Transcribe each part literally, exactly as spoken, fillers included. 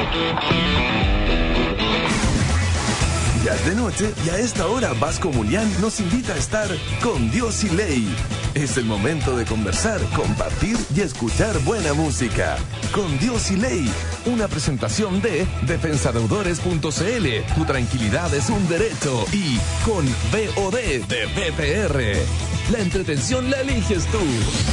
Ya es de noche y a esta hora Vasco Mulián nos invita a estar con Dios y Ley. Es el momento de conversar, compartir y escuchar buena música. Con Dios y Ley, una presentación de defensadeudores punto c l. Tu tranquilidad es un derecho. Y con V O D de B P R. La entretención la eliges tú.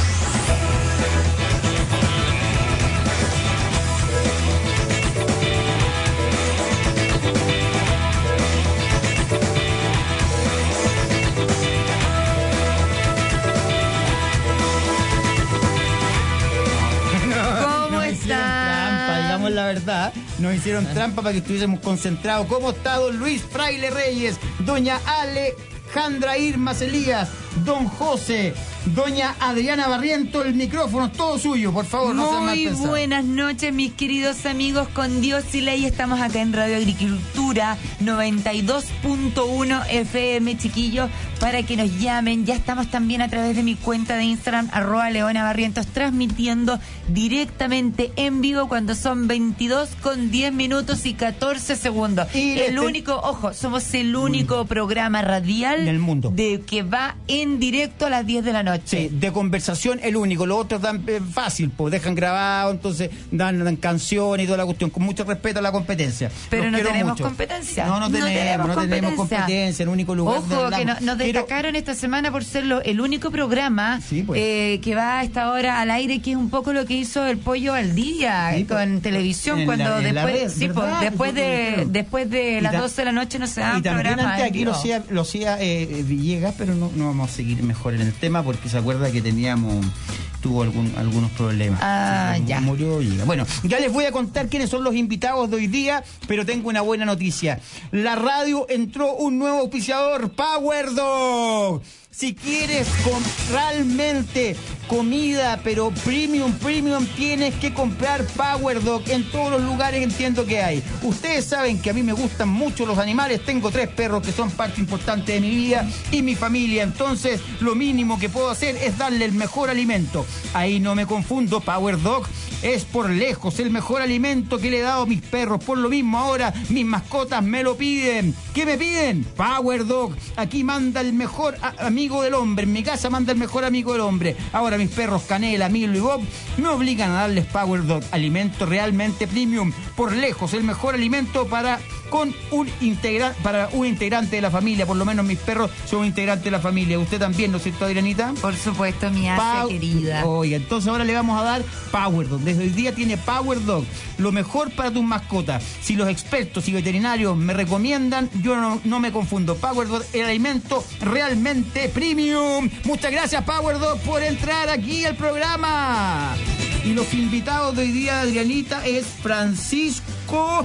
La verdad, nos hicieron trampa para que estuviésemos concentrados. ¿Cómo está don Luis Fraile Reyes, doña Alejandra Irma Elías, don José, doña Adriana Barriento? El micrófono es todo suyo, por favor, no sean mal pensados. Muy buenas noches, mis queridos amigos. Con Dios y Ley estamos acá en Radio Agricultura noventa y dos punto uno F M, chiquillos, para que nos llamen. Ya estamos también a través de mi cuenta de Instagram, arroba Leona Barrientos, transmitiendo directamente en vivo cuando son veintidós con diez minutos y catorce segundos. Y el este... único, ojo, somos el único mm. programa radial del mundo de que va en directo a las diez de la noche. Sí, de conversación el único. Los otros dan eh, fácil, pues dejan grabado, entonces dan, dan canciones y toda la cuestión, con mucho respeto a la competencia. Pero Los no tenemos mucho. competencia. No, no tenemos, no tenemos, no competencia. tenemos competencia, el único lugar. Ojo, que no, nos destacaron Pero... esta semana por ser lo, el único programa sí, pues. eh, que va a esta hora al aire, que es un poco lo que hizo el Pollo Valdivia sí, pues. con televisión, en cuando la, después, red, sí, pues, después de después de las doce de la noche no se dan programas. Y aquí lo hacía, lo hacía eh, Villegas, pero no, no vamos a seguir mejor en el tema porque se acuerda que teníamos tuvo algún, algunos problemas. Ah, sí, ya. Murió Villegas. Bueno, ya les voy a contar quiénes son los invitados de hoy día, pero tengo una buena noticia. La radio entró un nuevo auspiciador, Power Dog. Si quieres com- realmente comida, pero premium, premium, tienes que comprar Power Dog en todos los lugares. Entiendo que hay. Ustedes saben que a mí me gustan mucho los animales. Tengo tres perros que son parte importante de mi vida y mi familia. Entonces, lo mínimo que puedo hacer es darle el mejor alimento. Ahí no me confundo. Power Dog es por lejos el mejor alimento que le he dado a mis perros. Por lo mismo, ahora mis mascotas me lo piden. ¿Qué me piden? Power Dog. Aquí manda el mejor a- amigo del hombre. En mi casa manda el mejor amigo del hombre. Ahora mis perros Canela, Milo y Bob me obligan a darles Power Dog, alimento realmente premium, por lejos el mejor alimento para con un integra- para un integrante de la familia. Por lo menos mis perros son un integrante de la familia. Usted también, ¿no es cierto, Adrianita? Por supuesto, mi Asia pa- querida. Oye, entonces ahora le vamos a dar Power Dog. Desde hoy día tiene Power Dog, lo mejor para tus mascotas. Si los expertos y veterinarios me recomiendan, yo no, no me confundo. Power Dog, el alimento realmente premium. Muchas gracias, Power Dog, por entrar aquí al programa. Y los invitados de hoy día, Adrianita, es Francisco...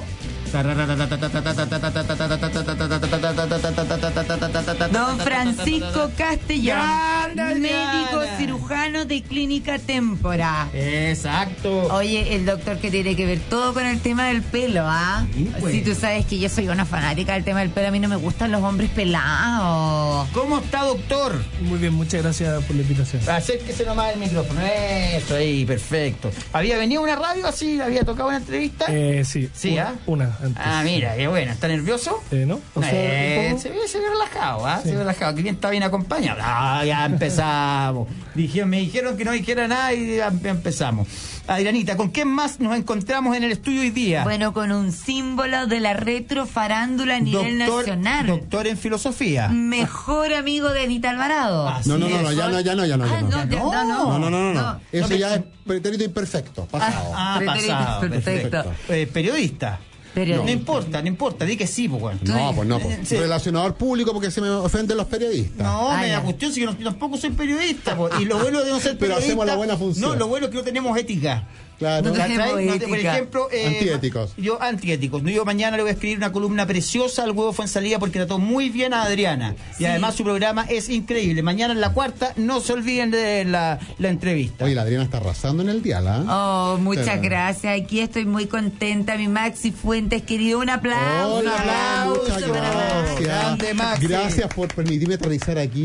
Don Francisco Castellón, médico cirujano de Clínica Témpora. Exacto. Oye, el doctor que tiene que ver todo con el tema del pelo, ¿ah? ¿eh? Sí, pues. Sí, tú sabes que yo soy una fanática del tema del pelo. A mí no me gustan los hombres pelados. ¿Cómo está, doctor? Muy bien, muchas gracias por la invitación. Acérquese nomás el micrófono. Eso ahí, perfecto. ¿Había venido a una radio así? ¿Había tocado una entrevista? Eh, sí. Sí, ¿ah? ¿eh? Una. Antes. Ah, mira, qué bueno. ¿Está nervioso? Eh, ¿no? O sea, eh, se, ve, se ve relajado, ¿ah? ¿eh? Sí. Se ve relajado. Que bien está bien acompañado. Ah, ya empezamos. Dijeron, me dijeron que no dijera nada y ya empezamos. Adrianita, ¿con quién más nos encontramos en el estudio hoy día? Bueno, con un símbolo de la retrofarándula a nivel doctor, nacional. Doctor en filosofía. Mejor amigo de Anita Alvarado. Así no, no, no, no, es. ya no, ya no, ya no. Ya Ah, no. no, ya- no, no. No, no, no, no, no. No. Eso No, ya pero- es pretérito imperfecto, pasado. Ah, Pretérito pasado. perfecto. Perfecto. Eh, periodista. Periodista. No importa, no importa, di que sí, pues bueno. No, pues no, pues. Sí. Relacionador público porque se me ofenden los periodistas. No, Ah, me da ya. cuestión si yo, no, yo tampoco soy periodista, pues. Y lo bueno de no ser Pero periodista. hacemos la buena función. No, lo bueno es que no tenemos ética. Claro. No tenemos ¿Cachai? No te- por ética. ejemplo, eh, Antiéticos. Yo, antiéticos. No, yo mañana le voy a escribir una columna preciosa al Huevo Fuensalida porque trató muy bien a Adriana. Sí. Y además su programa es increíble. Mañana en la cuarta, no se olviden de la, la entrevista. Oye, la Adriana está arrasando en el dial, ¿ah? Oh, muchas Pero- gracias. Aquí estoy muy contenta. Mi Maxi Fuentes, querido. Un aplauso. Hola, aplauso muchas para gracias. Grande, Maxi. Gracias por permitirme aterrizar aquí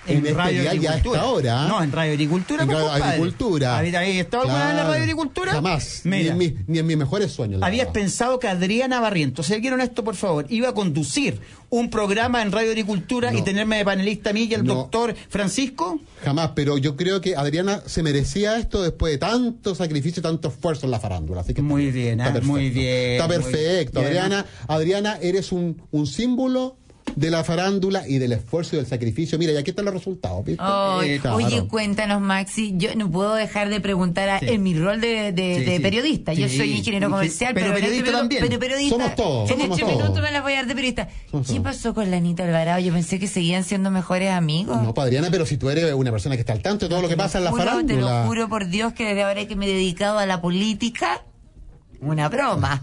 En, en Radio este día y a esta hora. No, en Radio Agricultura. En pues, Radio compadre. Agricultura. ¿Habéis habéis estado alguna vez en la Claro. Radio Agricultura? Jamás. Ni Mira. en, mis, ni en mis mejores sueños. la Habías verdad. pensado que Adriana Barrientos, se quieren esto por favor, iba a conducir un programa en Radio Agricultura No. y tenerme de panelista a mí y al No. doctor Francisco. Jamás, pero yo creo que Adriana se merecía esto después de tanto sacrificio y tanto esfuerzo en la farándula. Así que Muy bien, está ah, perfecto. muy bien, Está muy perfecto. bien. Adriana, Adriana, eres un, un símbolo de la farándula y del esfuerzo y del sacrificio. Mira, y aquí están los resultados, ¿viste? Oh, Eh, claro. Oye, cuéntanos, Maxi. Yo no puedo dejar de preguntar a- Sí. en mi rol de, de- Sí, de sí. periodista. Yo Sí. soy ingeniero Inge- comercial, pero pero, en este periodista minuto- también. pero periodista. Somos todos, En somos este todos. minuto me las voy a dar de periodista. Somos ¿Qué todos. pasó con la Anita Alvarado? Yo pensé que seguían siendo mejores amigos. No, pa, Adriana, pero si tú eres una persona que está al tanto de todo lo que pasa en la Juro, farándula. Te lo juro por Dios que desde ahora que me he dedicado a la política, una broma.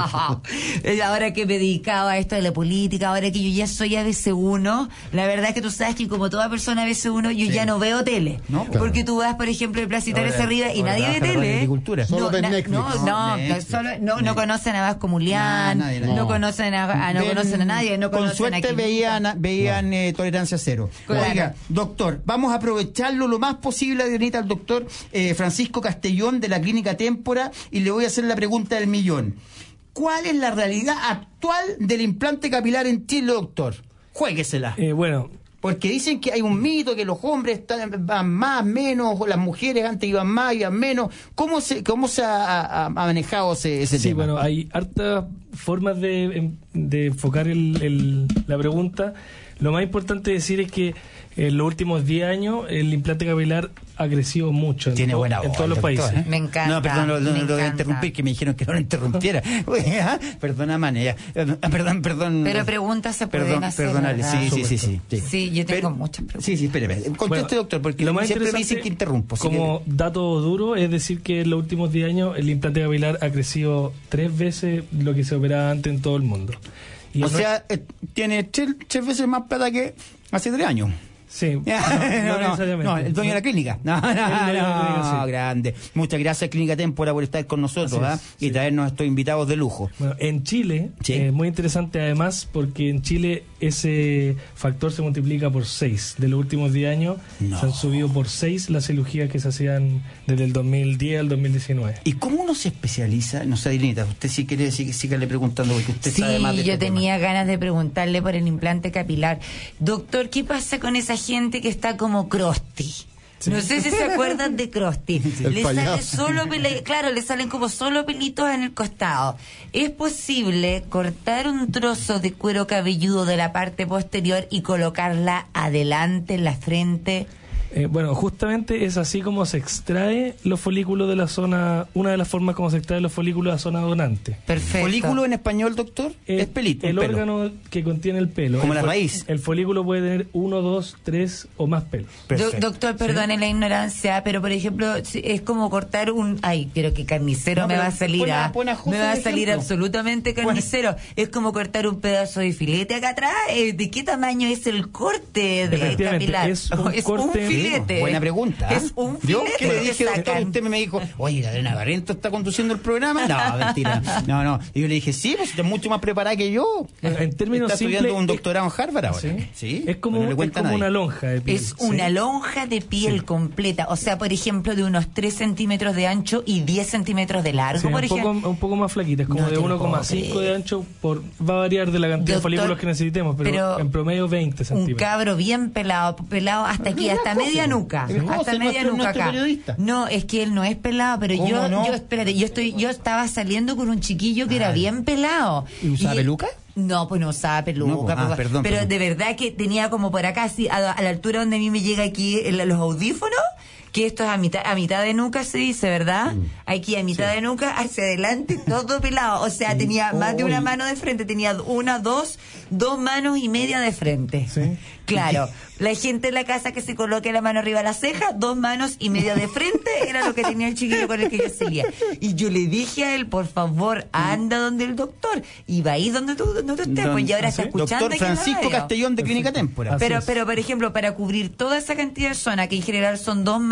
Ahora que me he dedicado a esto de la política, ahora que yo ya soy A B C uno, la verdad es que tú sabes que como toda persona A B C uno, yo ya no veo tele. No, claro. Porque tú vas, por ejemplo, el Plaza Italia Ahora- hacia arriba y ahora nadie ve trabaja en Radio tele. Agricultura. Solo no, ves na- Netflix. No, no, Netflix. solo- no, no Netflix. conocen a Vasco Mulián, No, nadie, no, no. conocen a, a- no Ven- conocen a nadie, no con conocen a suerte Quilita. veían, veían eh, tolerancia cero. Claro. Oiga, doctor, vamos a aprovecharlo lo más posible, Adrianita, al doctor eh, Francisco Castellón de la Clínica Témpora y le voy a hacer la pregunta del millón. ¿Cuál es la realidad actual del implante capilar en Chile, doctor? Juéguesela. Eh, bueno, Porque dicen que hay un mito, que los hombres están, van más, menos, o las mujeres antes iban más, iban menos. ¿Cómo se, cómo se ha, ha- ha manejado ese, ese sí, tema? bueno, hay hartas formas de, de enfocar el- el- la pregunta. Lo más importante decir es que en los últimos diez años el implante capilar ha crecido mucho en, Tiene to- buena en voz, todos los doctor, países. ¿eh? Me encanta, No, perdón, no, no, me no lo voy a encanta. interrumpir, que me dijeron que no lo interrumpiera. Ah, Perdona, Mane, ya. Ah, Perdón, perdón. Pero preguntas se pueden Perdón, hacer, perdónale, ¿verdad? sí, sí, sí, sí, sí. Sí, yo tengo Pero- muchas preguntas. Sí, sí, espéreme. Conteste, Bueno, doctor, porque lo más siempre me interesante, dicen que interrumpo. así como dato duro, es decir que en los últimos diez años el implante capilar ha crecido tres veces lo que se operaba antes en todo el mundo. que- Y o no- sea, eh, tiene tres, tres veces más plata que hace tres años. sí, no, no, no no, necesariamente. no, el dueño de la clínica. No, no, El dueño de la clínica, no, sí. grande. Muchas gracias, Clínica Témpora, por estar con nosotros, Así ¿ah? es, y sí. traernos a estos invitados de lujo. Bueno, en Chile, Sí. es muy interesante además porque en Chile ese factor se multiplica por seis. De los últimos diez años No. se han subido por seis las cirugías que se hacían desde el dos mil diez al dos mil diecinueve. ¿Y cómo uno se especializa? No sé, Adrianita, usted sí quiere sí, sígale preguntando porque usted Sí, sabe más de yo este tenía ganas de preguntarle por el implante capilar. Doctor, ¿qué pasa con esa gente que está como Krusty? No sé si se acuerdan de Krusty. El Le sale payaso. solo pele- claro, le salen como solo pelitos en el costado. ¿Es posible cortar un trozo de cuero cabelludo de la parte posterior y colocarla adelante en la frente? Eh, bueno, justamente es así como se extrae los folículos de la zona, una de las formas como se extrae los folículos de la zona donante. Perfecto. ¿Folículo en español, doctor? Eh, es pelito. el un pelo. órgano que contiene el pelo. Como El la fol- raíz. El folículo puede tener uno, dos, tres o más pelos. Do- Perfecto. doctor, perdone la ignorancia, pero por ejemplo, si- es como cortar un... Ay, pero que carnicero No, me pero va a salir, pon a- ah. pon a José Me va a de salir ejemplo. absolutamente carnicero. Es como cortar un pedazo de filete acá atrás. Eh, ¿De qué tamaño es el corte de Efectivamente, capilar? es un un corte- filete. Buena pregunta. ¿ah? Es un Yo filete que le que dije, doctor, sacan. usted me dijo, oye, Adriana Barrientos está conduciendo el programa. No, mentira. No, no. Y yo le dije, sí, pues está mucho más preparada que yo. Bueno, en términos está estudiando simples, un doctorado en Harvard ahora. Sí. Sí. Es como, Bueno, le es cuenta a como nadie. una lonja de piel. Es Sí. una lonja de piel Sí. completa. O sea, por ejemplo, de unos tres centímetros de ancho y diez centímetros de largo, Sí, por un, ejemplo. poco, un poco más flaquita, es como No de te lo uno coma puedo cinco creer. de ancho, por va a variar de la cantidad Doctor, de folículos que necesitemos, pero, pero en promedio veinte Un centímetros. cabro bien pelado, pelado hasta aquí, hasta José. media nuca. El José, Hasta media nuestro- nuca nuestro acá. periodista. No, es que él no es pelado, pero ¿Cómo yo, no? yo, espérate, yo estoy, yo estaba saliendo con un chiquillo que era Ah. bien pelado. ¿Y usaba peluca? No, pues no usaba peluca. No, pues, ah, pues, perdón, pero perdón. de verdad que tenía como por acá, así, a, a la altura donde a mí me llega aquí el- los audífonos, que esto es a mitad, a mitad de nuca se dice, ¿verdad? Mm. Aquí a mitad de nuca, hacia adelante, todo pelado. O sea, tenía más de una Uy. mano de frente, tenía una, dos, dos manos y media de frente. Sí. Claro, la gente en la casa que se coloque la mano arriba de la ceja, dos manos y media de frente, era lo que tenía el chiquillo con el que yo seguía. Y yo le dije a él, por favor, anda donde el doctor. Y va ahí donde tú, donde tú estés, Don- pues ya ahora ¿ah, está sí? escuchando Doctor aquí en la Francisco radio. Castellón de Clínica Témpora. Así Pero, es. pero, por ejemplo, para cubrir toda esa cantidad de zona, que en general son dos manos,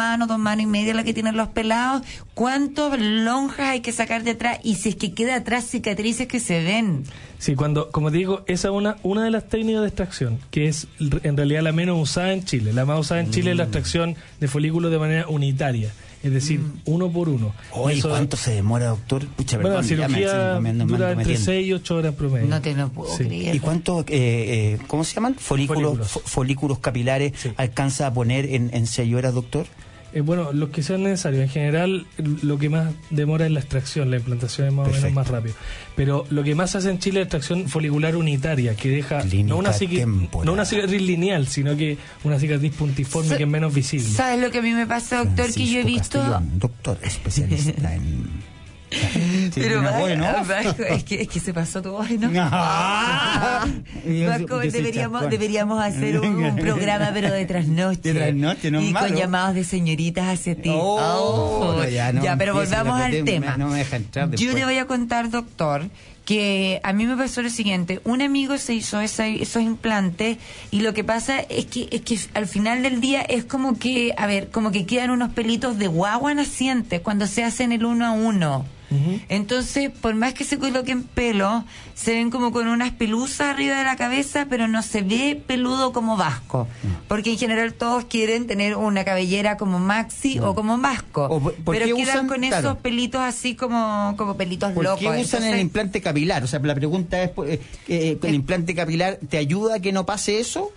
manos, dos manos y media la que tienen los pelados. ¿Cuántas lonjas hay que sacar de atrás? Y si es que queda atrás cicatrices que se ven. Sí, cuando, como digo, esa es una, una de las técnicas de extracción, que es en realidad la menos usada en Chile. La más usada en Chile mm. es la extracción de folículos de manera unitaria, es decir, mm. uno por uno. Oye, ¿cuánto se demora, doctor? Pucha, bueno, perdón, la cirugía me, me, me, dura entre seis y ocho horas promedio. No te lo puedo sí. creer. ¿Y cuántos, eh, eh, cómo se llaman? Folículos, folículos. folículos capilares sí. alcanza a poner en, en seis horas, doctor? Eh, bueno, lo que sea necesario. En general, lo que más demora es la extracción, la implantación es más Perfecto. o menos más rápido. Pero lo que más se hace en Chile es extracción folicular unitaria, que deja no una, cicatriz, no una cicatriz lineal, sino que una cicatriz puntiforme so, que es menos visible. ¿Sabes lo que a mí me pasa, doctor? Francisco que yo he visto... Castellón, doctor especialista en... Sí, pero no, Vasco, bueno. Vasco, es, que, es que se pasó todo hoy, ¿no? Ah, Vasco, deberíamos, deberíamos hacer un, un programa, pero de trasnoche. De trasnoche, no Y malo. con llamados de señoritas hacia ti. Oh, oh, no, ya, no ya, pero volvamos al tema. No me deja entrar Yo le voy a contar, doctor, que a mí me pasó lo siguiente. Un amigo se hizo esa, esos implantes y lo que pasa es que es que al final del día es como que, a ver, como que quedan unos pelitos de guagua nacientes cuando se hacen el uno a uno. Uh-huh. Entonces, por más que se coloquen pelo, se ven como con unas pelusas arriba de la cabeza, pero no se ve peludo como Vasco, uh-huh. porque en general todos quieren tener una cabellera como Maxi uh-huh. o como Vasco, o por, por pero quedan usan, con esos claro. pelitos así como, como pelitos ¿Por locos. ¿Por qué usan Entonces, el implante capilar? O sea, la pregunta es, eh, eh, ¿el implante capilar te ayuda a que no pase eso?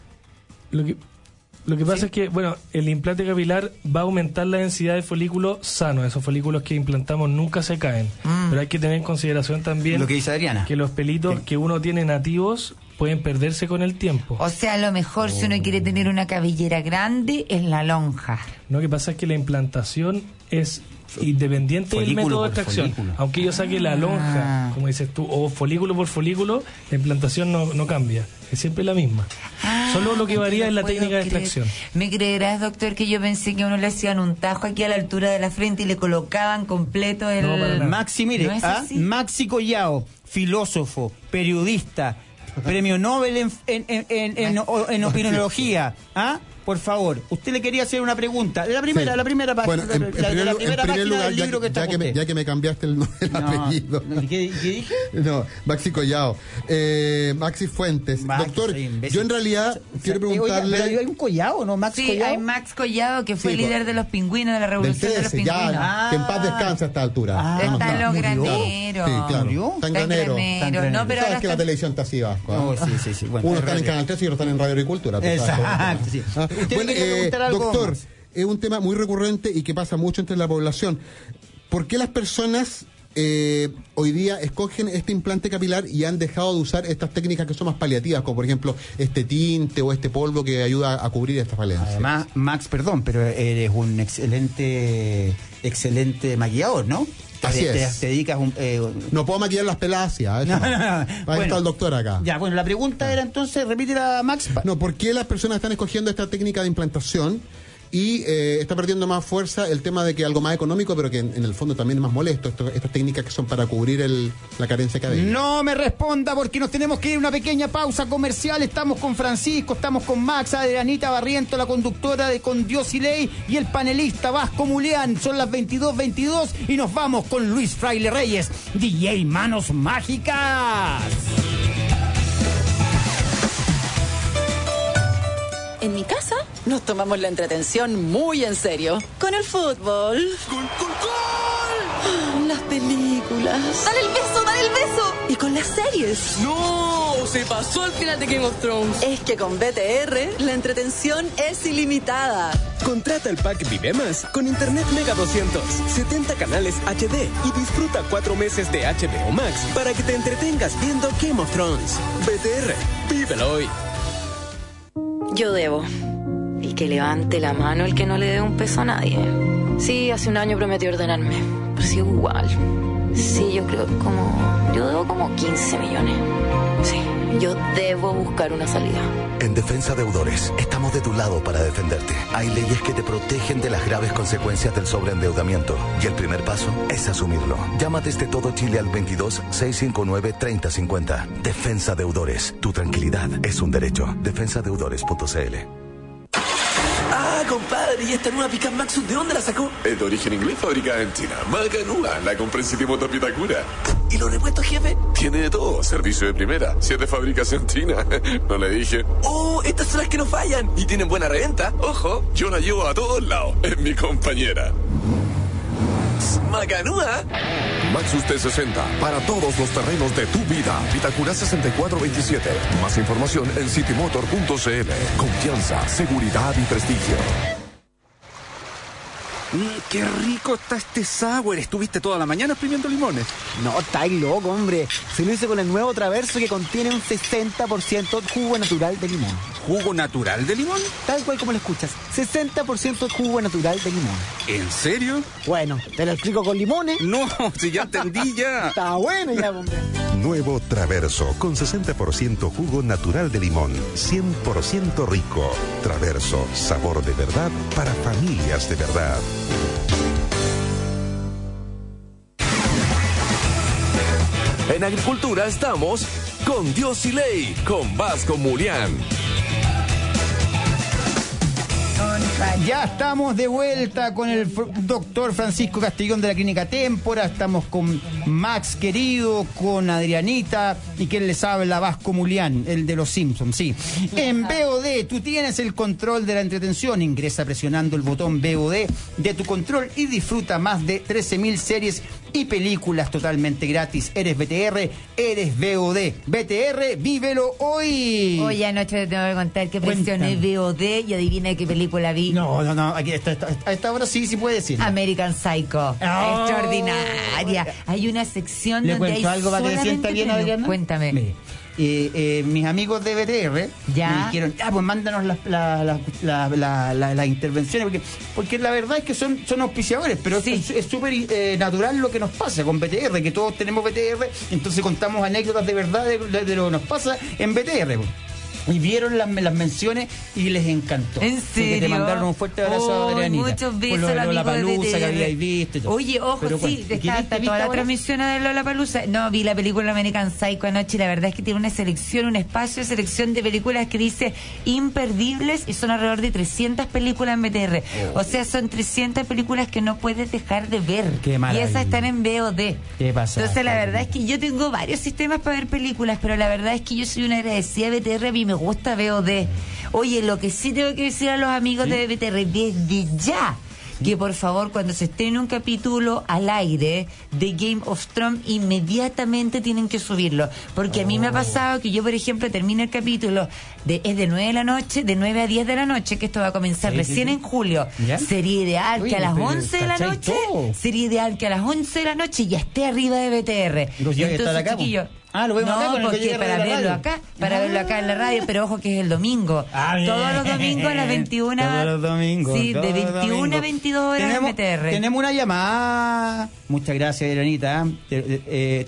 Lo que... Lo que pasa ¿Sí? es que, bueno, el implante capilar va a aumentar la densidad de folículos sanos. Esos folículos que implantamos nunca se caen. Mm. Pero hay que tener en consideración también lo que dice Adriana, que los pelitos sí. que uno tiene nativos pueden perderse con el tiempo. O sea, a lo mejor oh. si uno quiere tener una cabellera grande, es la lonja. Lo que pasa es que la implantación es independiente folículo del método de extracción. Folículo. Aunque yo saque la lonja, ah. como dices tú, o folículo por folículo, la implantación no, no cambia. Es siempre la misma. Ah, Solo lo que varía es la técnica de extracción. ¿Me creerás, doctor, que yo pensé que a uno le hacían un tajo aquí a la altura de la frente y le colocaban completo el... No, Maxi, mire, ¿no ¿ah? Maxi Collao, filósofo, periodista, premio Nobel en, en, en, en, en, en opinología, ¿ah? Por favor, usted le quería hacer una pregunta. La primera, sí. la primera página, bueno, en, la, en la primera página lugar, del libro ya, que está ya que, me, ya que me cambiaste el, el no, apellido. ¿Qué, ¿Qué dije? No, Maxi Collao. Eh, Maxi Fuentes. Max, Doctor, yo en realidad o sea, quiero preguntarle... Oiga, pero hay un Collao, ¿no? Max sí, Collao. hay Max Collao, que fue sí, líder de los pingüinos, de la revolución del trece, de los pingüinos. Ya, ah, que en paz descansa a esta altura. Ah, está, está en los graneros. Sí, claro. ¿Murió? Está en granero. No, pero sabes que la televisión está así, Vasco. Oh, sí, sí, sí. Bueno, uno está en Canal tres y otro están en Radio Agricultura. Exacto, sí. Bueno, eh, doctor, es un tema muy recurrente y que pasa mucho entre la población. ¿Por qué las personas eh, hoy día escogen este implante capilar y han dejado de usar estas técnicas que son más paliativas, como por ejemplo este tinte o este polvo que ayuda a cubrir estas falencias? Además, Max, perdón, pero eres un excelente, excelente maquillador, ¿no? Así te, es. Te dedicas un, eh, no puedo maquillar las peladas, ¿eh? No, no, no. Ahí bueno, está el doctor acá. Ya, bueno, la pregunta ah. era entonces, repítela, Max. No, ¿por qué las personas están escogiendo esta técnica de implantación? Y eh, está perdiendo más fuerza el tema de que algo más económico, pero que en, en el fondo también es más molesto, esto, estas técnicas que son para cubrir el, la carencia de cabello. No me responda porque nos tenemos que ir a una pequeña pausa comercial. Estamos con Francisco, estamos con Max, Adrianita Barriento, la conductora de Con Dios y Ley, y el panelista Vasco Mulián. Son las veintidós veintidós y nos vamos con Luis Fraile Reyes, D J Manos Mágicas. En mi casa nos tomamos la entretención muy en serio. Con el fútbol. ¡Gol, gol, gol! Las películas. ¡Dale el beso, dale el beso! Y con las series. ¡No! Se pasó al final de Game of Thrones. Es que con B T R la entretención es ilimitada. Contrata el pack Vive Más con Internet Mega doscientos, setenta canales H D y disfruta cuatro meses de H B O Max para que te entretengas viendo Game of Thrones. B T R, vívelo hoy. Yo debo. Y que levante la mano el que no le dé un peso a nadie. Sí, hace un año prometí ordenarme, pero sigo igual. Sí, yo creo como... Yo debo como quince millones. Sí, yo debo buscar una salida. En Defensa Deudores, estamos de tu lado para defenderte. Hay leyes que te protegen de las graves consecuencias del sobreendeudamiento. Y el primer paso es asumirlo. Llama desde todo Chile al veintidós, seiscientos cincuenta y nueve, treinta cincuenta. Defensa Deudores. Tu tranquilidad es un derecho. defensa deudores punto c l. compadre, ¿y esta nueva Pickup Maxus de dónde la sacó? Es de origen inglés, fabricada en China. Macanúa, la compré en City Motor Vitacura. ¿Y los repuestos, jefe? Tiene de todo, servicio de primera. Si es de fabricación china, no le dije. ¡Oh, estas son las que no fallan! Y tienen buena reventa. ¡Ojo! Yo la llevo a todos lados, es mi compañera. ¡Macanúa! Maxus T sesenta, para todos los terrenos de tu vida. Vitacura sesenta y cuatro veintisiete. Más información en citymotor punto c l. Confianza, seguridad y prestigio. Mm, ¡Qué rico está este sour! ¿Estuviste toda la mañana exprimiendo limones? No, estáis loco, hombre. Se lo hice con el nuevo Traverso que contiene un sesenta por ciento jugo natural de limón. ¿Jugo natural de limón? Tal cual como lo escuchas. sesenta por ciento jugo natural de limón. ¿En serio? Bueno, ¿te lo explico con limones? No, si ya entendí ya. Está bueno ya, hombre. Nuevo Traverso con sesenta por ciento jugo natural de limón. cien por ciento rico. Traverso, sabor de verdad para familias de verdad. En Agricultura estamos con Dios y Ley, con Vasco Mulián. Ya estamos de vuelta con el doctor Francisco Castellón de la Clínica Témpora. Estamos con Max querido, con Adrianita y quien les habla, Vasco Mulián, el de los Simpsons, sí. En V O D, tú tienes el control de la entretención. Ingresa presionando el botón V O D de tu control y disfruta más de trece mil series y películas totalmente gratis. Eres V T R, eres V O D. V T R, vívelo hoy. Hoy anoche te tengo que contar que presioné V O D y adivina qué película vi. No, no, no, aquí está, está, a esta hora sí, sí puede decir. American Psycho. Oh, extraordinaria. Hay una sección ¿Le donde cuento hay algo para que se sienta bien, premios. Adriana? Cuéntame. Mire, eh, eh, mis amigos de V T R ¿Ya? me dijeron, ah, pues mándanos las la, la, la, la, la, la intervenciones, porque, porque la verdad es que son, son auspiciadores, pero sí. es súper eh, natural lo que nos pasa con V T R, que todos tenemos V T R, entonces contamos anécdotas de verdad de, de, de lo que nos pasa en V T R. Y vieron las, las menciones y les encantó. ¿En serio? Porque te mandaron un fuerte abrazo oh, a Adrianita. Muchos besos por lo de al amigo Lollapalooza de que habíais visto y todo. Oye, ojo, pero, sí, bueno, está toda la ahora? transmisión de Lollapalooza. No, vi la película American Psycho anoche y la verdad es que tiene una selección, un espacio de selección de películas que dice imperdibles y son alrededor de trescientas películas en V T R. Oh. O sea, son trescientas películas que no puedes dejar de ver. Qué maravilla. Y esas están en V O D. ¿Qué pasa? Entonces, la verdad es que yo tengo varios sistemas para ver películas, pero la verdad es que yo soy una agradecida de V T R, a mí me gusta V O D. Oye, lo que sí tengo que decir a los amigos ¿Sí? de V T R desde ya, que por favor cuando se estrene un capítulo al aire de Game of Thrones inmediatamente tienen que subirlo, porque oh. a mí me ha pasado que yo por ejemplo termino el capítulo de, es de nueve de la noche, de nueve a diez de la noche, que esto va a comenzar sí, recién sí, sí. en julio. ¿Ya? Sería ideal Oye, que a las once de la noche todo. sería ideal que a las once de la noche ya esté arriba de V T R. Entonces, chiquillos, Ah, lo vemos no, acá con porque para verlo radio. acá, para ah. verlo acá en la radio, pero ojo que es el domingo. Ah, todos los domingos a las veintiuna. Todos los domingos. Sí, de veintiuna a veintidós horas tenemos, en V T R. Tenemos una llamada. Muchas gracias, Veronita. Eh, eh, eh,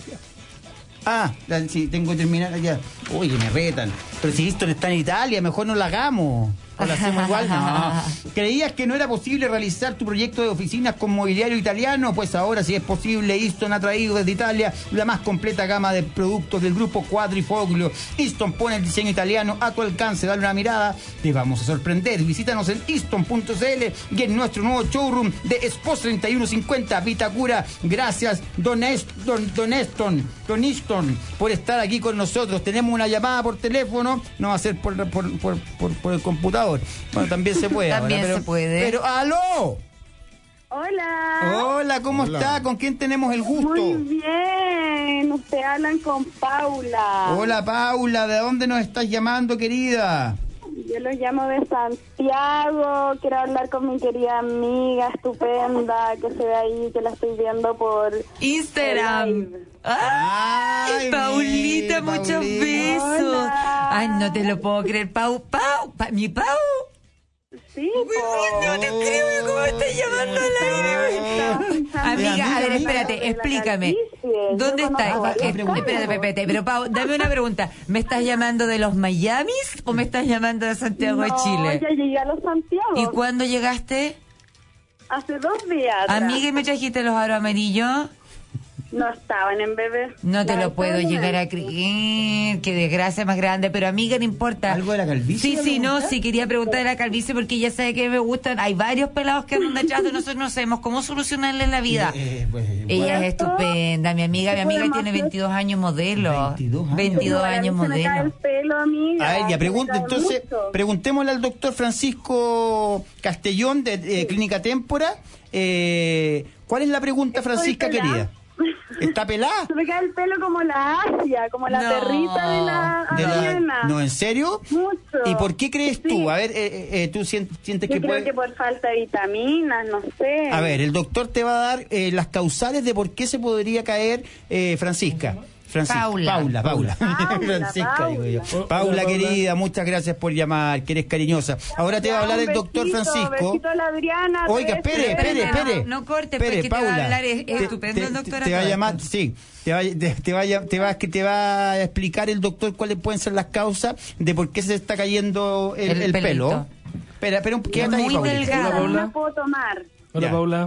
ah, sí, tengo que terminar allá. Uy, me retan. Pero si Easton está en Italia, mejor no la hagamos. ¿O la hacemos igual? No. ¿Creías que no era posible realizar tu proyecto de oficinas con mobiliario italiano? Pues ahora sí es posible. Easton ha traído desde Italia la más completa gama de productos del grupo Quadrifoglio. Easton pone el diseño italiano a tu alcance. Dale una mirada, te vamos a sorprender. Visítanos en easton punto c l y en nuestro nuevo showroom de Espos treinta y uno cincuenta Vitacura. Gracias, Don, Est, Don, Don Eston, Don Easton, por estar aquí con nosotros. Tenemos una llamada por teléfono, no va a ser por, por, por, por, por el computador. Bueno, también se puede. También ahora, pero, se puede. Pero, ¡aló! Hola. Hola, ¿cómo Hola. está? ¿Con quién tenemos el gusto? Muy bien. Usted hablan con Paula. Hola, Paula. ¿De dónde nos estás llamando, querida? Yo los llamo de Santiago. Quiero hablar con mi querida amiga estupenda que se ve ahí, que la estoy viendo por Instagram. ¡Ay, Ay Paulita, mi, muchos Paulita. besos! Hola. Ay, no te lo puedo creer. Pau, Pau, pa, mi Pau. Sí, po. No te creo cómo estás llamando al aire. Amiga, a ver, espérate, explícame. ¿Dónde estás? Espérate, espérate, pero Pau, dame una pregunta. ¿Me estás llamando de los Miamis o me estás llamando de Santiago no, de Chile? Ya llegué a los Santiago. ¿Y cuándo llegaste? Hace dos días. Amiga, ¿y me trajiste los aros amarillos? No estaban en bebé. No te La lo puedo verdad, llegar a creer. Qué desgracia más grande. Pero amiga, no importa. ¿Algo de la calvicie? Sí, sí, no, sí quería preguntar de la calvicie porque ella sabe que me gustan. Hay varios pelados que andan detrás de nosotros, no sabemos cómo solucionarles la vida. Eh, pues, Ella es estupenda, mi amiga, mi amiga tiene veintidós años modelo. veintidós años modelo. Pelo, amiga. A ver, ya pregunta, Se me cae entonces, mucho. preguntémosle al doctor Francisco Castellón de eh, Clínica Témpora. Eh, ¿Cuál es la pregunta, Estoy Francisca, pelada. querida? ¿Está pelada? Se me cae el pelo como la Asia, como la No. perrita de la De la- Adriana. no, ¿en serio? Mucho. ¿Y por qué crees Sí. tú? A ver, eh, eh, ¿tú sientes, sientes Yo que creo puede...? que por falta de vitaminas, no sé. A ver, el doctor te va a dar eh, las causales de por qué se podría caer eh, Francisca. Francisca. Paula. Paula, Paula. Paula, Francisca, Paula. digo yo. Hola, Paula, Paula. querida, muchas gracias por llamar, que eres cariñosa. Ahora te va a hablar el doctor Besito, Francisco. besito a la Adriana, Oiga, beso. espere, espere, espere. No, no corte, Espere, porque te va a Paula. hablar, es- es Te- estupendo te- el doctor Te va a acá. llamar, sí. Te va, te, te va, a llam- te va, que te va a explicar el doctor cuáles pueden ser las causas de por qué se está cayendo el, El el pelito. pelo. Espera, espera, un- quédate ahí, Muy Paulita. delgado. Hola, No Paula. la puedo tomar. Hola, Ya. Paula.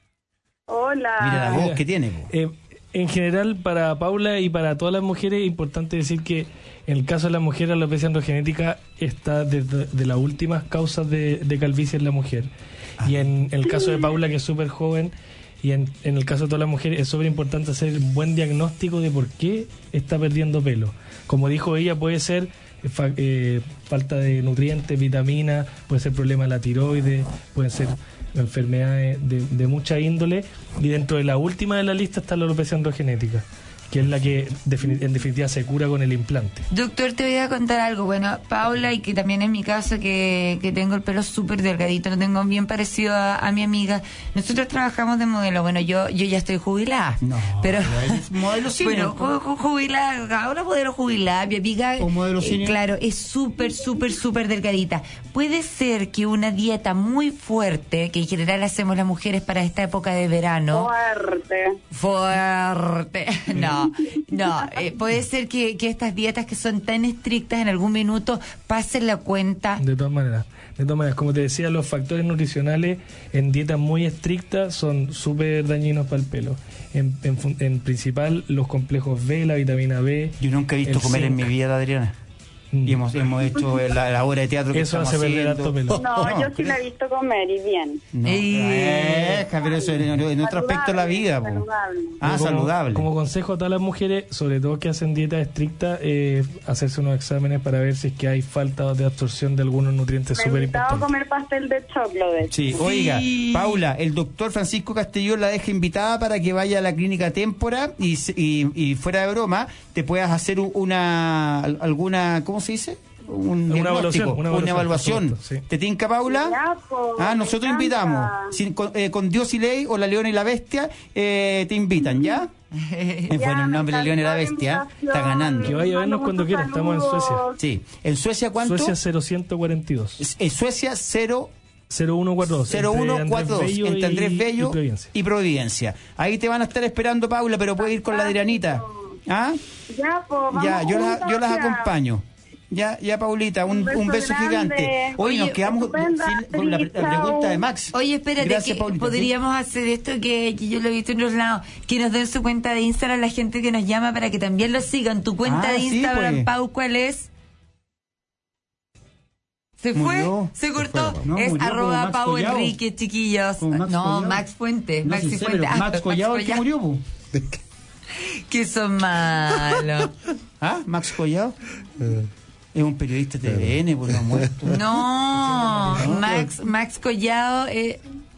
Hola. Mira la voz Mira. que tiene. po. Eh, en general, para Paula y para todas las mujeres, es importante decir que en el caso de las mujeres, la alopecia androgenética está desde de las últimas causas de, de calvicie en la mujer. Y en, en el caso de Paula, que es súper joven, y en, en el caso de todas las mujeres, es súper importante hacer un buen diagnóstico de por qué está perdiendo pelo. Como dijo ella, puede ser eh, fa- eh, falta de nutrientes, vitaminas, puede ser problema de la tiroides, pueden ser enfermedades de, de mucha índole, y dentro de la última de la lista está la alopecia androgenética, que es la que defini- en definitiva se cura con el implante. Doctor, te voy a contar algo. Bueno, Paula, y que también es mi caso, que, que tengo el pelo súper delgadito, lo tengo bien parecido a, a mi amiga. Nosotros trabajamos de modelo. Bueno, yo yo ya estoy jubilada. No, pero eres modelo senior. Bueno, ju- ju- jubilada, ahora modelo jubilada. Mi amiga, O modelo eh, senior. claro, es súper, súper, súper delgadita. Puede ser que una dieta muy fuerte, que en general hacemos las mujeres para esta época de verano, Fuerte. fuerte. No, no. eh, puede ser que, que estas dietas que son tan estrictas en algún minuto pasen la cuenta. De todas maneras, de todas maneras, como te decía, los factores nutricionales en dietas muy estrictas son súper dañinos para el pelo. En, en, fun- en principal, los complejos B, la vitamina B. Yo nunca he visto el comer en zinc. mi vida, Adriana. Mm. Y hemos, hemos hecho la, la obra de teatro que Eso estamos hace perder haciendo. harto pelo. No, yo sí la he visto comer y bien. No, Eh. eh, pero eso en, en otro aspecto de la vida. po. Saludable. Ah, Como- saludable. Como consejo a todas las mujeres, sobre todo que hacen dieta estricta, eh, hacerse unos exámenes para ver si es que hay falta de absorción de algunos nutrientes Me súper he invitado a importantes. comer pastel de choclo, de hecho. Sí, oiga, Paula, el doctor Francisco Castellón la deja invitada para que vaya a la clínica Témpora y, se- y, y fuera de broma, te puedas hacer u- una, al- alguna, ¿cómo se dice? Un Una diagnóstico, evaluación, una una evaluación, evaluación. por supuesto, sí. ¿Te tinca, Paula? Ya, po, Ah, me nosotros encanta. invitamos. Sin- con, eh, con Dios y Ley o La Leona y la Bestia, eh, te invitan, ¿ya? Es Ya, bueno el me nombre, La Leona y la encantó Bestia, invitación. está ganando. Que vaya a vernos Mando cuando muchos quiera, estamos en saludos. Suecia. Sí. ¿En Suecia cuánto? Suecia cero uno cuatro dos. En Suecia cero cero uno cuatro dos. cero uno cuatro dos entre Andrés Bello y Providencia. y Providencia. Ahí te van a estar esperando, Paula, pero puedes ir con la Adrianita. ¿Ah? Ya, po, vamos Ya, yo las, juntas, yo las ya. acompaño. Ya, ya, Paulita, un, Un beso un beso grande. gigante. Hoy nos Oye, quedamos estupenda, sin- con la, la Chao. pregunta de Max. Oye, espérate, Gracias, que Paulita, podríamos hacer esto que, que yo lo he visto en los lados, que nos den su cuenta de Instagram la gente que nos llama para que también lo sigan. Tu cuenta Ah, de sí, Instagram, pues. Pau, ¿cuál es? ¿Se Murió. fue? ¿Se cortó? fue. No, es murió como arroba Max Pau Collao. Enrique, chiquillos. Como Max no, Collao. Max Fuentes. No, Maxi sí sé, Fuentes. pero Ah, Max Collao el que murió, po. Que son malos. ¿Ah? Max Collao. Es un periodista de T V N, pues no ha muerto. No, Max, Max Collado. Eh,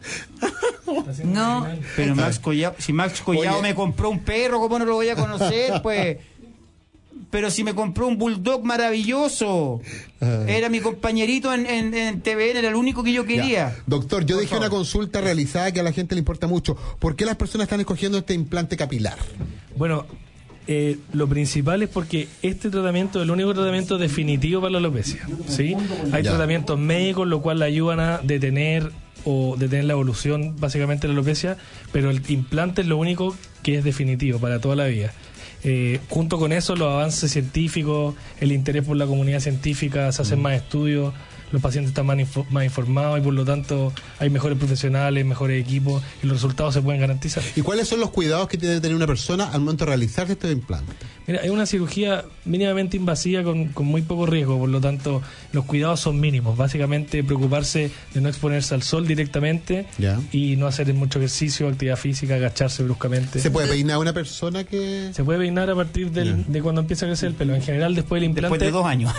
no. Pero Max Collao, si Max Collao Oye. me compró un perro, ¿cómo no lo voy a conocer? Pues. Pero si me compró un bulldog maravilloso. Era mi compañerito en, en, en T V N, era el único que yo quería. Ya. Doctor, yo Por dejé favor. una consulta realizada que a la gente le importa mucho. ¿Por qué las personas están escogiendo este implante capilar? Bueno, eh, lo principal es porque este tratamiento es el único tratamiento definitivo para la alopecia. ¿Sí? Hay Ya. tratamientos médicos lo cual ayudan a detener o detener la evolución básicamente de la alopecia, pero el implante es lo único que es definitivo para toda la vida. Eh, junto con eso, los avances científicos, el interés por la comunidad científica, se hacen más estudios, los pacientes están más, info, más informados y por lo tanto hay mejores profesionales, mejores equipos y los resultados se pueden garantizar. ¿Y cuáles son los cuidados que tiene que tener una persona al momento de realizarse este implante? Mira, es una cirugía mínimamente invasiva con, con muy poco riesgo, por lo tanto los cuidados son mínimos. Básicamente preocuparse de no exponerse al sol directamente ya. y no hacer mucho ejercicio, actividad física, agacharse bruscamente. ¿Se puede peinar a una persona que...? Se puede peinar a partir del, de cuando empieza a crecer el pelo. En general después del implante... Después de dos años.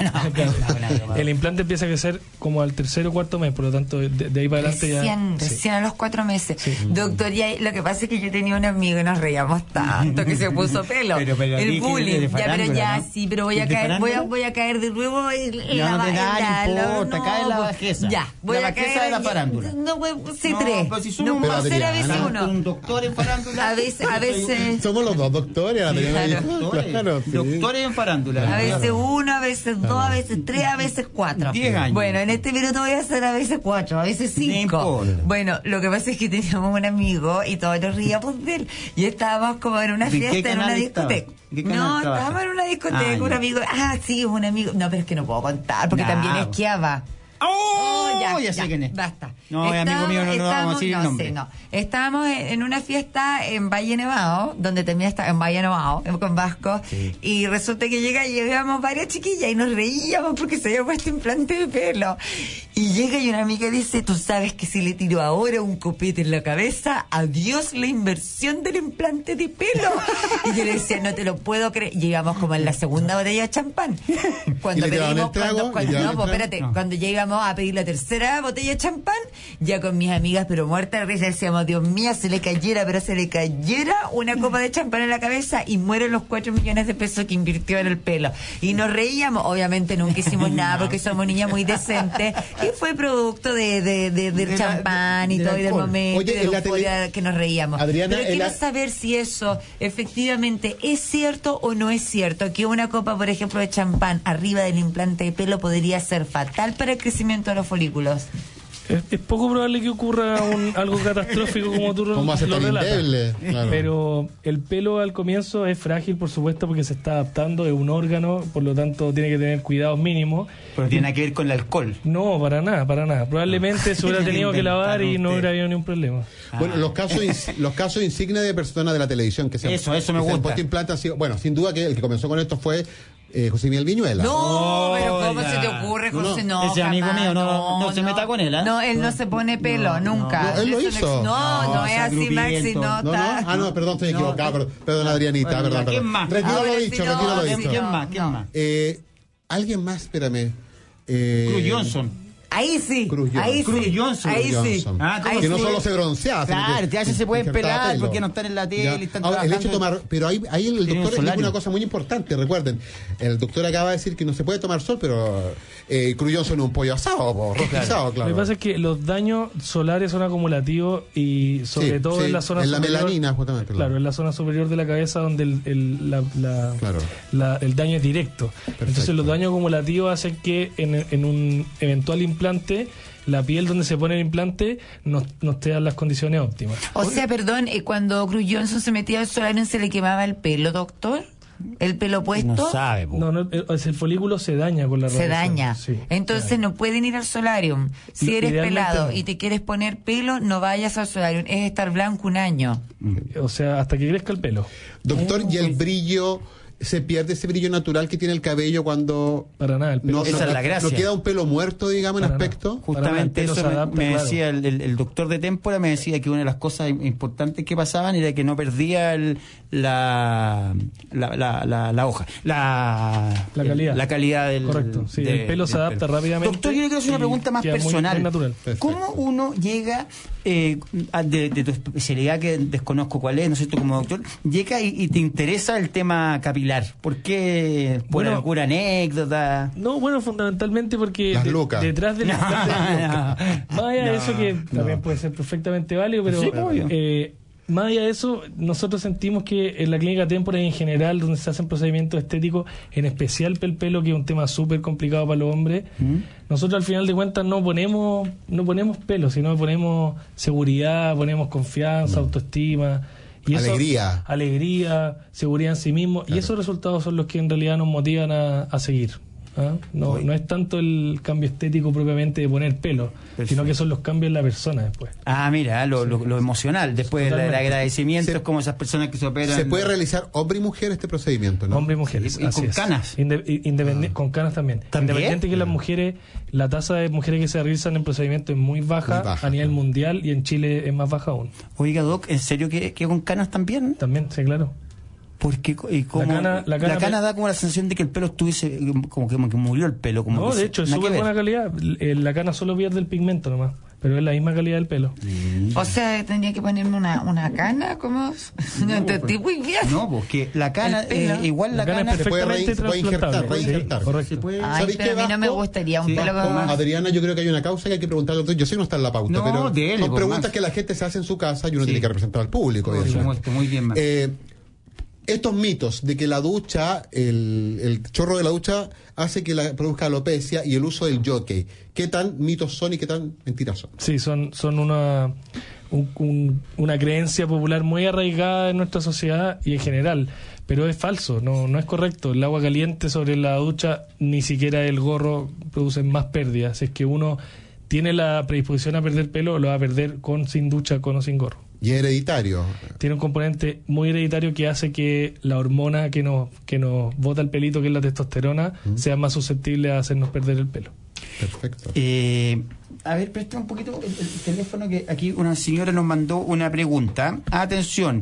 El implante empieza a crecer como al tercer o cuarto mes, por lo tanto de, de ahí para adelante recién, ya... Recién sí. a los cuatro meses. Sí. Sí. Doctor, ya, lo que pasa es que yo tenía un amigo y nos reíamos tanto que se puso pelo. Pero, pero el bullying. Ya, pero ya, ¿no? sí, pero voy a caer, voy a, voy a caer de nuevo en, en ya la no te da, la, no importa, no, cae en la bajeza. Ya, voy la a bajeza caer de la farándula. No, sí, no, tres. Pero si no un, puedo ser a veces uno. Un doctor en farándula. A veces, a veces. Somos los dos doctores, sí, claro. doctores, claro, sí. Doctores en farándula. A veces uno, a veces dos, a veces tres, a veces cuatro. Diez años. Bueno, en este minuto voy a hacer a veces cuatro, a veces cinco. Bueno, lo que pasa es que teníamos un amigo y todos nos reíamos de él. Y estábamos como en una fiesta, en una discoteca. No, estábamos en una discoteca, ah, un amigo. Ah, sí, un amigo. No, pero es que no puedo contar porque nah. también esquiaba. ¡Oh! oh ya, ya sé ya, quién es. Basta. No, es amigo mío, no, no vamos a decir no el nombre. Sé, no. Estábamos en una fiesta en Valle Nevado, donde también está en Valle Nevado, con Vasco, sí. y resulta que llega y llevábamos varias chiquillas y nos reíamos porque se había puesto implante de pelo. Y llega y una amiga dice, tú sabes que si le tiro ahora un copete en la cabeza, adiós la inversión del implante de pelo. Y yo le decía, no te lo puedo creer. Llegamos como en la segunda botella de champán. Cuando pedimos, cuando, cuando, no, pues espérate, no. cuando ya íbamos a pedir la tercera botella de champán, ya con mis amigas, pero muerta de risa, decíamos, Dios mío, se le cayera, pero se le cayera una copa de champán en la cabeza y mueren los cuatro millones de pesos que invirtió en el pelo. Y nos reíamos, obviamente nunca hicimos nada porque somos niñas muy decentes, y fue producto de, de, de, del de champán la, y de todo, y del momento, Oye, y de la euforia tele... que nos reíamos. Adriana, pero quiero la... saber si eso efectivamente es cierto o no es cierto, que una copa, por ejemplo, de champán arriba del implante de pelo podría ser fatal para el crecimiento de los folículos. Es, es poco probable que ocurra un, algo catastrófico como tú ¿Cómo hace lo relatas. Claro. Pero el pelo al comienzo es frágil, por supuesto, porque se está adaptando, es un órgano, por lo tanto tiene que tener cuidados mínimos. Pero tiene que ver con el alcohol. No, para nada, para nada. Probablemente se hubiera tenido que lavar y no hubiera habido ningún problema. Ah. Bueno, los casos los casos insignia de personas de la televisión que se eso, eso me que gusta. Se han puesto implantes, ha sido, bueno, sin duda que el que comenzó con esto fue Eh, José Miguel Viñuela. No, oh, pero ¿cómo ya. se te ocurre, José? No, no ese jamás, amigo mío no, no, no se no, meta con él, ¿eh? No, él no se pone pelo, no, nunca. No, él lo hizo. No, no, no es así, Maxi, no, no, no. Ah, no, perdón, estoy equivocado. No, perdón, Adrianita, bueno, perdón, ¿quién perdón. más? Retiro lo dicho, sí, retiro no, lo sí, dicho. ¿Quién más? ¿Quién más? Eh, alguien más, espérame. Eh, Cruz Johnson. Ahí sí, Cruz ahí Cruz sí, Johnson. ahí sí. Ah, ahí que sí. no solo se bronceaba, claro, ya se pueden pelar pelo. Porque no están en la tele, ya. están Ahora, el hecho de tomar, pero ahí, ahí el doctor dijo una cosa muy importante, recuerden, el doctor acaba de decir que no se puede tomar sol, pero eh, Cruz Johnson es un pollo asado, o rostizado, claro. Lo que pasa es que los daños solares son acumulativos y sobre sí, todo sí, en la zona en superior, la melanina, justamente. Claro, claro, en la zona superior de la cabeza donde el, el, la, la, claro. la, el daño es directo. Perfecto. Entonces los daños acumulativos hacen que en, en un eventual implante la piel donde se pone el implante no, no esté en las condiciones óptimas. O sea, perdón, eh, cuando Cruz Johnson se metía al solarium, ¿se le quemaba el pelo, doctor? ¿El pelo puesto? No sabe, po. No, no, el, el folículo se daña con la Se radiación. daña. Sí, Entonces daña. no pueden ir al solarium. Si Lo, eres pelado no. y te quieres poner pelo, no vayas al solarium. Es estar blanco un año. O sea, hasta que crezca el pelo. Doctor, ¿y el brillo? ¿Se pierde ese brillo natural que tiene el cabello cuando...? Para nada, el pelo no, esa no, es la gracia. ¿No queda un pelo muerto, digamos, en Para aspecto? nada. Justamente eso me, adapta, me claro. decía el, el, el doctor de Témpora, me decía que una de las cosas importantes que pasaban era que no perdía el, la, la, la, la, la hoja, la, la calidad, el, la calidad del... Correcto, sí, de, el pelo se adapta pelo. rápidamente. Doctor, yo le quiero hacer una pregunta más personal. Muy, muy natural. ¿Cómo uno llega, eh, de, de tu especialidad que desconozco cuál es, ¿no es cierto?, como doctor, llega y, y te interesa el tema capilar? ¿Por qué? ¿Por Bueno, alguna anécdota? No, bueno, fundamentalmente porque Las de, lucas. detrás del No, implante, no, más allá de no, eso que no. también puede ser perfectamente válido, pero Sí, obvio. eh, más allá de eso, nosotros sentimos que en la clínica Témpora en general, donde se hacen procedimientos estéticos, en especial el pelo, que es un tema súper complicado para los hombres, ¿Mm? nosotros al final de cuentas no ponemos no ponemos pelo, sino ponemos seguridad, ponemos confianza, ¿Mm? autoestima. Y eso, alegría. Alegría, seguridad en sí mismo. Claro. Y esos resultados son los que en realidad nos motivan a, a seguir. ¿Ah? No, no es tanto el cambio estético propiamente de poner pelo, Perfecto. sino que son los cambios en la persona después. Ah, mira, lo, sí. lo, lo emocional, después el, el agradecimiento, se, es como esas personas que se operan. Se puede realizar hombre y mujer este procedimiento, ¿no? Hombre y mujer, y, y con canas. Inde, independent, ah. Con canas también. ¿También? Independiente que ah. las mujeres, la tasa de mujeres que se realizan en procedimiento es muy baja, muy baja a nivel claro. mundial, y en Chile es más baja aún. Oiga, Doc, ¿en serio que, que con canas también? También, sí, claro. Porque y como, la, cana, la, cana, la cana da como la sensación de que el pelo estuviese como que, como que murió el pelo. Como no, que de hecho, es súper buena calidad. La cana solo pierde el pigmento nomás, pero es la misma calidad del pelo. O sea, tendría que ponerme una, una cana, ¿cómo? No, no entendí muy bien. No, porque la cana, eh, igual la, la cana, cana es perfectamente se puede injertar, reinsertar. Correcto. Puede, Ay, pero a mí no me gustaría un sí, pelo como... Adriana, yo creo que hay una causa que hay que preguntar al doctor. Yo sé que no está en la pauta, no, pero él, son preguntas más. que la gente se hace en su casa y uno sí. tiene que representar al público. Por supuesto, muy bien, más. Eh, Estos mitos de que la ducha, el, el chorro de la ducha hace que la produzca alopecia y el uso del jockey, ¿qué tan mitos son y qué tan mentiras son? Sí, son, son una, un, un, una creencia popular muy arraigada en nuestra sociedad y en general, pero es falso, no, no es correcto. El agua caliente sobre la ducha, ni siquiera el gorro producen más pérdidas. Es que uno tiene la predisposición a perder pelo, lo va a perder con, sin ducha, con o sin gorro. Y es hereditario. Tiene un componente muy hereditario que hace que la hormona que nos que nos bota el pelito, que es la testosterona, ¿Mm? sea más susceptible a hacernos perder el pelo. Perfecto. Eh, a ver, presta un poquito el, el teléfono, que aquí una señora nos mandó una pregunta. Atención.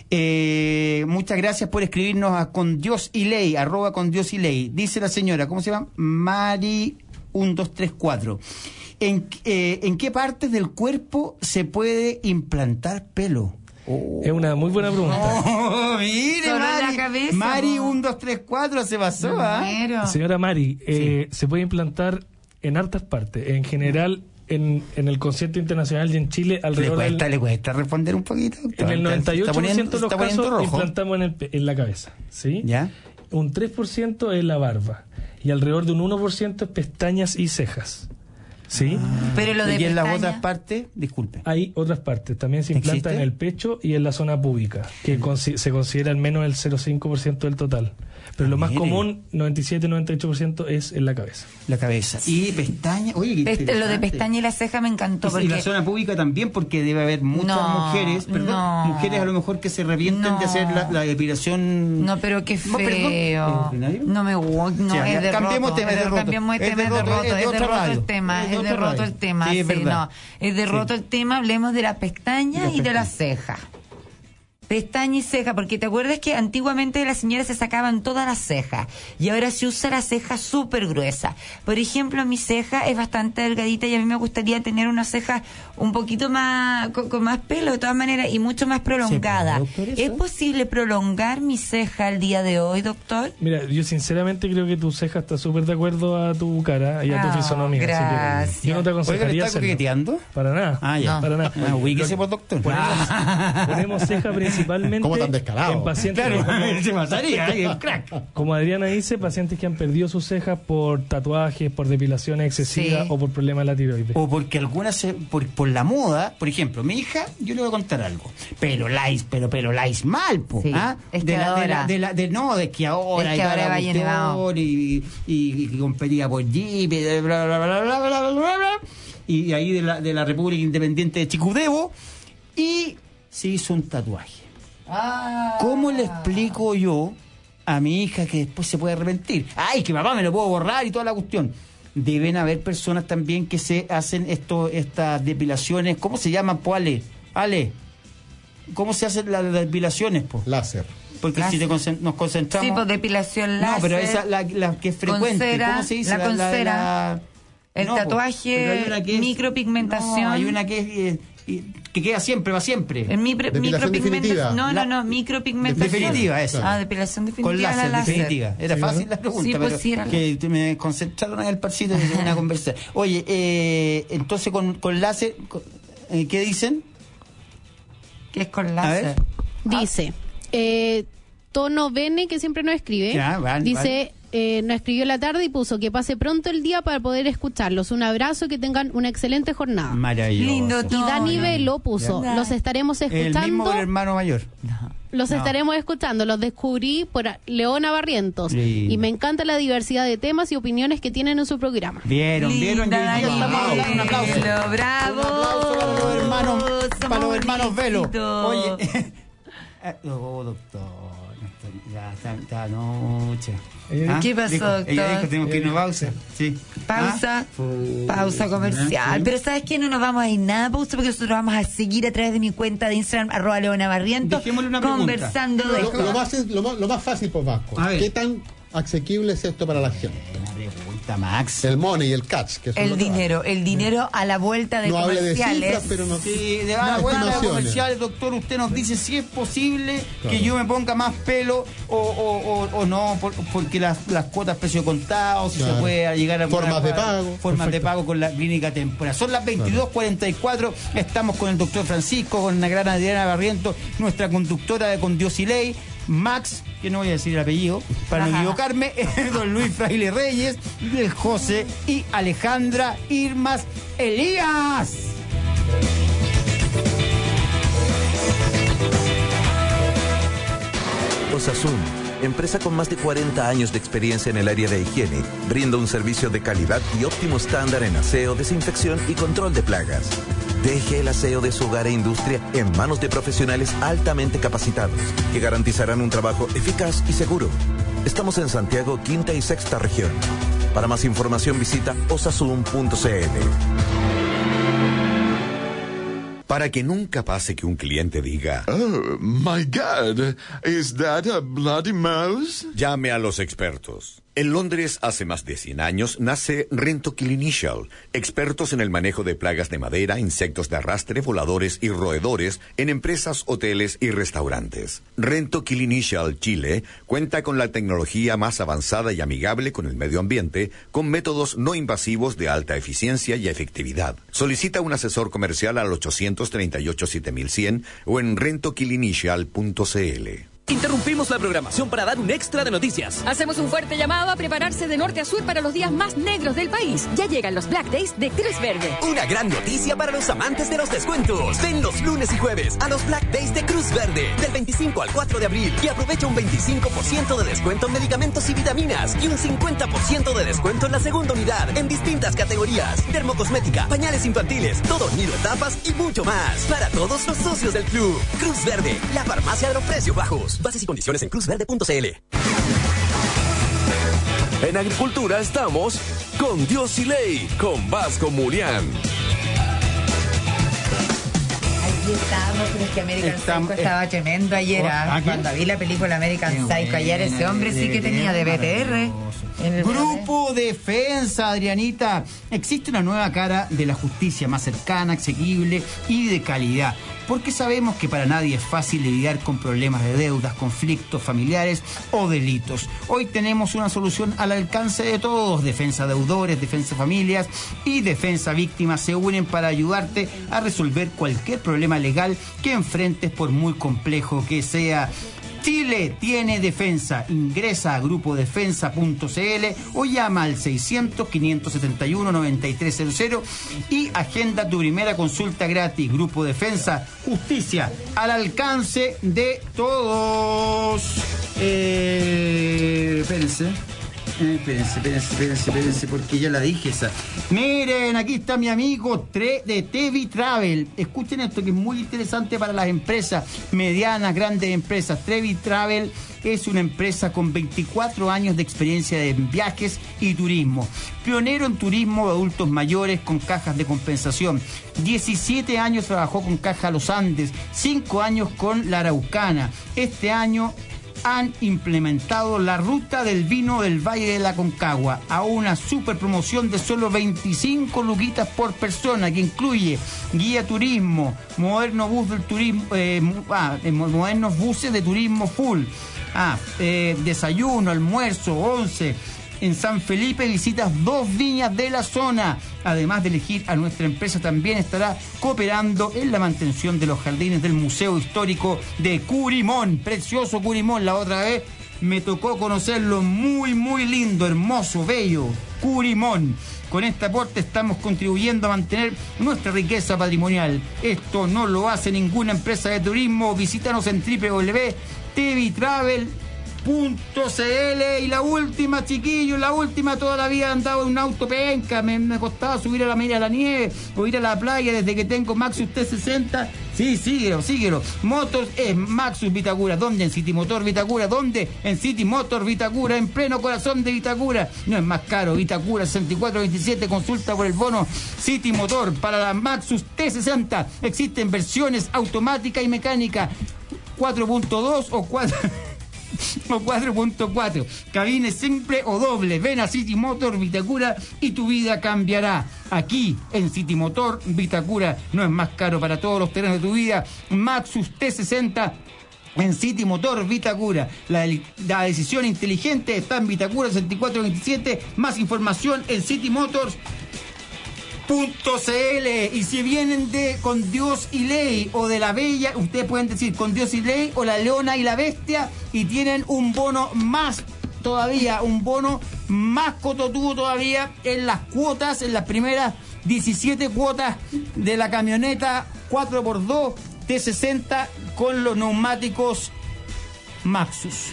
Eh, muchas gracias por escribirnos a con Dios y ley, arroba con Dios y ley. Dice la señora, ¿cómo se llama? Mari uno dos tres cuatro. ¿En, eh, ¿En qué partes del cuerpo se puede implantar pelo? Oh. Es una muy buena pregunta. Oh, mire, Mari, la cabeza, Mari uno dos tres cuatro se pasó. ¿eh? Señora Mari, eh, sí. se puede implantar en hartas partes. En general, en, en el concierto internacional y en Chile, alrededor le cuesta, del... le cuesta responder un poquito. En el noventa y ocho por ciento de los casos implantamos en, el, en la cabeza. ¿Sí? ¿Ya? Un tres por ciento es la barba. Y alrededor de un uno por ciento es pestañas y cejas. ¿Sí? Ah, pero lo de y en las otras partes, disculpe. Hay otras partes, también se implanta ¿Existe? en el pecho y en la zona púbica, que consi- se considera al menos el cero coma cinco por ciento del total. Pero ah, lo más mire. común, noventa y siete a noventa y ocho por ciento, es en la cabeza. La cabeza. Y pestañas, oye, Pest- lo de pestaña y la ceja me encantó. Y la zona pública también, porque debe haber muchas no, mujeres, perdón, no. mujeres a lo mejor que se revienten no. de hacer la, la depilación. No, pero qué feo. No me gusta. No, sí, es de cambiemos roto. tema, es de roto. Cambiemos tema, es de roto. Es de roto el tema. Es de roto el tema. Sí, es sí, no. Es de roto sí. el tema. Hablemos de las pestañas y, y de la ceja. Pestaña y ceja, porque te acuerdas que antiguamente las señoras se sacaban todas las cejas y ahora se usa la ceja súper gruesa. Por ejemplo, mi ceja es bastante delgadita y a mí me gustaría tener una ceja un poquito más, con, con más pelo de todas maneras y mucho más prolongada. ¿Es posible prolongar mi ceja el día de hoy, doctor? Mira, yo sinceramente creo que tu ceja está súper de acuerdo a tu cara y a tu oh, fisonomía. Gracias. Así que yo no te aconsejaría hacerlo. ¿Está coqueteando? Para nada. Ah, ya. No. Para nada. Ah, ubíquese por doctor. Ponemos, ponemos ceja principalmente ¿Cómo tan descarado? en pacientes claro, como, se mataría, ¿eh? Crack. Como Adriana dice, pacientes que han perdido sus cejas por tatuajes, por depilaciones excesivas sí. o por problemas de la tiroides. O porque algunas, se, por, por la moda, por ejemplo, mi hija, yo le voy a contar algo. Pero lais, pero pero lais mal, po, sí. ¿ah? Es de, que la, ahora, de, la, de la de no, de que ahora es que ahora va llenado y, y, y competía por Jeep, bla bla bla bla bla bla bla bla, y ahí de la de la República Independiente de Chicudebo, y se hizo un tatuaje. Ah. ¿Cómo le explico yo a mi hija que después se puede arrepentir? Ay, que papá me lo puedo borrar y toda la cuestión. Deben haber personas también que se hacen esto, estas depilaciones. ¿Cómo se llaman, po, Ale? Ale, ¿cómo se hacen las depilaciones, po? Láser. Porque láser. Si te concent- nos concentramos... Sí, pues depilación láser. No, pero esa la, la que es frecuente. Cera, ¿cómo se dice? La, la con cera. La, la... El no, tatuaje, es, micropigmentación. No, hay una que es... Eh, que queda siempre, va siempre. En mi micropigmentación. No, no, no, micropigmentación. Definitiva, esa. Ah, depilación definitiva. Con láser, la láser. definitiva. Era sí, fácil la pregunta, sí, pues pero sí, era que la... me concentraron en el parcito de una conversación. Oye, eh, entonces con, con láser, eh, ¿qué dicen? ¿Qué es con láser? Dice, eh, Tono Bene, que siempre nos escribe, ya, van, dice... van. eh, nos escribió en la tarde y puso que pase pronto el día para poder escucharlos. Un abrazo, que tengan una excelente jornada. Maravilloso. Lindo. Y Dani Velo puso, Ya. los estaremos escuchando. El mismo del hermano mayor. Los No. estaremos escuchando, los descubrí por Leona Barrientos. Lindo. Y me encanta la diversidad de temas y opiniones que tienen en su programa. Vieron, vieron. Linda, Y hoy día Dani estamos hablando, un aplauso. Velo, bravo. Un aplauso para los hermanos, Somos para los hermanos Velo. bonitos. Oye, eh, oh, doctor, ya está, está noche. ¿Ah? ¿Qué pasó, Dijo, doctor? Ella dijo, tenemos que irnos a pausa. Sí. Pausa, ¿Ah? pausa comercial. Sí. Pero ¿sabes qué? No nos vamos a ir nada a pausa porque nosotros vamos a seguir a través de mi cuenta de Instagram, arroba Leona Barrientos, Dejémosle una conversando de Lo, esto. lo más, lo, más, lo más fácil, pues, Vasco. A ver. ¿Qué tan asequible es esto para la gente? Una pregunta, Max. El money y el catch. Que son El lo que dinero, el dinero a la vuelta de No hable de comerciales. cifras, pero no. Sí, de No, la vuelta de estimaciones. comercial, doctor, usted nos dice si es posible Claro. que yo me ponga más pelo o, o, o, o no, por- porque las, las cuotas precio contado, si Claro. se puede llegar a Formas de pago. Formas de Perfecto. pago con la clínica temporal. Son las veintidós cuarenta y cuatro, estamos con el doctor Francisco, con la gran Adriana Barrientos, nuestra conductora de Con Dios y Ley, Max, que no voy a decir el apellido, para no Ajá. equivocarme, don Luis Fraile Reyes, del José y Alejandra Irmas Elías. Osasun, empresa con más de cuarenta años de experiencia en el área de higiene, brinda un servicio de calidad y óptimo estándar en aseo, desinfección y control de plagas. Deje el aseo de su hogar e industria en manos de profesionales altamente capacitados, que garantizarán un trabajo eficaz y seguro. Estamos en Santiago, quinta y sexta región. Para más información visita osasun punto c l. Para que nunca pase que un cliente diga, Oh, my God, is that a bloody mouse? llame a los expertos. En Londres, hace más de cien años, nace Rentokil Initial, expertos en el manejo de plagas de madera, insectos de arrastre, voladores y roedores en empresas, hoteles y restaurantes. Rentokil Initial Chile cuenta con la tecnología más avanzada y amigable con el medio ambiente, con métodos no invasivos de alta eficiencia y efectividad. Solicita un asesor comercial al ochocientos treinta y ocho siete mil cien o en rentokil initial punto c l. Interrumpimos la programación para dar un extra de noticias. Hacemos un fuerte llamado a prepararse de norte a sur para los días más negros del país. Ya llegan los Black Days de Cruz Verde. Una gran noticia para los amantes de los descuentos. Ven los lunes y jueves a los Black Days de Cruz Verde, del veinticinco al cuatro de abril, y aprovecha un veinticinco por ciento de descuento en medicamentos y vitaminas y un cincuenta por ciento de descuento en la segunda unidad en distintas categorías: dermocosmética, pañales infantiles, todo nido etapas y mucho más. Para todos los socios del club. Cruz Verde, la farmacia de los precios bajos. Bases y condiciones en cruz verde punto c l. En Agricultura estamos con Dios y Ley, con Vasco Mulián. Aquí estamos, pero es que American Estamos- Psycho estaba tremendo ayer. Oh, ¿ah? ¿ah, qué? Cuando vi la película American Psycho ayer, ese hombre sí que tenía de B T R. En el Grupo Defensa, Adrianita. Existe una nueva cara de la justicia, más cercana, asequible y de calidad. Porque sabemos que para nadie es fácil lidiar con problemas de deudas, conflictos familiares o delitos. Hoy tenemos una solución al alcance de todos. Defensa Deudores, Defensa Familias y Defensa Víctimas se unen para ayudarte a resolver cualquier problema legal que enfrentes, por muy complejo que sea. Chile tiene defensa. Ingresa a grupo defensa punto c l o llama al seiscientos, quinientos setenta y uno, noventa y tres cero cero y agenda tu primera consulta gratis. Grupo Defensa, justicia al alcance de todos. Eh, espérense. Eh, espérense, espérense, espérense, espérense, porque ya la dije esa. Miren, aquí está mi amigo Tre de Tevi Travel. Escuchen esto que es muy interesante para las empresas, medianas, grandes empresas. Trevi Travel es una empresa con veinticuatro años de experiencia en viajes y turismo. Pionero en turismo de adultos mayores con cajas de compensación. diecisiete años trabajó con Caja Los Andes, cinco años con La Araucana. Este año han implementado la ruta del vino del Valle de la Aconcagua a una super promoción de solo veinticinco luquitas por persona, que incluye guía turismo, moderno bus del turismo, eh, ah, eh, modernos buses de turismo full, ah, eh, desayuno, almuerzo, once. En San Felipe visitas dos viñas de la zona. Además de elegir a nuestra empresa, también estará cooperando en la mantención de los jardines del Museo Histórico de Curimón. Precioso Curimón. La otra vez Me tocó conocerlo, muy, muy lindo, hermoso, bello, Curimón. Con este aporte estamos contribuyendo a mantener nuestra riqueza patrimonial. Esto no lo hace ninguna empresa de turismo. Visítanos en doble u doble u doble u punto t v travel punto c l. Y la última, chiquillos, la última, toda la vida he andado en un auto penca. Me, me costaba subir a la media a la nieve o ir a la playa desde que tengo Maxus T sesenta. Sí, síguelo, síguelo. Motors es Maxus Vitacura. ¿Dónde? En City Motor Vitacura. ¿Dónde? En City Motor Vitacura, en pleno corazón de Vitacura. No es más caro. Vitacura sesenta y cuatro veintisiete. Consulta por el bono City Motor para la Maxus T sesenta. Existen versiones automática y mecánica cuatro punto dos o cuatro o cuatro punto cuatro, cabine simple o doble. Ven a City Motor Vitacura y tu vida cambiará. Aquí en City Motor Vitacura no es más caro para todos los terrenos de tu vida. Maxus T sesenta en City Motor Vitacura. La, la decisión inteligente está en Vitacura sesenta y cuatro veintisiete. Más información en City Motors punto c l. Y si vienen de Con Dios y Ley o de La Bella, ustedes pueden decir Con Dios y Ley o La Leona y la Bestia, y tienen un bono más todavía, un bono más cototudo todavía en las cuotas, en las primeras diecisiete cuotas de la camioneta cuatro por dos T sesenta con los neumáticos Maxus.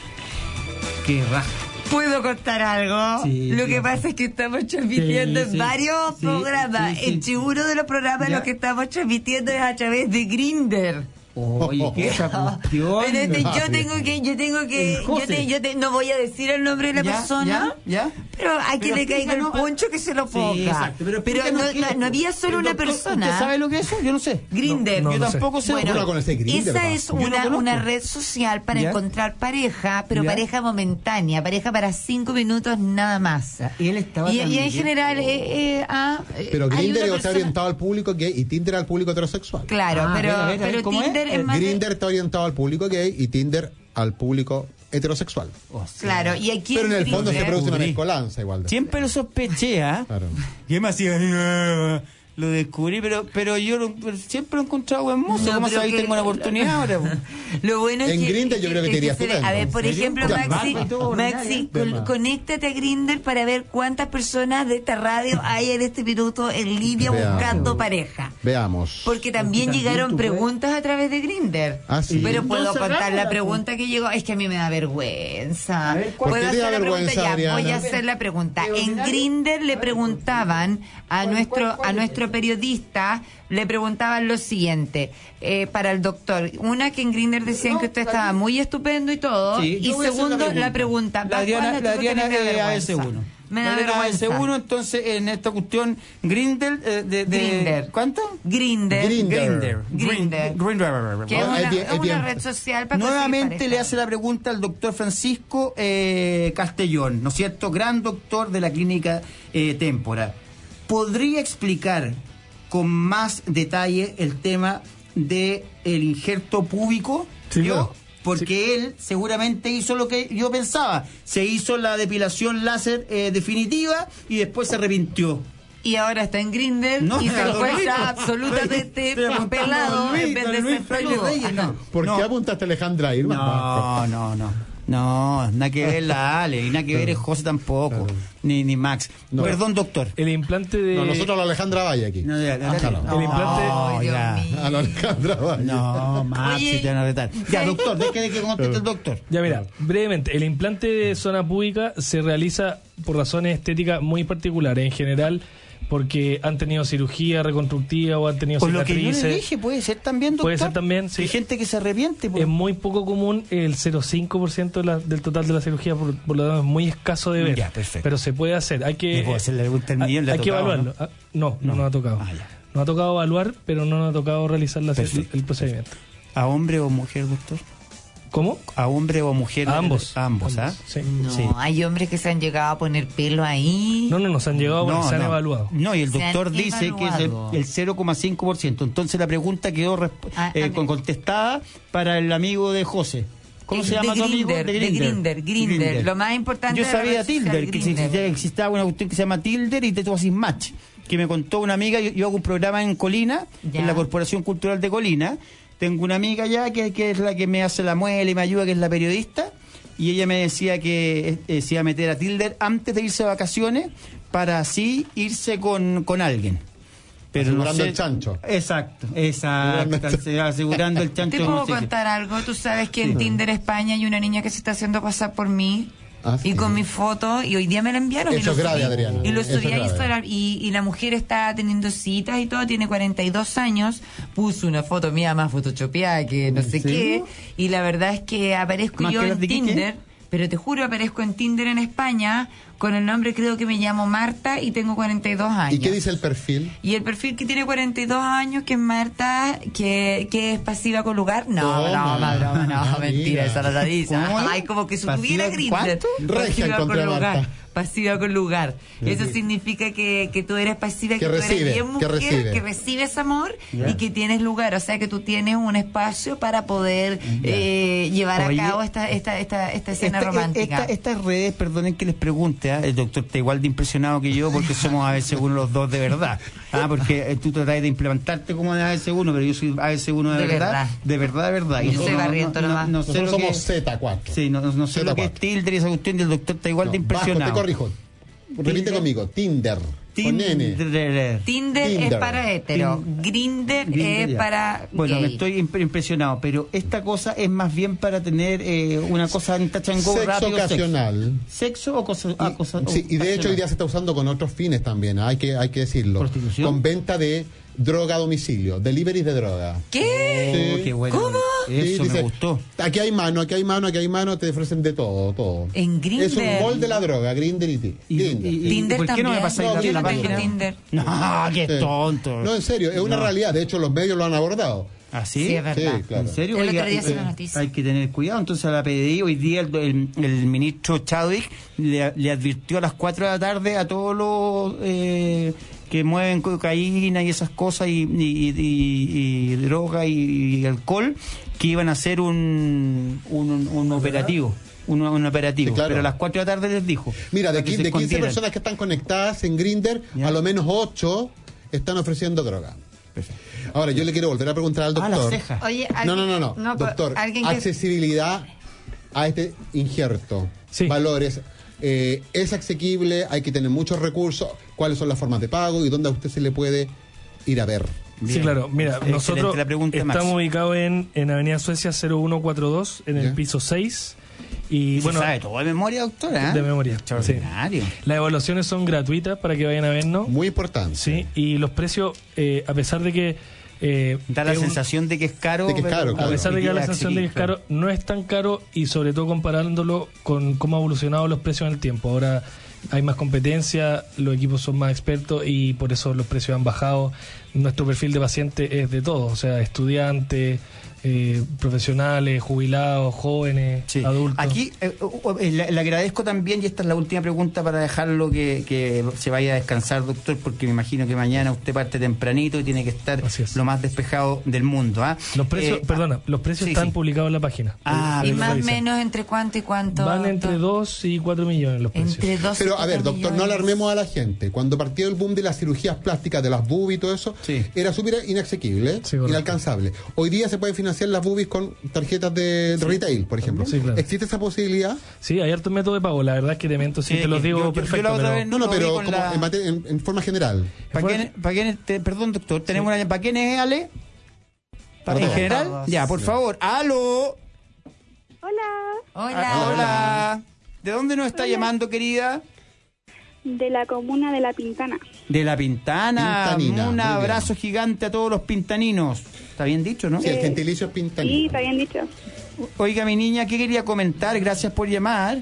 ¡Qué raja! ¿Puedo contar algo? Sí, lo que sí. pasa es que estamos transmitiendo Sí, en sí, varios sí, programas. sí, sí. En uno de los programas ¿Ya? lo que estamos transmitiendo es a través de Grindr. Oye, ¿qué esa cuestión? Pero este, yo tengo que, yo tengo que, El yo, José. te, yo te, no voy a decir el nombre de la ¿Ya? persona, ¿Ya? ¿Ya? pero hay que Pero le caiga el explícanos- poncho que se lo ponga. Sí, exacto, pero pero explícanos no, qué no, es. no había solo El una doctor, persona. ¿Usted sabe lo que es eso? Yo no sé. Grindr. No, no, Yo no tampoco sé. sé. Bueno, Bueno, conoce Grindr, esa papá. es Yo no una, conozco. una red social para ¿Ya? encontrar pareja, pero ¿Ya? pareja momentánea, pareja para cinco minutos nada más. Y él estaba Y, y en también- general, eh, eh, ah, eh, Pero hay Grindr una está persona- orientado al público gay y Tinder al público heterosexual. Claro, Ah, pero, a ver, a ver, a ver, pero ¿cómo es? Tinder es, Eh, más de- Grindr está orientado al público gay y Tinder al público heterosexual. O sea, Claro, y aquí Pero en el fondo se Grindr- produce una Descubrí. mezcolanza igual. de- siempre lo sospeché, ¿ah? Claro. Y él me hacía, "Ah", lo descubrí, pero pero yo lo- pero siempre lo he encontrado buen mozo. No, ¿Cómo pero sabéis que- tengo una oportunidad ahora? po? Lo bueno es En que, Grindr yo creo que te iría se ve- estupendo. A ver, por ¿En serio? ejemplo, Con Maxi, barba y todo, Maxi, De con- más. conéctate a Grindr para ver cuántas personas de esta radio hay en este minuto en línea Veamos. buscando pareja. Veamos. Porque también también llegaron tú puedes. preguntas a través de Grindr. Ah, sí. Pero puedo Entonces, contar la rápida, pregunta que llegó. Es que a mí me da vergüenza. A ver, ¿cuál? ¿Por ¿Puedo qué te hacer da la pregunta? vergüenza, Ya, Adriana? voy a hacer la pregunta. ¿Es En ordinario? Grindr le preguntaban a nuestro a nuestro periodista, le preguntaban lo siguiente, eh, para el doctor. Una, que en Grindr decían que usted estaba muy estupendo y todo. Sí, yo y voy a hacer segundo, la pregunta. La ¿para Adriana, cuál la tú Adriana tienes es vergüenza? A S uno. Me da La Adriana es A S vergüenza. uno, entonces en esta cuestión, Grindr, eh, de, de- Grindr. ¿cuánto? Grindr. Grindr. Grindr. Grindr. Que es No, una, es bien- es es una bien. red social para Nuevamente conseguir le pareja. hace la pregunta al doctor Francisco eh, Castellón, ¿no es cierto? Gran doctor de la clínica eh, Témpora. ¿Podría explicar con más detalle el tema de el injerto púbico? Sí, yo, claro. porque él seguramente hizo lo que yo pensaba. Se hizo la depilación láser eh, definitiva y después se arrepintió. Y ahora está en Grindr No, y se a don Luis. encuentra absolutamente Estoy apuntando a pelado don Luis, en vez don de Luis ser Fraile peludo. Reyes, no. ¿Por No. qué apuntaste a Alejandra Irma? No, no, no. No, nada que ver la Ale, y nada que ver el José tampoco, ni, ni Max. No. Perdón, doctor. El implante de... No, nosotros a la Alejandra Valle aquí. No, ya, ya, Déjalo. no, El implante- no, Ay, Dios ya. mío. A la Alejandra Valle. No, Max, Oye, si te van a retar. Ya, doctor, deje de que conteste el doctor. Ya mira, brevemente, el implante de zona pública se realiza por razones estéticas muy particulares. En general, porque han tenido cirugía reconstructiva o han tenido Por lo que yo cicatrices. le dije, puede ser también, doctor. Puede ser también, sí. Hay gente que se arrepiente. por- Es muy poco común, el cero coma cinco por ciento de la- del total de la cirugía, por, por lo tanto es muy escaso de ver. Ya, perfecto. Pero se puede hacer, hay que... Le puedo hacer la pregunta al hay- millón, ¿le ha hay que tocado, evaluarlo. no? Ah, No, no, No. nos ha tocado. Ah, ya. Nos ha tocado evaluar, pero no nos ha tocado realizar la- el, Perfecto. el procedimiento. ¿A hombre o mujer, doctor? ¿Cómo? ¿A hombre o mujer? A ambos. A ambos, ¿ah? Sí. No, Sí. hay hombres que se han llegado a poner pelo ahí. No, no, nos han llegado, No, se han no. evaluado. No, y el Se han doctor dice que es el, evaluado. el cero coma cinco por ciento. Entonces la pregunta quedó resp- Ah, eh, a ver. con- contestada para el amigo de José. ¿Cómo De- se llama de tu amigo? Grindr, de Grindr, Grindr. Lo más importante Yo de la sabía red social Tilder, es que Grindr. existía, existía una cuestión que se llama Tilder y te tú haces match. Que me contó una amiga, yo, yo hago un programa en Colina, Ya. en la Corporación Cultural de Colina. Tengo una amiga ya que, que es la que me hace la muela y me ayuda, que es la periodista. y ella me decía que eh, se iba a meter a Tinder antes de irse de vacaciones para así irse con, con alguien. Pero asegurando no sé, el chancho. Exacto, exacto, asegurando el chancho. ¿Te puedo contar algo? Tú sabes que sí. En Tinder España hay una niña que se está haciendo pasar por mí. Ah, y sí. Con mi foto, y hoy día me la enviaron. Eso y es grave, subí, Adriana. Y lo Eso subí a Instagram. Y, y la mujer está teniendo citas y todo, tiene cuarenta y dos años. Puso una foto mía más photoshopeada que no sé ¿sí? qué. Y la verdad es que aparezco yo en Tinder. Qué? Pero te juro, aparezco en Tinder en España con el nombre, creo que me llamo Marta y tengo cuarenta y dos años. ¿Y qué dice el perfil? Y el perfil que tiene cuarenta y dos años, que es Marta, que, que es pasiva con lugar. No, oh, no, no, no, no, no mentira, esa no la dice. Ay, como que si tuviera Grindr. Pasiva con lugar. Pasiva con lugar. Eso significa que, que tú eres pasiva, que, que tú recibe, eres bien mujer, que, recibe. que recibes amor yeah. y que tienes lugar. O sea, que tú tienes un espacio para poder yeah. eh, llevar Oye, a cabo esta esta esta, esta escena esta, romántica. Esta, estas redes, perdonen que les pregunte, ¿eh? El doctor está igual de impresionado que yo porque somos A B C uno los dos de verdad. Ah, porque tú tratas de implementarte como de A B C uno, pero yo soy A B C uno de, de verdad, verdad. De verdad, de verdad. Y yo soy barriento nomás. No, no, no, nosotros somos Z cuatro. Sí, no, no sé Z cuatro. Lo que es Tinder y esa cuestión, y el doctor está igual no, de impresionado. Bajo, te corrijo. Repite Tinder. Conmigo, Tinder. Tinder. Tinder, Tinder es para hetero, Grindr es para bueno, gay. Me estoy impresionado, pero esta cosa es más bien para tener eh, una cosa en touch and go sexo rápido. Ocasional. Sexo, sexo o cosa, y, ah, cosa sí, y de hecho hoy día se está usando con otros fines también, hay que hay que decirlo. ¿Prostitución? Con venta de droga a domicilio, delivery de droga. ¿Qué? Sí. Qué bueno. ¿Cómo? Eso sí, me dice, gustó. Aquí hay mano, aquí hay mano, aquí hay mano, te ofrecen de todo, todo. En Grindr. Es un mall de la droga, Grindr y ti. Y, Grindr. y, y, Tinder ¿por qué también? no me pasáis no, la, yo la no tengo página? Tinder. No, qué sí. tonto. No, en serio, es una no. realidad. De hecho, los medios lo han abordado. ¿Ah, sí? Sí, es verdad. Sí, claro. ¿En serio? El Oiga, otro día eh, se la noticia. hay que tener cuidado. Entonces, a la P D I, hoy día el, el, el ministro Chadwick le, le advirtió a las cuatro de la tarde a todos los eh, que mueven cocaína y esas cosas, y, y, y, y droga y, y alcohol, que iban a hacer un, un, un operativo. Un, un operativo, sí, claro. Pero a las cuatro de la tarde les dijo. Mira, de, de quince personas que están conectadas en Grindr, ¿ya? A lo menos ocho están ofreciendo droga. Perfecto. Ahora, yo le quiero volver a preguntar al doctor. Ah, las cejas. Oye, no, no, no, no. no doctor, que... accesibilidad a este injerto. Sí. Valores. Eh, ¿Es asequible? ¿Hay que tener muchos recursos? ¿Cuáles son las formas de pago? ¿Y dónde a usted se le puede ir a ver? Bien. Sí, claro. Mira, excelente, nosotros estamos Max. ubicados en, en Avenida Suecia cero uno cuatro dos, en el ¿ya? piso seis. Y, y bueno, sabe todo de memoria, doctora. ¿eh? De memoria. Extraordinario. Sí. Las evaluaciones son gratuitas para que vayan a vernos. Muy importante. Sí, y los precios, eh, a pesar de que eh, da la sensación un, de que es caro, de que es caro, claro. A pesar de que da la sensación de que es caro, no es tan caro, y sobre todo comparándolo con cómo han evolucionado los precios en el tiempo. Ahora hay más competencia, los equipos son más expertos y por eso los precios han bajado. Nuestro perfil de paciente es de todo, o sea, estudiantes, eh, profesionales, jubilados, jóvenes, sí. adultos. Aquí eh, le, le agradezco también, y esta es la última pregunta para dejarlo que, que se vaya a descansar, doctor, porque me imagino que mañana usted parte tempranito y tiene que estar lo más despejado del mundo. ¿ah? Los precios, eh, perdona, los precios sí, están sí. publicados en la página. Ah, y más o menos entre cuánto y cuánto. Van entre dos y cuatro millones los precios. Entre dos Pero a ver, doctor, millones. No alarmemos a la gente. Cuando partió el boom de las cirugías plásticas, de las boobies y todo eso, sí. era súper inasequible, sí, inalcanzable. Hoy día se puede financiar las boobies con tarjetas de, de sí. retail, por ejemplo. Sí, claro. ¿Existe esa posibilidad? Sí, hay hartos métodos de pago. La verdad es que te mento, sí, sí te los digo yo, perfecto. Yo pero... No, no, pero como la... en, materia, en, en forma general. ¿Para quién, para quién te, perdón, doctor, tenemos sí. una... ¿Para quién es, Ale? ¿Para, ¿En general? Todos. Ya, por favor. ¡Aló! Hola. Hola. Hola. ¿De dónde nos está Hola. llamando, querida? De la comuna de La Pintana. De La Pintana. Pintanina, un abrazo gigante a todos los pintaninos. ¿Está bien dicho, no? Sí, el gentilicio es pintanino. Sí, está bien dicho. Oiga, mi niña, ¿qué quería comentar? Gracias por llamar.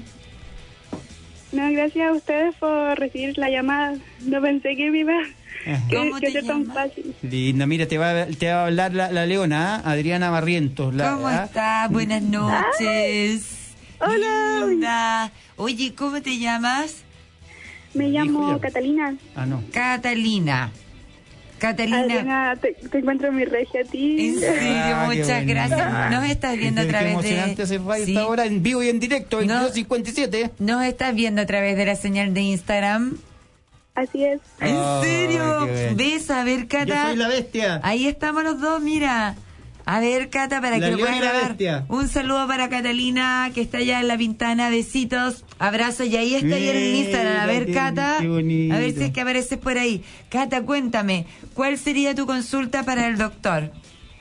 No, gracias a ustedes por recibir la llamada. No pensé que me iba ¿Cómo que, te que tan fácil. Linda, mira, te va, te va a hablar la, la leona, ¿eh? Adriana Barrientos. La, ¿Cómo ¿eh? estás? Buenas noches. Ay, hola. Linda. Oye, ¿cómo te llamas? Me llamo Catalina. Ah, no. Catalina. Catalina. Adriana, te, te encuentro muy regia a ti. En serio, ah, muchas gracias. Ah, Nos estás viendo a través qué emocionante de... hacer radio sí. esta hora en vivo y en directo, veintidós cincuenta y siete. Nos estás viendo a través de la señal de Instagram. Así es. ¿En serio? ¿Ves? A ver, Cata. Yo soy la bestia. Ahí estamos los dos, mira. A ver, Cata, para La que lo puedas Leona y la grabar. Bestia. Un saludo para Catalina, que está allá en La Pintana. Besitos, abrazos. Y ahí está ayer en el Instagram. A ver, Mira, Cata, qué bonito. a ver si es que apareces por ahí. Cata, cuéntame, ¿cuál sería tu consulta para el doctor?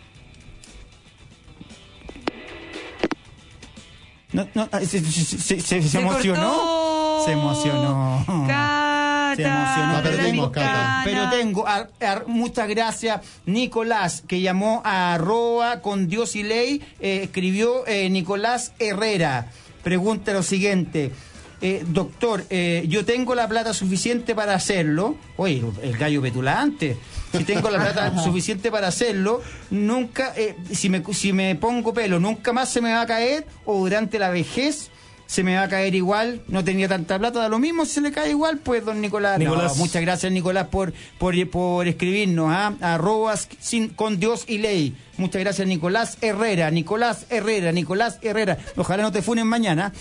No, no, se, se, se, se, se Se emocionó. cortó. Se emocionó. Cata, Se emocionó. La perdimos, pero, Cata. pero tengo, a- a- muchas gracias, Nicolás, que llamó a arroba con Dios y Ley, eh, escribió eh, Nicolás Herrera. Pregunta lo siguiente. Eh, doctor, eh, yo tengo la plata suficiente para hacerlo. Oye, el gallo petulante. Si tengo la plata suficiente para hacerlo, nunca, eh, si me si me pongo pelo, nunca más se me va a caer, o durante la vejez se me va a caer igual. No tenía tanta plata, da lo mismo, si se le cae igual, pues, don Nicolás. Nicolás. No, muchas gracias, Nicolás, por por, por escribirnos, ¿ah? Arrobas sin, con Dios y Ley. Muchas gracias, Nicolás Herrera, Nicolás Herrera, Nicolás Herrera. Ojalá no te funen mañana.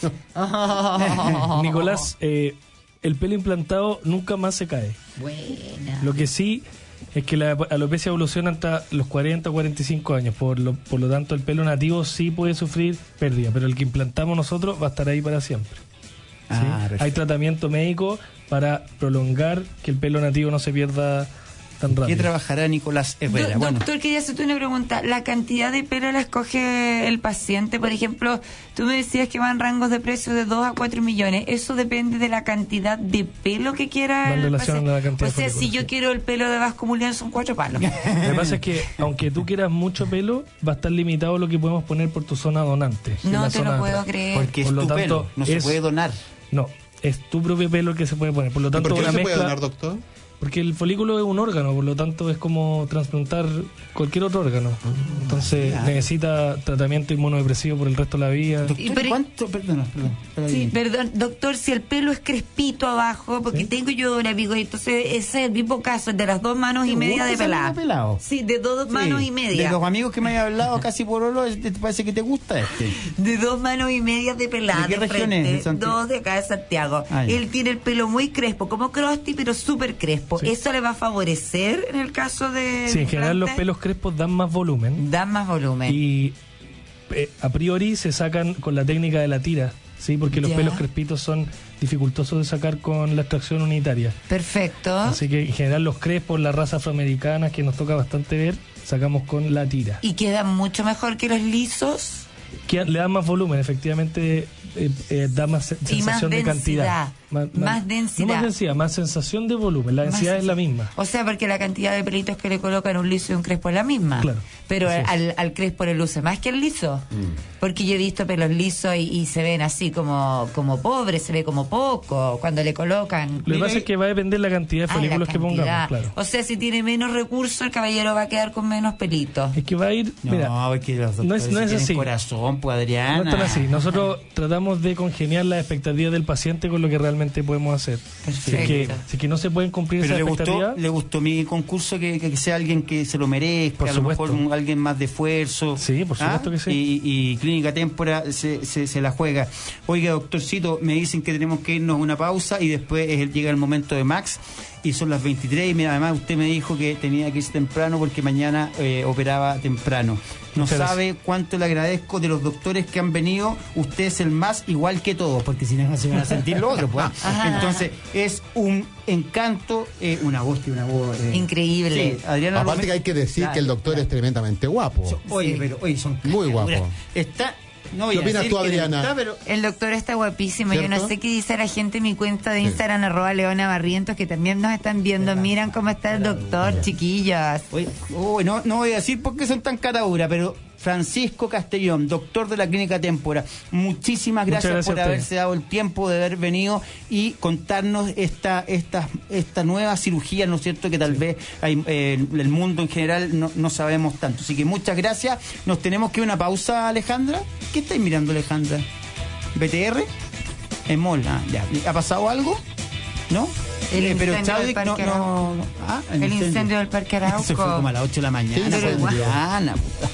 Nicolás, eh, el pelo implantado nunca más se cae. Buena. Lo que sí es que la alopecia evoluciona hasta los cuarenta o cuarenta y cinco años, por lo, por lo tanto el pelo nativo sí puede sufrir pérdida, pero el que implantamos nosotros va a estar ahí para siempre. ¿Sí? Ah, Hay tratamiento médico para prolongar que el pelo nativo no se pierda tan ¿Qué rápido. trabajará Nicolás Herrera? Do- Bueno, Doctor, quería hacerte una pregunta. ¿La cantidad de pelo la escoge el paciente? Por ejemplo, tú me decías que van rangos de precio de dos a cuatro millones. ¿Eso depende de la cantidad de pelo que quiera Va en el relación paciente? a la cantidad O sea, de si folículos, yo sí. quiero el pelo de Vasco Mulián, son cuatro palos. Lo que pasa es que, aunque tú quieras mucho pelo, va a estar limitado lo que podemos poner por tu zona donante. No la te zona lo puedo atrás. creer. porque por es lo tu tanto, pelo, no se es- puede donar. No, es tu propio pelo el que se puede poner. Por lo ¿Y tanto, por qué no una se mezcla. puede donar, doctor? Porque el folículo es un órgano, por lo tanto es como trasplantar cualquier otro órgano. Entonces ya. necesita tratamiento inmunodepresivo por el resto de la vida. Y pero- ¿Cuánto? Perdón, perdón. perdón. Sí, perdón, doctor, si el pelo es crespito abajo, porque tengo yo un amigo, y entonces ese es el mismo caso, de las dos manos y ¿Te media gusta de ese pelada. amigo pelado? Sí, de dos Sí, manos y media. De los amigos que me hayan hablado casi por oro, ¿te parece que te gusta este? De dos manos y media de pelada. ¿De qué de región es? frente, ¿De Santiago? Dos de acá de Santiago. Ah, ya. Él tiene el pelo muy crespo, como Krusty, pero súper crespo. Sí. ¿Eso le va a favorecer en el caso de. Sí, en general los pelos crespos dan más volumen. Dan más volumen. Y eh, a priori se sacan con la técnica de la tira, ¿sí? Porque los Ya. pelos crespitos son dificultosos de sacar con la extracción unitaria. Perfecto. Así que en general los crespos, la raza afroamericana, que nos toca bastante ver, sacamos con la tira. Y quedan mucho mejor que los lisos. Que le da más volumen, efectivamente eh, eh, da más se- Y más sensación de densidad. cantidad. Más densidad. No más densidad, más sensación de volumen. La Más densidad es la misma. O sea, porque la cantidad de pelitos que le colocan un liso y un crespo es la misma. Claro. Pero Así es. al, al crespo le luce más que el liso. Porque yo he visto pelos lisos y, y se ven así como, como pobres, se ve como poco cuando le colocan. Lo que pasa es que va a depender la cantidad de Ah, la folículos que pongamos, cantidad. claro. O sea, si tiene menos recursos, el caballero va a quedar con menos pelitos. Es que va a ir, No, mira, es que los no doctores es, no sí es tienen así. corazón, pues, Adriana. No es tan así. Nosotros tratamos de congeniar las expectativas del paciente con lo que realmente podemos hacer. Si es, que, si es que no se pueden cumplir Pero esas le gustó, expectativas, le gustó mi concurso, que, que sea alguien que se lo merezca, Por a lo mejor supuesto. un- alguien más de esfuerzo. Sí, por supuesto que sí. Y, y Clínica Témpora se, se, se la juega. Oiga, doctorcito, me dicen que tenemos que irnos a una pausa y después es el- llega el momento de Max y son las veintitrés y mira, además usted me dijo que tenía que irse temprano porque mañana eh, operaba temprano. No Muchas sabe gracias. cuánto le agradezco de los doctores que han venido. Usted es el más igual que todos, porque si no se van a sentir lo otro. Pues. Entonces, es un encanto, eh, una voz y una voz. eh. Increíble. Sí, Adriana Aparte Romero- que hay que decir Claro, que el doctor claro. es tremendamente guapo. Oye, pero oye, son Muy guapo. criaturas. Está. No voy ¿Qué a opinas decir tú, que le Adriana? gusta, pero El doctor está guapísimo. Yo no ¿Cierto? sé qué dice la gente en mi cuenta de Instagram, arroba Leona Barrientos, que también nos están viendo. Miran cómo está el doctor, chiquillas. Oye, uy, no, no voy a decir por qué son tan cataduras, pero Francisco Castellón, doctor de la Clínica Témpora, muchísimas Muchas gracias, gracias por a usted. haberse dado el tiempo de haber venido y contarnos esta esta esta nueva cirugía, ¿no es cierto? Que tal vez hay, eh, el mundo en general no, no sabemos tanto. Así que muchas gracias. Nos tenemos que ir a una pausa, Alejandra. ¿Qué estáis mirando, Alejandra? ¿B T R? En Mola, ya. ¿Ha pasado algo? ¿No? El Eh, pero incendio del Chadwick no, Parque no, Arauco. no- ah, El incendio del Parque Arauco. Eso fue como a las ocho de la mañana. Sí, pero pues, igual. Adriana, puta.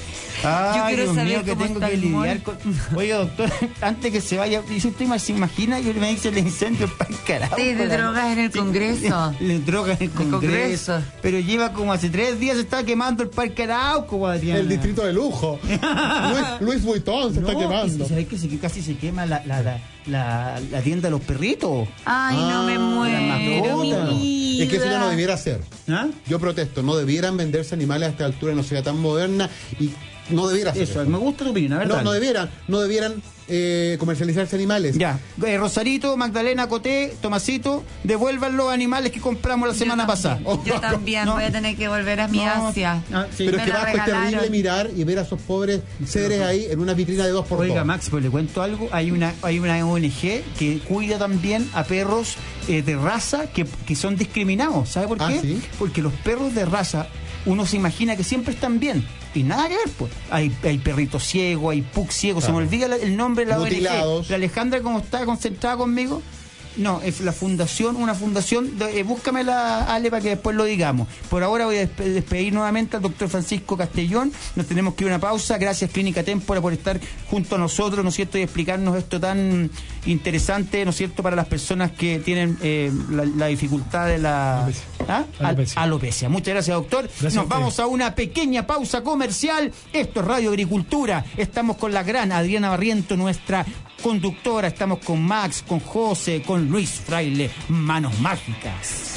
Ay, Yo quiero Dios saber mío, que cómo tengo está que el lidiar con... Oiga, doctor, antes que se vaya, si usted se imagina, yo me dice el incendio para el carajo. Sí, de drogas en el Congreso. Le drogas en el Congreso. Congreso. Pero lleva como hace tres días se está quemando el Parque Arauco, Adriana. El distrito de lujo. Luis, Luis Vuitton se no, está quemando. ¿Sabes que, que casi se quema la, la, la, la, la tienda de los perritos? Ay, ah, no me muero, mi vida. Es que eso ya no debiera ser. ¿Ah? Yo protesto, no debieran venderse animales a esta altura en una sociedad tan moderna y no debiera ser. Eso, eso. Me gusta tu opinión, a ver, No, dale. no debieran, no debieran eh, comercializarse animales. Ya, eh, Rosarito, Magdalena, Coté, Tomasito, devuelvan los animales que compramos la semana yo pasada. Yo también no. voy a tener que volver a mi no. Asia. Ah, sí. Pero es que Vasco, es terrible mirar y ver a esos pobres seres ahí en una vitrina de dos por dos. Oiga, Max, pues le cuento algo. Hay una hay una O N G que cuida también a perros eh, de raza que, que son discriminados. ¿Sabe por qué? ¿Ah, sí? Porque los perros de raza, uno se imagina que siempre están bien. Y nada que ver, pues. Hay, hay perritos ciegos, hay pug ciegos. Claro. Se me olvida la, el nombre de la Mutilados. O N G. La Alejandra, como está concentrada conmigo. No, es la fundación, una fundación, de, eh, búscamela, Ale, para que después lo digamos. Por ahora voy a despe- despedir nuevamente al doctor Francisco Castellón. Nos tenemos que ir a una pausa. Gracias, Clínica Témpora, por estar junto a nosotros, ¿no es cierto?, y explicarnos esto tan interesante, ¿no es cierto?, para las personas que tienen eh, la, la dificultad de la alopecia. ¿Ah? Alopecia. Al- alopecia. Muchas gracias, doctor. Gracias Nos a vamos a una pequeña pausa comercial. Esto es Radio Agricultura. Estamos con la gran Adriana Barriento, nuestra conductora. Estamos con Max, con José, con Luis Fraile, Manos Mágicas.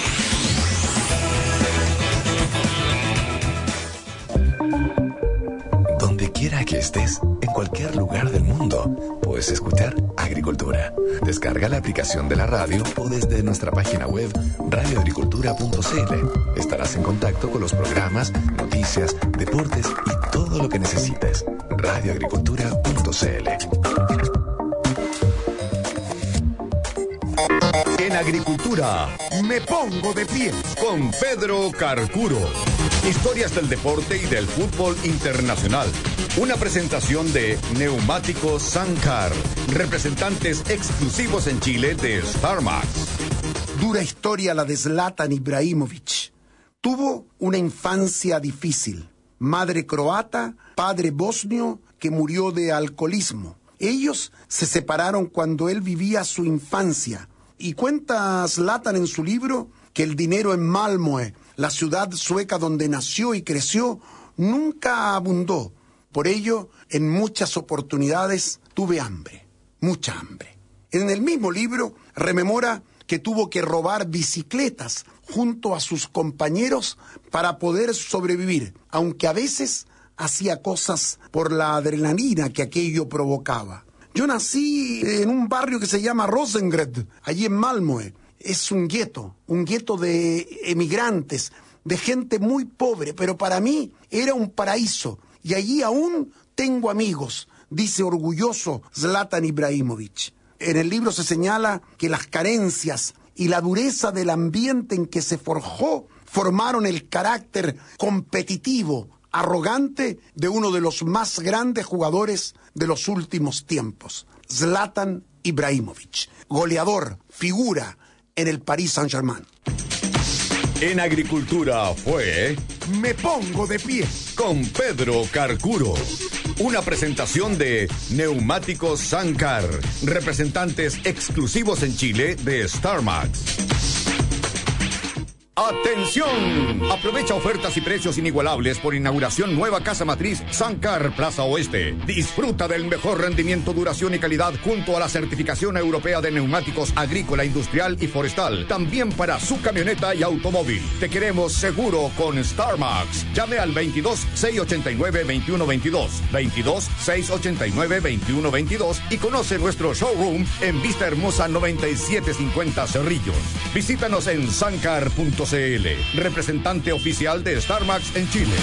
Donde quiera que estés, en cualquier lugar del mundo, puedes escuchar Agricultura. Descarga la aplicación de la radio o desde nuestra página web radio agricultura punto c l. Estarás en contacto con los programas, noticias, deportes y todo lo que necesites. radio agricultura punto c l. En Agricultura, me pongo de pie con Pedro Carcuro. Historias del deporte y del fútbol internacional. Una presentación de Neumáticos Sancar, representantes exclusivos en Chile de StarMax. Dura historia la de Zlatan Ibrahimovic. Tuvo una infancia difícil. Madre croata, padre bosnio que murió de alcoholismo. Ellos se separaron cuando él vivía su infancia. Y cuenta Zlatan en su libro que el dinero en Malmö, la ciudad sueca donde nació y creció, nunca abundó. Por ello, en muchas oportunidades tuve hambre, mucha hambre. En el mismo libro rememora que tuvo que robar bicicletas junto a sus compañeros para poder sobrevivir, aunque a veces hacía cosas por la adrenalina que aquello provocaba. Yo nací en un barrio que se llama Rosengräd, allí en Malmö. Es un gueto, un gueto de emigrantes, de gente muy pobre, pero para mí era un paraíso. Y allí aún tengo amigos, dice orgulloso Zlatan Ibrahimovic. En el libro se señala que las carencias y la dureza del ambiente en que se forjó formaron el carácter competitivo, arrogante de uno de los más grandes jugadores de los últimos tiempos, Zlatan Ibrahimovic, goleador, figura en el Paris Saint-Germain. En Agricultura fue Me Pongo de Pie con Pedro Carcuro. Una presentación de Neumáticos Sancar, representantes exclusivos en Chile de StarMax. ¡Atención! Aprovecha ofertas y precios inigualables por inauguración nueva casa matriz Sancar Plaza Oeste. Disfruta del mejor rendimiento, duración y calidad junto a la certificación europea de neumáticos agrícola, industrial y forestal. También para su camioneta y automóvil. Te queremos seguro con StarMax. Llame al veintidós, seiscientos ochenta y nueve, veintiuno veintidós. veintidós, seiscientos ochenta y nueve, veintiuno veintidós y conoce nuestro showroom en Vista Hermosa noventa y siete cincuenta Cerrillos. Visítanos en sancar punto c l, representante oficial de StarMax en Chile.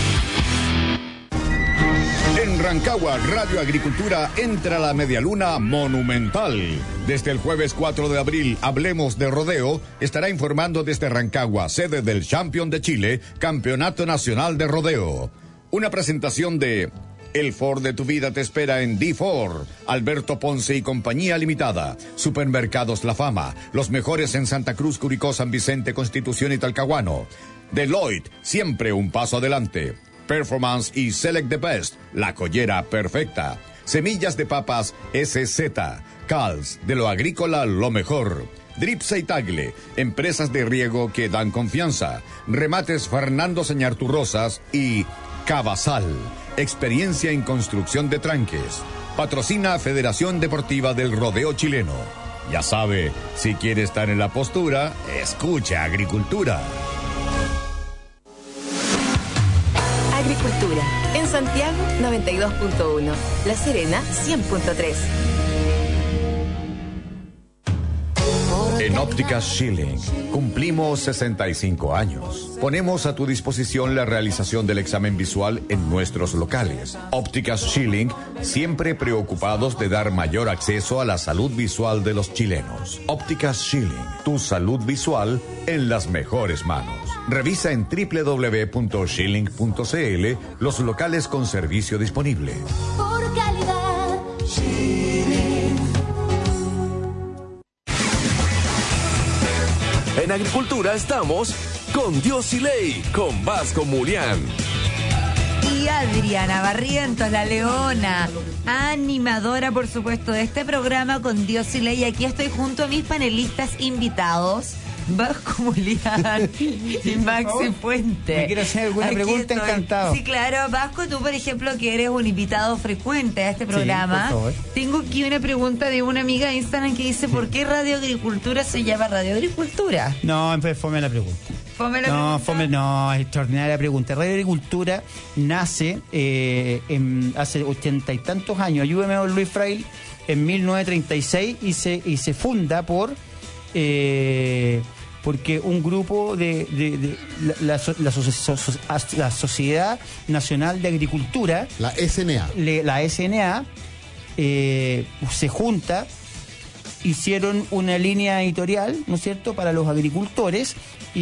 En Rancagua, Radio Agricultura entra la medialuna monumental. Desde el jueves cuatro de abril, Hablemos de Rodeo estará informando desde Rancagua, sede del Champion de Chile, Campeonato Nacional de Rodeo. Una presentación de El Ford de tu vida te espera en D cuatro, Alberto Ponce y Compañía Limitada, Supermercados La Fama, los mejores en Santa Cruz, Curicó, San Vicente, Constitución y Talcahuano. Deloitte, siempre un paso adelante. Performance y Select the Best, la collera perfecta. Semillas de papas S Z, Cals, de lo agrícola lo mejor. Dripsa y Tagle, empresas de riego que dan confianza. Remates Fernando Señarturrosas y Cabasal, experiencia en construcción de tranques. Patrocina Federación Deportiva del Rodeo Chileno. Ya sabe, si quiere estar en la postura, escucha Agricultura. Agricultura. En Santiago, noventa y dos punto uno. La Serena, cien punto tres. En Ópticas Schilling cumplimos sesenta y cinco años. Ponemos a tu disposición la realización del examen visual en nuestros locales. Ópticas Schilling, siempre preocupados de dar mayor acceso a la salud visual de los chilenos. Ópticas Schilling, tu salud visual en las mejores manos. Revisa en doble u doble u doble u punto schilling punto c l los locales con servicio disponible. Por calidad, Schilling. En Agricultura estamos con Dios y Ley, con Vasco Mulián. Y Adriana Barrientos, la leona, animadora, por supuesto, de este programa con Dios y Ley. Aquí estoy junto a mis panelistas invitados, Vasco Mulián y Maxi Puente. ¿Me quiero hacer alguna Aquí pregunta? estoy. Encantado. Sí, claro. Vasco, tú, por ejemplo, que eres un invitado frecuente a este programa. Sí, por favor. Tengo aquí una pregunta de una amiga de Instagram que dice, ¿por qué Radio Agricultura se llama Radio Agricultura? No, pues fome la pregunta. Fome la no, pregunta. Fome, no, es extraordinaria pregunta. Radio Agricultura nace eh, en, hace ochenta y tantos años, ayúdame, don Luis Fraile, en mil novecientos treinta y seis y se, y se funda por... Eh, porque un grupo de, de, de la, la, la, la Sociedad Nacional de Agricultura, la S N A, le, la S N A eh, se junta, hicieron una línea editorial, ¿no es cierto?, para los agricultores,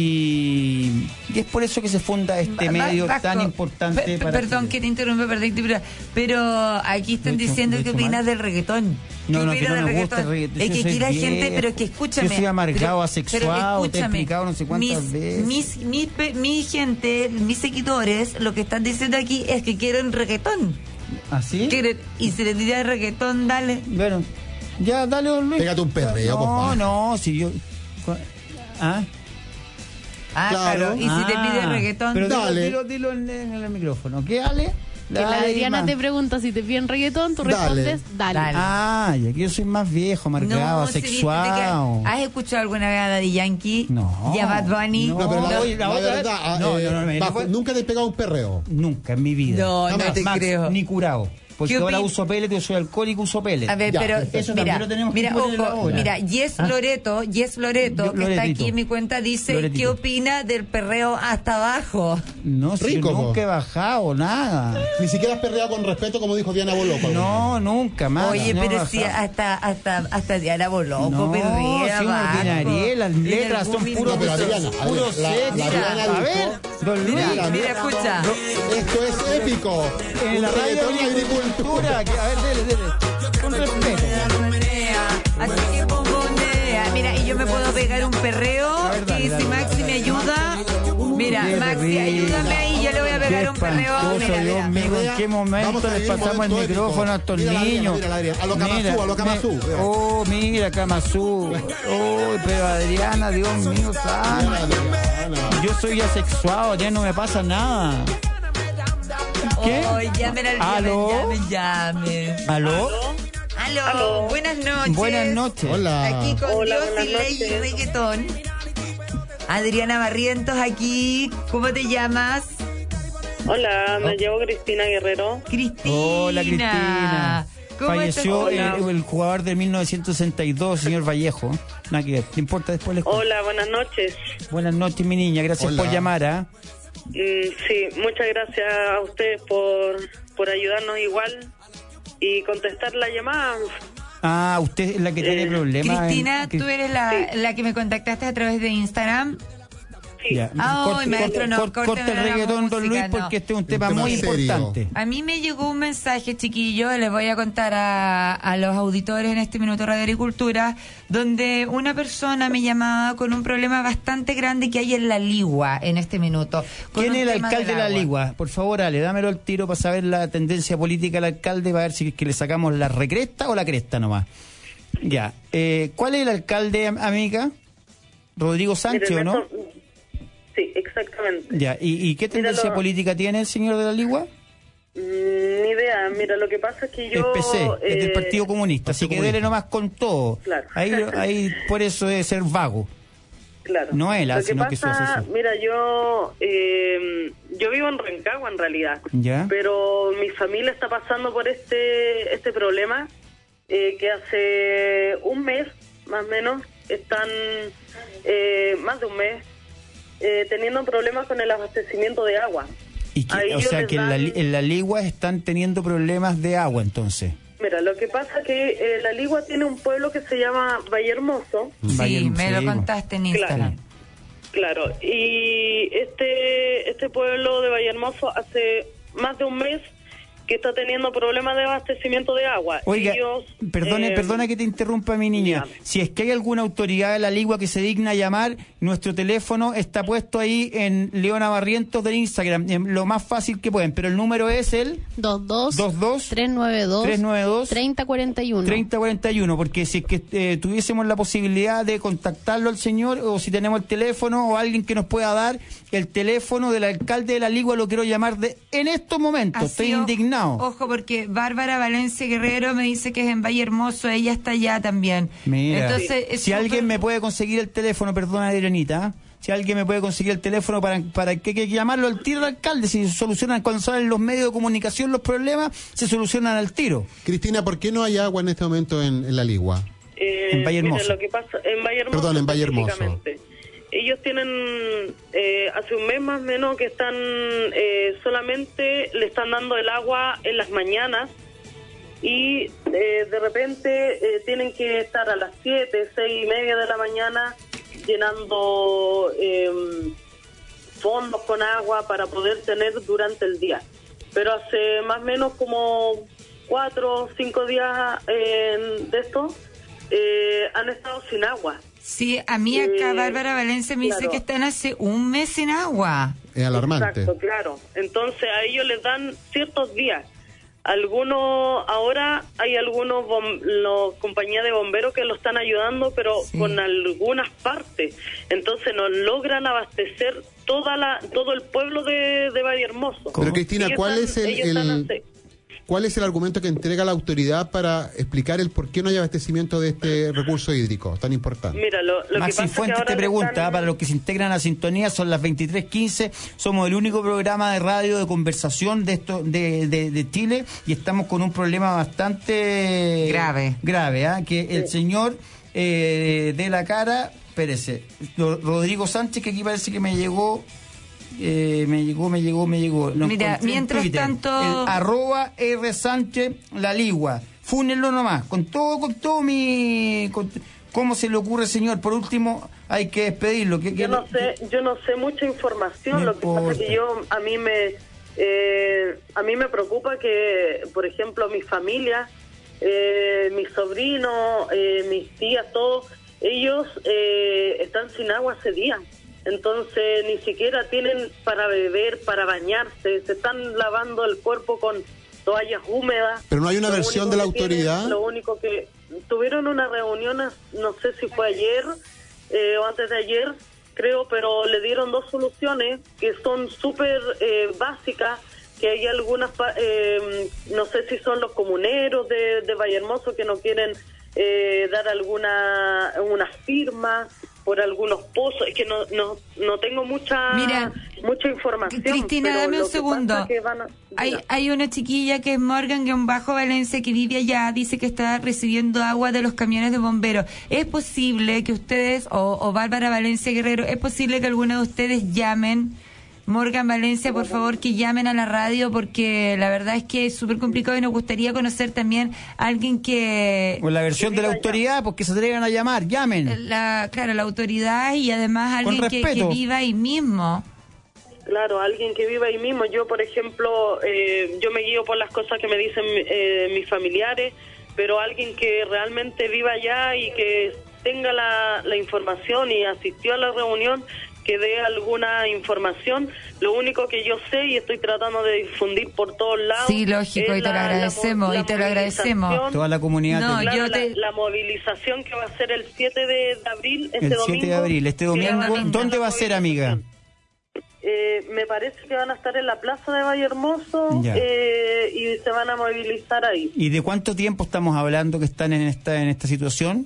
y, y es por eso que se funda este Va, medio Vasco, tan importante. pe, para perdón Chile. que te interrumpa, perdón, pero, pero aquí están ¿Lo he hecho- diciendo lo he qué hecho opinas mal? del reggaetón. No, ¿Qué no, que opinas no del me gusta el reggaetón? reggaetón. Es Yo que soy aquí la viejo. gente, pero que escúchame. Yo soy amargado, pero- asexuado, pero te he escúchame, explicado no sé cuántas mis, veces. Mis, mis, pe- mi gente, mis seguidores, lo que están diciendo aquí es que quieren reggaetón. ¿Así? Quieren, y si les diría reggaetón, dale. Bueno, ya, dale, don Luis. Pégate un perreo, No, compadre. no, si yo... ¿Ah? Ah, Claro. claro. Y si te pide reggaetón, Pero dilo, Dale. dilo, dilo en, en el micrófono. ¿Qué, Ale? Que la Dale, Adriana más. te pregunta si te piden reggaetón, tú Dale. respondes, dale. Dale. Ah, ya que yo soy más viejo, amargado, si viste asexuado. que- ¿Has escuchado alguna vez a Daddy Yankee? No. ¿Y a Bad Bunny? No, No, pero la, Oye, la la otra- verdad, ah, no, eh, no, no, no, Bajo, fue- nunca te he pegado un perreo. Nunca en mi vida. No, no Max, te Max, creo. Ni curado. Porque ¿Qué ahora opin- uso pellet, yo soy alcohólico, uso pellet. A ver, Ya, pero eso mira, también lo tenemos que mira, poner en la ojo, hora. mira, Yes ¿Ah? Loreto, Yes Loreto, Yo- que está Loretito. aquí en mi cuenta, dice, Loretito. ¿qué opina del perreo hasta abajo? No, si Rico, yo po. nunca he bajado, nada. Ni siquiera has perreado con respeto, como dijo Diana Boloco. No, nunca más. Oye, no he pero si bajado. hasta, hasta, hasta Diana Boloco, No, perrea, sí, Vasco. ordinarie, las En letras algún son puros No, pero Adriana, puro Adriana, la- sexo. la Adriana A ver, dijo- don Luis, Mira, Mira, mira, escucha. Esto es épico. en la Un radio reggaetón y agricultura, que- a ver, dele, dele. Con respeto. Así que bombonea. Mira, y yo me puedo pegar un perreo. ver, dale, Y dale, si dale. Maxi me ayuda. Mira, Qué Maxi, terrible. ayúdame ahí. Yo le voy a pegar Qué un perreo. espantoso, Mira, Dios mira. mío, ¿en qué Vamos momento a les vivir un pasamos el momento micrófono a épico. estos Mira la Adriana, niños? mira la Adriana. A lo Mira, Kamazú, a lo me- Kamazú, mira. Oh, mira, Kamazú. Oh, pero Adriana, Dios mío, santo. Yo soy asexuado, ya no me pasa nada. ¿Qué? Oh, llamen al ¿Aló? llamen, llamen, llamen. ¿Aló? Aló. Buenas noches. Buenas noches. Hola. Aquí con Hola, Dios buenas y Ley y noches. Reggaetón. Adriana Barrientos aquí. ¿Cómo te llamas? Hola, me llamo Cristina Guerrero. Cristina. Hola, Cristina. ¿Cómo Falleció el, estás? el jugador de mil novecientos sesenta y dos, señor Vallejo. Nada que ver. ¿Te importa después les cuento? Hola, buenas noches. Buenas noches, mi niña. Gracias Hola. por llamar, ¿ah? Mm, sí, muchas gracias a ustedes por, por ayudarnos igual y contestar la llamada. Ah, usted es la que tiene Eh, problemas. en- Cristina, que- tú eres la, la que me contactaste a través de Instagram. Sí, sí. Ya. Ah, Corte- hoy, maestro, no, corte- corte córteme el la reggaetón, don música, Luis, porque no. este es un tema Un tema muy serio. importante. A mí me llegó un mensaje, chiquillo, les voy a contar a, a los auditores en este Minuto Radio Agricultura, donde una persona me llamaba con un problema bastante grande que hay en La Ligua en este minuto. con ¿Quién un es el tema alcalde de del La agua. Ligua? Por favor, Ale, dámelo al tiro para saber la tendencia política del alcalde, para ver si es que le sacamos la recresta o la cresta nomás. Ya. Eh, ¿Cuál es el alcalde, am- amiga? ¿Rodrigo Sánchez Miren, o no? esto- Sí, exactamente. Ya. ¿Y, y qué tendencia Míralo. política tiene el señor de La Ligua? Mm, Ni idea, mira, lo que pasa es que yo... es P C, es del eh, Partido Comunista, así que dele nomás con todo. Claro. Ahí, ahí por eso debe ser vago. Claro. No él, Lo que sino que su pasa, asesor. mira, yo eh, yo vivo en Rancagua en realidad, ¿Ya? pero mi familia está pasando por este este problema eh, que hace un mes, más o menos, están eh, más de un mes eh, teniendo problemas con el abastecimiento de agua. Y que, A o ellos sea les que en la, dan- li- en la Ligua están teniendo problemas de agua, entonces. Mira, lo que pasa es que eh, La Ligua tiene un pueblo que se llama Vallehermoso. Sí, me lo contaste en Instagram. Claro, y este este pueblo de Vallehermoso hace más de un mes que está teniendo problemas de abastecimiento de agua. Oiga, Ellos, perdone, eh, perdona que te interrumpa, mi niña. Si es que hay alguna autoridad de La Ligua que se digna a llamar, nuestro teléfono está puesto ahí en Leona Barrientos del Instagram, en lo más fácil que pueden, pero el número es el dos dos dos dos tres nueve dos tres nueve dos treinta cuarenta y uno. treinta cuarenta y uno, porque si es que eh, tuviésemos la posibilidad de contactarlo al señor, o si tenemos el teléfono o alguien que nos pueda dar el teléfono del alcalde de La Ligua, lo quiero llamar de en estos momentos. Así, Estoy o- indignado. Ojo, porque Bárbara Valencia Guerrero me dice que es en Valle Hermoso, ella está allá también. Mira, Entonces, es si súper- alguien me puede conseguir el teléfono, perdona, Irenita, ¿eh? Si alguien me puede conseguir el teléfono para, para que, que llamarlo al tiro del alcalde, si se solucionan cuando salen los medios de comunicación los problemas, se solucionan al tiro. Cristina, ¿por qué no hay agua en este momento en, en La Ligua? eh, en Valle Hermoso. mira, lo que pasa en Valle Hermoso Perdón, en Valle Hermoso. específicamente, ellos tienen eh, hace un mes más o menos que están eh, solamente le están dando el agua en las mañanas y eh, de repente eh, tienen que estar a las siete, seis y media de la mañana llenando eh, fondos con agua para poder tener durante el día. Pero hace más o menos como cuatro o cinco días eh, de esto eh, han estado sin agua. Sí, a mí acá Eh, Bárbara Valencia me dice claro. que están hace un mes sin agua. Es alarmante. Exacto, claro. Entonces a ellos les dan ciertos días. Algunos, ahora hay algunos bom- los compañías de bomberos que lo están ayudando, pero con algunas partes. Entonces no logran abastecer toda la todo el pueblo de, de Valle Hermoso. Pero Cristina, Ellos ¿cuál están- es el, ellos están el- hace- cuál es el argumento que entrega la autoridad para explicar el por qué no hay abastecimiento de este recurso hídrico tan importante? Mira, lo, lo que Maxi pasa es que Fuentes ahora te le pregunta, están- para los que se integran a la sintonía, son las veintitrés quince, somos el único programa de radio de conversación de esto de, de, de Chile y estamos con un problema bastante Grave. grave, ¿ah? Que el señor eh, de la cara, espérese, Ro- Rodrigo Sánchez, que aquí parece que me llegó, eh, me llegó, me llegó, me llegó. Lo Mira, encontré en mientras Twitter. tanto- El arroba R Sánchez La Ligua. Fúnenlo nomás, con todo, con todo mi... con- ¿Cómo se le ocurre, señor? Por último, hay que despedirlo. ¿Qué, qué- Yo no sé, yo no sé mucha información. No lo que pasa es que importa. yo a mí me eh, a mí me preocupa que, por ejemplo, mi familia, eh, mis sobrinos, eh, mis tías, todos ellos eh, están sin agua hace días. Entonces ni siquiera tienen para beber, para bañarse. Se están lavando el cuerpo con toallas húmedas. Pero no hay una Lo versión único de la que tienen- autoridad. lo único que tuvieron una reunión, no sé si fue ayer eh, o antes de ayer, creo, pero le dieron dos soluciones que son súper eh, básicas, que hay algunas, pa- eh, no sé si son los comuneros de, de Vallehermoso que no quieren eh, dar alguna una firma por algunos pozos. Es que no no, no tengo mucha Mira, mucha información. Cristina, pero dame lo un que segundo. pasa que van a- Hay, Diga. hay una chiquilla que es Morgan-Valencia que vive allá, dice que está recibiendo agua de los camiones de bomberos. ¿Es posible que ustedes, o, o Bárbara Valencia Guerrero, es posible que alguno de ustedes llamen Morgan Valencia, por favor, que llamen a la radio, porque la verdad es que es súper complicado y nos gustaría conocer también a alguien que... Con la versión de la autoridad, porque se atrevan a llamar, llamen. La, claro, la autoridad y además Con alguien que, que viva ahí mismo. Claro, alguien que viva ahí mismo. Yo, por ejemplo, eh, yo me guío por las cosas que me dicen eh, mis familiares, pero alguien que realmente viva allá y que tenga la, la información y asistió a la reunión, que dé alguna información. Lo único que yo sé y estoy tratando de difundir por todos lados. Sí, lógico, y te lo agradecemos, y te lo agradecemos. Toda la comunidad. No, Claro, yo te... la, la movilización que va a ser el siete de abril, este El domingo. siete de abril, este domingo. ¿Dónde va a ser, amiga? Eh, me parece que van a estar en la plaza de Valle Hermoso eh, y se van a movilizar ahí. ¿Y de cuánto tiempo estamos hablando que están en esta en esta situación?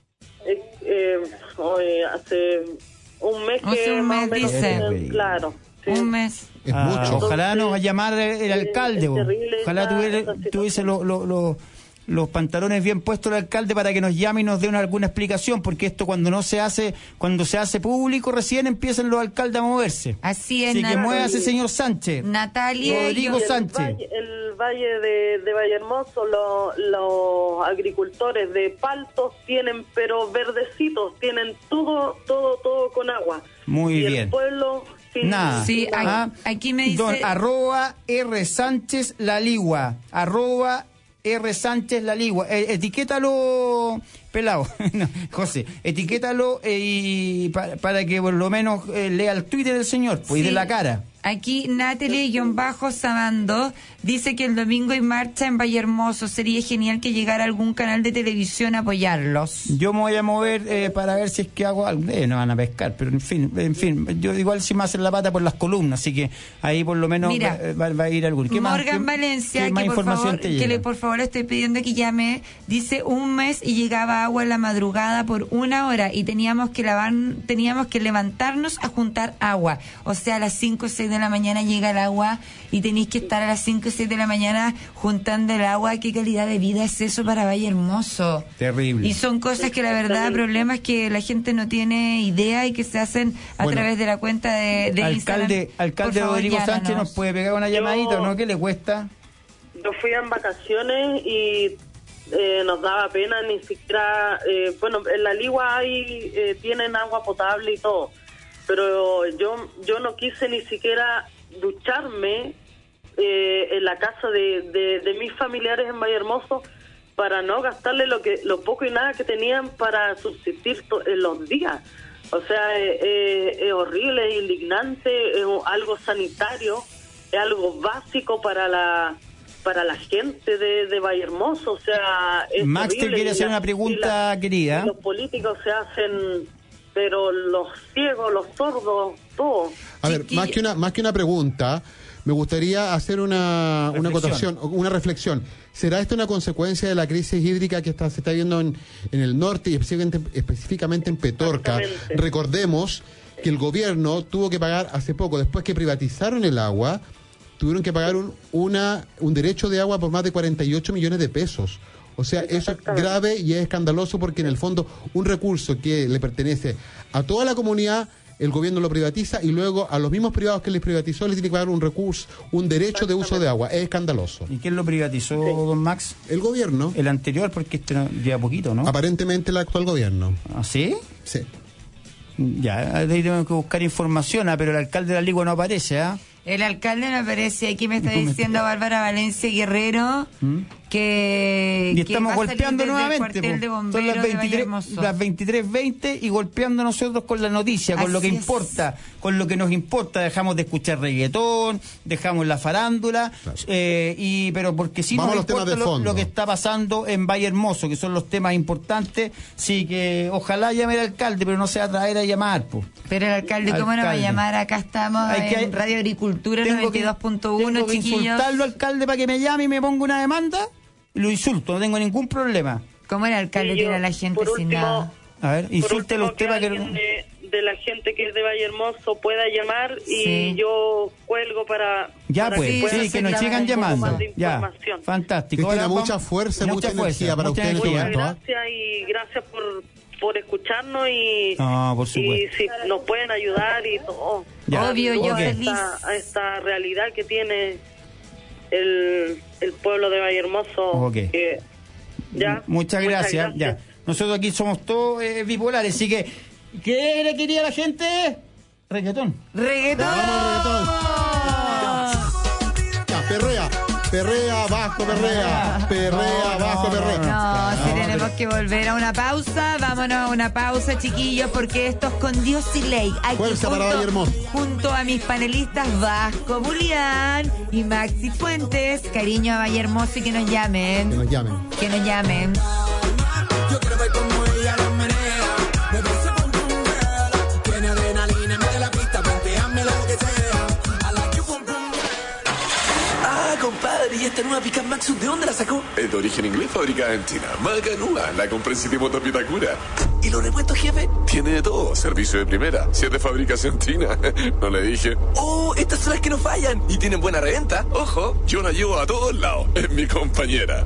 Eh, eh, hoy, hace un mes Hace que un más mes, o menos, dice. eh, claro. Sí. Un mes. Es ah, mucho. Ojalá nos va a llamar el, el alcalde. es terrible Ojalá esa- tuviera, esa situación. tuviese lo- lo- lo- los pantalones bien puestos el alcalde para que nos llame y nos dé una, alguna explicación, porque esto cuando no se hace, cuando se hace público, recién empiezan los alcaldes a moverse. Así es, Así que Natalia. muévase, señor Sánchez. Natalia. Rodrigo Y el Sánchez. valle- El valle de, de Valle Hermoso, lo- los agricultores de Paltos tienen, pero verdecitos, tienen todo, todo, todo con agua. Muy y bien. el pueblo sin Nada. Sí, Ah, aquí, aquí me dice... Don arroba R Sánchez La Ligua. Arroba R Sánchez La Ligua. Eh, etiquétalo, pelado. No, José, etiquétalo eh, y pa- para que por lo menos eh, lea el Twitter del señor, pues, y Sí. de la cara. Aquí Natalie-Sabando dice que el domingo hay marcha en Valle Hermoso. Sería genial que llegara algún canal de televisión a apoyarlos. Yo me voy a mover eh, para ver si es que hago algo. Eh, no van a pescar, pero en fin, en fin. Yo igual si me hacen la pata por las columnas, así que ahí por lo menos Mira, va, va- va a ir algún. ¿Qué más- Morgan qué- Valencia, qué más que, por información favor, te que llega? le por favor le estoy pidiendo que llame, dice un mes y llegaba agua en la madrugada por una hora y teníamos que lavar, teníamos que levantarnos a juntar agua. O sea, a las cinco o seis de la mañana llega el agua y tenéis que estar a las cinco o seis de la mañana juntando el agua. ¿Qué calidad de vida es eso para Valle Hermoso? Terrible. Y son cosas que la verdad, problemas que la gente no tiene idea y que se hacen a Bueno, través de la cuenta de, de Instagram. Alcalde, alcalde Por favor, Rodrigo llámanos. Sánchez nos puede pegar una llamadita, ¿no? ¿Qué le cuesta? Yo fui en vacaciones y eh, nos daba pena ni siquiera, eh, bueno, en la Ligua hay, eh, tienen agua potable y todo, pero yo yo no quise ni siquiera ducharme eh, en la casa de, de, de mis familiares en Valle Hermoso para no gastarle lo que lo poco y nada que tenían para subsistir to- en los días. O sea, eh, eh, es horrible, es indignante, es un- algo sanitario, es algo básico para la para la gente de, de Valle Hermoso. O sea, es Max te terrible. quiere Y hacer la- una pregunta, y la- querida. y los políticos se hacen, pero los ciegos, los sordos, todo. A ver, más que una más que una pregunta, me gustaría hacer una, una Reflexión. acotación, una reflexión. ¿Será esto una consecuencia de la crisis hídrica que está, se está viendo en, en el norte y específicamente, específicamente en Petorca? Exactamente. Recordemos que el gobierno tuvo que pagar hace poco, después que privatizaron el agua, tuvieron que pagar un, una, un derecho de agua por más de cuarenta y ocho millones de pesos. O sea, eso es grave y es escandaloso porque en el fondo un recurso que le pertenece a toda la comunidad, el gobierno lo privatiza y luego a los mismos privados que les privatizó les tiene que pagar un recurso, un derecho de uso de agua. Es escandaloso. ¿Y quién lo privatizó, don Max? El gobierno. El anterior, porque este no- lleva poquito, ¿no? Aparentemente el actual gobierno. ¿Ah, sí? Sí. Ya, ahí tenemos que buscar información, ah, pero el alcalde de la Ligua no aparece, ¿ah? El alcalde me aparece aquí, me está ¿Cómo diciendo Bárbara Valencia Guerrero ¿Mm? que, Y que estamos va a salir golpeando desde el nuevamente. cuartel po. de Son bomberos las de Valle veintitrés, Hermoso. las veintitrés veinte y golpeando nosotros con la noticia, con Así lo que es. importa, con lo que nos importa. Dejamos de escuchar reggaetón, dejamos la farándula, eh, y pero porque sí Vamos nos a los temas importa de lo, fondo. lo que está pasando en Valle Hermoso, que son los temas importantes. Sí, que ojalá llame el alcalde, pero no se va a traer a llamar, pues. Pero el alcalde, ¿cómo no va a Alcalde. llamar? Acá estamos Hay que- en Radio Agricultura Tengo noventa y dos punto uno, Tengo que chiquillos. insultarlo, alcalde, para que me llame y me ponga una demanda. Lo insulto, no tengo ningún problema. ¿Cómo el alcalde Y yo, tiene a la gente por sin último, nada? A ver, Por insúltelo último, usted para que... alguien de, de la gente que es de Valle Hermoso pueda llamar y Sí. yo cuelgo para, Ya para pues, puedan sí, que nos hacer sigan un poco llamando. más de Ya, información. fantástico. Cristina, Ahora mucha vamos- fuerza, mucha energía para mucha usted en este energía. momento, ¿ah? Gracias y gracias por por escucharnos y, No, por y supuesto. si nos pueden ayudar y todo. Ya. Obvio, yo a feliz. esta, a esta realidad que tiene el, el pueblo de Vallehermoso. Ok. que ya, Muchas gracias. Ya. Nosotros aquí somos todos eh, bipolares, así que ¿qué le quería la gente? Reggaetón. Reggaetón. Ya, perrea, perrea, bajo, perrea, perrea, bajo, perrea. No, si tenemos que volver a una pausa, vámonos a una pausa, chiquillos, porque esto es con Dios y Ley. Aquí Fuerza para Vallehermoso. junto a mis panelistas Vasco Bulián y Maxi Fuentes. Cariño a Vallehermoso y que nos llamen. Que nos llamen. Que nos llamen. Yo quiero ver cómo ella lo menea. Beberse con pum girl. Tiene adrenalina, mete la pista, planteame lo que sea. I like you pum pum girl. Ah, compadre, ¿y esta nueva Pickup Maxus de dónde la sacó? Es de origen inglés, fabricada en China. Macanúa, la compré en City Motor Vitacura. ¿Y los repuestos, jefe? Tiene de todo, servicio de primera. Si es de fabricación china, no le dije. Oh, estas son las que no fallan. Y tienen buena reventa, ojo. Yo la llevo a todos lados, es mi compañera.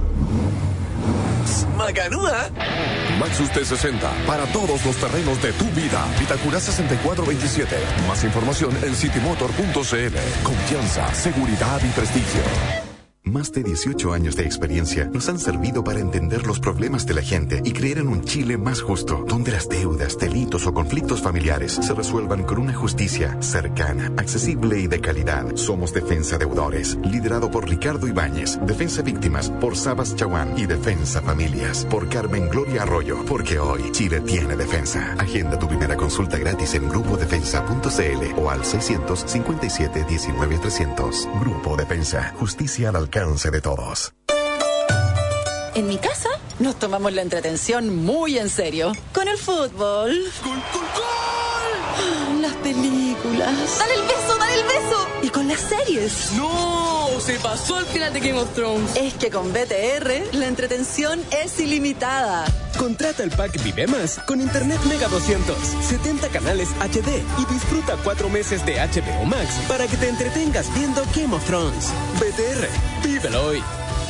Macanúa. Maxus T sesenta, para todos los terrenos de tu vida. Vitacura sesenta y cuatro veintisiete. Más información en citymotor punto c l. Confianza, seguridad y prestigio. Más de dieciocho años de experiencia nos han servido para entender los problemas de la gente y creer en un Chile más justo, donde las deudas, delitos o conflictos familiares se resuelvan con una justicia cercana, accesible y de calidad. Somos Defensa Deudores, liderado por Ricardo Ibáñez, Defensa Víctimas por Sabas Chaguán y Defensa Familias por Carmen Gloria Arroyo, porque hoy Chile tiene defensa. Agenda tu primera consulta gratis en grupo defensa punto c l o al seiscientos cincuenta y siete diecinueve trescientos. Grupo Defensa, justicia al alcance de todos. En mi casa nos tomamos la entretención muy en serio. Con el fútbol. ¡Gol, gol, gol! Las películas. ¡Dale el beso, dale el beso! Y con las series. ¡No! Se pasó el final de Game of Thrones. Es que con B T R la entretención es ilimitada. Contrata el pack Vive Más con Internet Mega doscientos, setenta canales H D y disfruta cuatro meses de H B O Max para que te entretengas viendo Game of Thrones. B T R, vívelo hoy.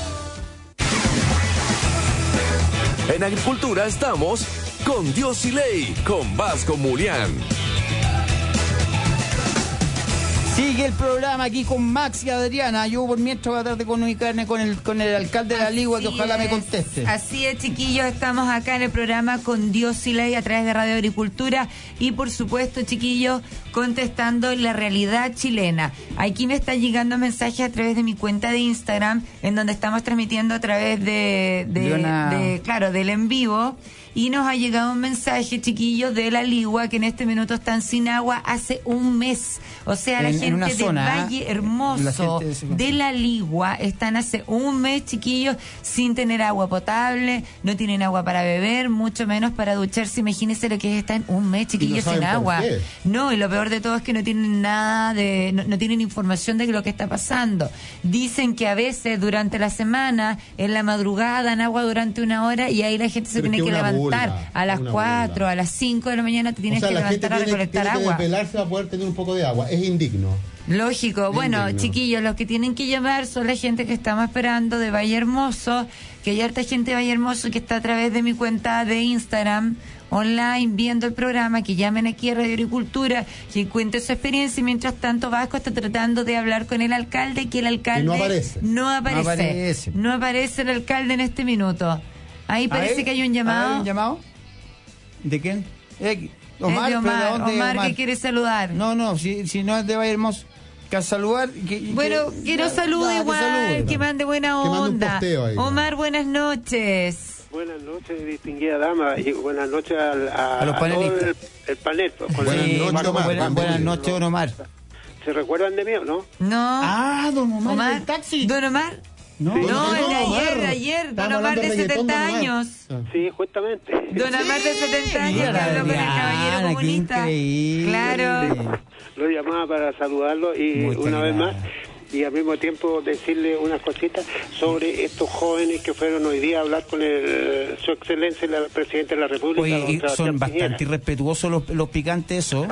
En Agricultura estamos con Dios y Ley, con Vasco Mulián. Sigue el programa aquí con Max y Adriana. Yo por mientras voy a tratar de comunicarme con el, con el alcalde de la Ligua, que ojalá me conteste. Así es, chiquillos, estamos acá en el programa con Dios y Ley a través de Radio Agricultura y por supuesto, chiquillos, contestando la realidad chilena. Aquí me están llegando mensajes a través de mi cuenta de Instagram, en donde estamos transmitiendo a través de, de, de, una... de claro, del en vivo. Y nos ha llegado un mensaje, chiquillos, de la Ligua, que en este minuto están sin agua hace un mes. O sea, la en, gente en de zona, Valle Hermoso, la gente de la Ligua, están hace un mes, chiquillos, sin tener agua potable, no tienen agua para beber, mucho menos para ducharse. Imagínense lo que es estar un mes, chiquillos, no sin agua. qué. No, y lo peor de todo es que no tienen nada de, no, no tienen información de lo que está pasando. Dicen que a veces durante la semana, en la madrugada, dan agua durante una hora y ahí la gente se Pero tiene es que, que una levantar burla, a las una cuatro, burla. a las cinco de la mañana te tienes O sea, que la gente levantar a tiene, recolectar tiene que agua. desvelarse para poder tener un poco de agua. Es indigno. Lógico, bueno, Indigno. chiquillos, los que tienen que llamar son la gente que estamos esperando de Valle Hermoso, que hay harta gente de Valle Hermoso que está a través de mi cuenta de Instagram online viendo el programa, que llamen aquí a Radio Agricultura, que cuenten su experiencia, y mientras tanto Vasco está tratando de hablar con el alcalde, que el alcalde Y no aparece. no aparece, No aparece. no aparece el alcalde en este minuto. Ahí A parece ver, que hay un a ver, llamado. ¿un llamado? ¿De quién? Eh, Omar, Es de Omar, pero ¿de dónde, Omar, que quiere saludar. No, no, si, si no es de Valle Hermoso, que al saludar... Que, Bueno, que- quiero ya, saludar ya, que igual, salude. que mande buena Que mande un onda. posteo ahí. Omar, buenas noches. Buenas noches, distinguida dama, y buenas noches al- a, A los a panelistas. todo el, el panel. pues, con Buenas el- noches, Marco Omar. Marco. Buenas, buenas noches, don Omar. ¿Se recuerdan de mí o no? No. Ah, don Omar, Omar, del taxi. Don Omar. No, Sí. No, el de Omar. ayer, de ayer. Don Estamos Omar hablando de de reggaetón, setenta don Omar. años. Sí, justamente. Don Omar de setenta años que Mira, habló con el Adriana, caballero qué comunista. increíble. Claro. Lo llamaba para saludarlo y Muchas una vez más, gracias. y al mismo tiempo decirle unas cositas sobre estos jóvenes que fueron hoy día a hablar con el, su excelencia, el presidente de la República. Oye, don y Sebastián son Piñera. bastante irrespetuosos los, los picantes, eso.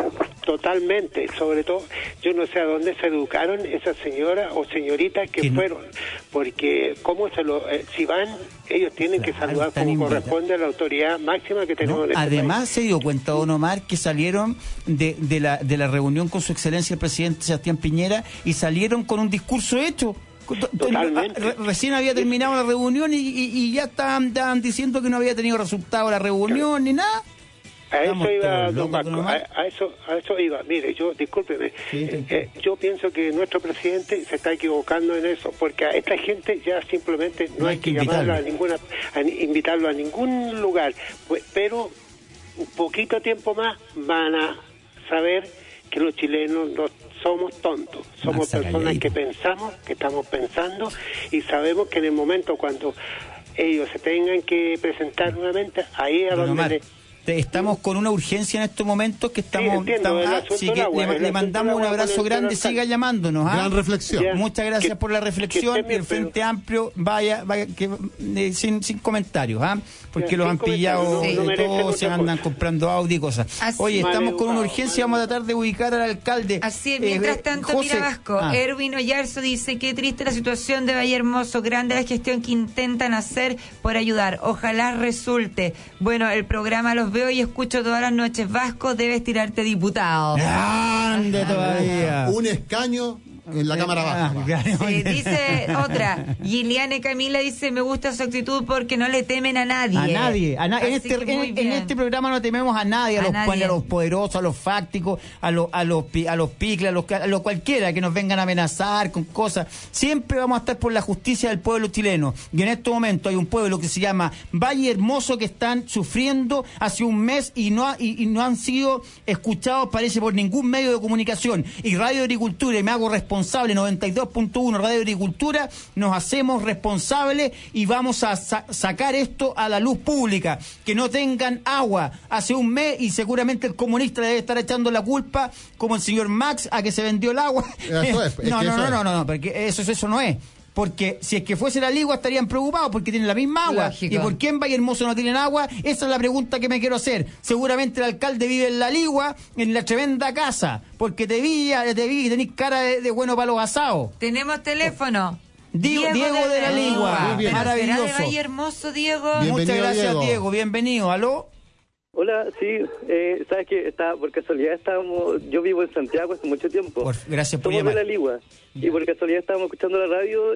Totalmente, sobre todo, yo no sé a dónde se educaron esas señoras o señoritas que ¿Quién? fueron, porque cómo se lo, eh, si van, ellos tienen claro, que saludar como invitados. Corresponde a la autoridad máxima que tenemos ¿No? en este Además país. se dio cuenta, don Omar, que salieron de, de, la, de la reunión con su excelencia el presidente Sebastián Piñera y salieron con un discurso hecho. Totalmente. Re, recién había terminado la reunión y, y, y ya estaban, estaban diciendo que no había tenido resultado la reunión claro. ni nada. A eso iba, don Marco, a, a eso a eso iba. Mire, yo, discúlpeme, sí, sí, sí. Eh, yo pienso que nuestro presidente se está equivocando en eso, porque a esta gente ya simplemente no, no hay, hay que, que llamarlo a ninguna, a invitarlo a ningún lugar, pues, pero un poquito tiempo más van a saber que los chilenos no somos tontos, somos personas que pensamos, que estamos pensando y sabemos que en el momento cuando ellos se tengan que presentar nuevamente, ahí es donde... Le, Estamos con una urgencia en estos momentos que estamos, sí, entiendo, estamos ah, sí, que agua, le, le mandamos un abrazo grande, siga llamándonos. ¿Ah? Gran reflexión. Ya, Muchas gracias que, por la reflexión y el Frente pero... Amplio vaya, vaya que, eh, sin, sin comentarios, ¿ah? porque ya, los han pillado no, no todos, se andan cosa. comprando Audi y cosas. Así, Oye, estamos vale, con una urgencia, vamos a tratar de ubicar al alcalde. Así es, mientras eh, tanto, José, mira Vasco, ah. Erwin Oyarzo dice que triste la situación de Valle Hermoso, grande la gestión que intentan hacer por ayudar, ojalá resulte. Bueno, el programa los veo y escucho todo todas las noches. Vasco, debes tirarte diputado. Grande todavía. Un escaño en la cámara baja. Sí, dice otra. Giliane Camila dice, me gusta su actitud porque no le temen a nadie. A nadie. A na en, este, en, en este programa no tememos a nadie, a, a los, nadie. a los poderosos, a los fácticos, a los a los a los picles, a los a los cualquiera que nos vengan a amenazar con cosas. Siempre vamos a estar por la justicia del pueblo chileno. Y en este momento hay un pueblo que se llama Valle Hermoso que están sufriendo hace un mes y no ha, y, y no han sido escuchados, parece, por ningún medio de comunicación. Y Radio Agricultura, y me hago responsable responsable, noventa y dos punto uno Radio Agricultura, nos hacemos responsables y vamos a sa sacar esto a la luz pública, que no tengan agua hace un mes y seguramente el comunista debe estar echando la culpa, como el señor Max, a que se vendió el agua. Eso es, es no, no, no, no, no, no, porque eso, eso no es. Porque si es que fuese la Ligua estarían preocupados porque tienen la misma agua. Lógico. ¿Y por qué en Valle Hermoso no tienen agua? Esa es la pregunta que me quiero hacer. Seguramente el alcalde vive en la Ligua, en la tremenda casa, porque te vi, te vi y tenés cara de, de bueno para los asados. Tenemos teléfono. Diego, Diego, Diego de, de la Ligua. Maravilloso. ¿Será de Valle Hermoso, Diego? Bienvenido, muchas gracias, Diego. Diego. Bienvenido. ¿Aló? Hola, sí, eh, sabes que está, por casualidad estábamos, yo vivo en Santiago hace mucho tiempo. Por, gracias por Somos llamar. de la Ligua, y por casualidad estábamos escuchando la radio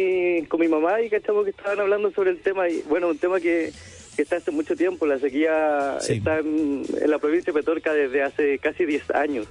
y con mi mamá y cachamos que estaban hablando sobre el tema, y bueno, un tema que, que está hace mucho tiempo, la sequía sí. está en, en la provincia de Petorca desde hace casi diez años.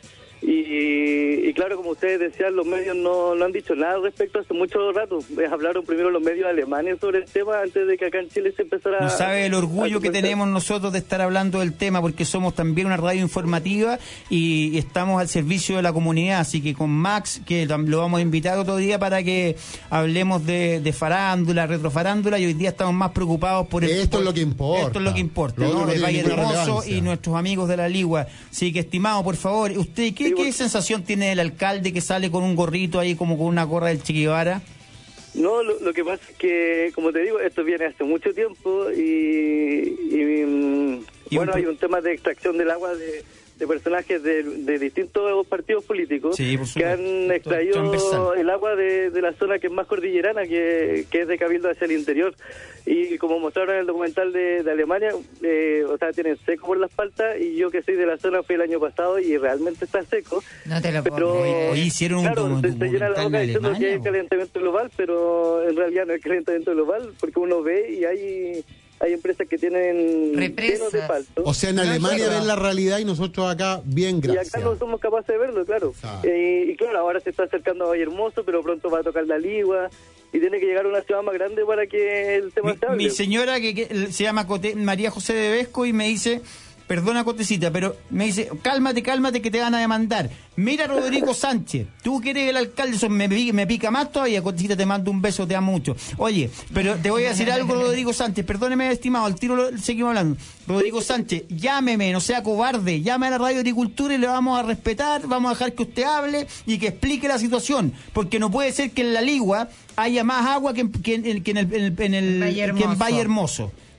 Y, y claro, como ustedes decían, los medios no, no han dicho nada al respecto hace mucho rato. Hablaron primero los medios alemanes sobre el tema antes de que acá en Chile se empezara no a... No sabe el orgullo que tenemos nosotros de estar hablando del tema, porque somos también una radio informativa y estamos al servicio de la comunidad. Así que con Max, que lo vamos a invitar otro día para que hablemos de, de farándula, retrofarándula, y hoy día estamos más preocupados por... El, esto por, es lo que importa. Esto es lo que importa, lo ¿no? De Valle Hermoso y nuestros amigos de la Ligua. Así que, estimado, por favor, ¿usted qué, qué sensación tiene el alcalde que sale con un gorrito ahí como con una gorra del Che Guevara? No, lo, lo que pasa es que, como te digo, esto viene hace mucho tiempo y, y, y bueno, un... hay un tema de extracción del agua de, de personajes de, de distintos partidos políticos sí, que han extraído el agua de, de la zona que es más cordillerana, que, que es de Cabildo hacia el interior. Y como mostraron en el documental de, de Alemania, eh, o sea, tienen seco por las paltas, y yo que soy de la zona fui el año pasado y realmente está seco. No te lo pero, puedo Hoy hicieron claro, un se, se llena la boca diciendo Alemania, que hay calentamiento global, pero en realidad no es calentamiento global, porque uno ve y hay... hay empresas que tienen llenos de palto. O sea, en Alemania ven la realidad y nosotros acá, bien, gracias. Y acá no somos capaces de verlo, claro. Ah. Eh, y claro, ahora se está acercando a Valle Hermoso, pero pronto va a tocar la Ligua, y tiene que llegar a una ciudad más grande para que el tema se hable. Mi señora, que, que se llama Cote, María José de Vesco, y me dice... Perdona, Cotecita, pero me dice, cálmate, cálmate, que te van a demandar. Mira, Rodrigo Sánchez, tú que eres el alcalde, eso me, me pica más todavía. Cotecita, te mando un beso, te amo mucho. Oye, pero te voy a decir algo, Rodrigo Sánchez, perdóneme, estimado, al tiro lo, seguimos hablando. Rodrigo Sánchez, llámeme, no sea cobarde, llame a la Radio Agricultura y le vamos a respetar, vamos a dejar que usted hable y que explique la situación, porque no puede ser que en la Ligua haya más agua que, que, que en el, en el, en el, Valle que en Valle Hermoso.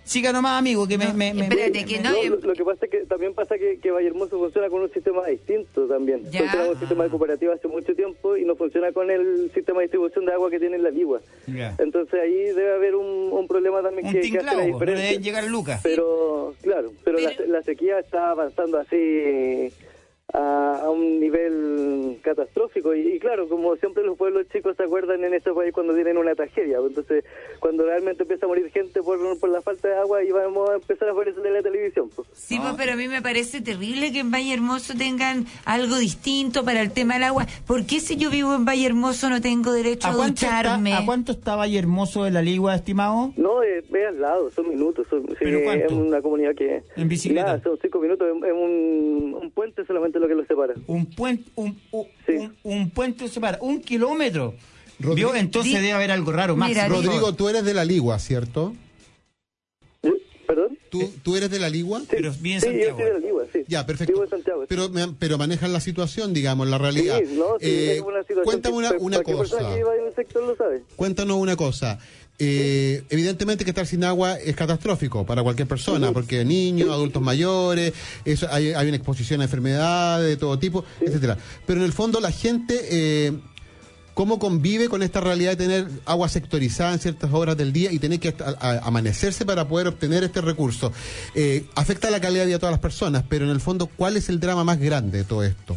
Siga nomás, amigo, que me... me, me Espérate, me, que me, no... No, lo, lo que pasa es que también pasa que, que Vallehermoso funciona con un sistema distinto también. Ya. Funciona con un sistema de cooperativa hace mucho tiempo y no funciona con el sistema de distribución de agua que tiene la Ligua. Ya. Entonces ahí debe haber un, un problema también Un que, que hace la tinclavo, no le diferencia. deben llegar lucas. Pero, claro, pero, La, la sequía está avanzando así a, a un nivel catastrófico y, y claro, como siempre los pueblos chicos se acuerdan en ese país cuando tienen una tragedia. Entonces, cuando realmente empieza a morir gente por, por la falta de agua y vamos a empezar a aparecer en la televisión. Pues. Sí, pues, pero a mí me parece terrible que en Vallehermoso tengan algo distinto para el tema del agua. ¿Por qué si yo vivo en Vallehermoso no tengo derecho a, ¿A cuánto, ducharme? está, ¿A cuánto está Vallehermoso de la Ligua, estimado? No, es, es al lado, son minutos. Son, sí, ¿Pero cuánto? Es una comunidad que... ¿En bicicleta? Nada, son cinco minutos, es, es un, un puente solamente lo que los separa. Un puente, un, un, Sí. un, un puente separa, un kilómetro. Rodrigo- ¿Vio? Entonces Di- debe haber algo raro, Max. Mira, Rodrigo, tú eres de la Ligua, ¿cierto? ¿Perdón? ¿Tú, ¿Tú eres de la Ligua? Pero vive en Sí, Santiago. yo soy de la Ligua, sí. Ya, perfecto. Vivo en Santiago. sí. Pero, me- pero manejan la situación, digamos, la realidad. Sí, no, sí, Eh, es una situación cuéntame que una, cual- una cualquier persona cosa. que viva en el sector lo sabe. Cuéntanos una cosa. Eh, evidentemente que estar sin agua es catastrófico para cualquier persona, porque niños, adultos mayores, eso, hay, hay una exposición a enfermedades de todo tipo, etcétera. Pero en el fondo la gente, eh, ¿cómo convive con esta realidad de tener agua sectorizada en ciertas horas del día y tener que a- a- amanecerse para poder obtener este recurso? Eh, afecta la calidad de vida de todas las personas, pero en el fondo, ¿cuál es el drama más grande de todo esto?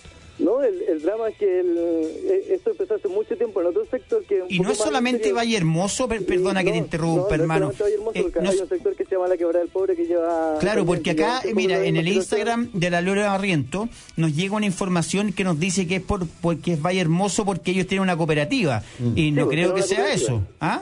No, el, el drama es que el, eh, esto empezó hace mucho tiempo en otro sector que... un Y no poco es más solamente misterioso. Vallehermoso, per- perdona Sí, que te no, interrumpa, no, no es hermano. solamente Vallehermoso, Eh, porque no hay es- un sector que se llama La Quebrada del Pobre que lleva... Claro, porque acá, que lleva mira, mucho en el tiempo Instagram de la Lora Barriento nos llega una información que nos dice que es por porque es Vallehermoso porque ellos tienen una cooperativa. Y no Sí, creo pero que una sea cooperativa. eso. ¿Ah?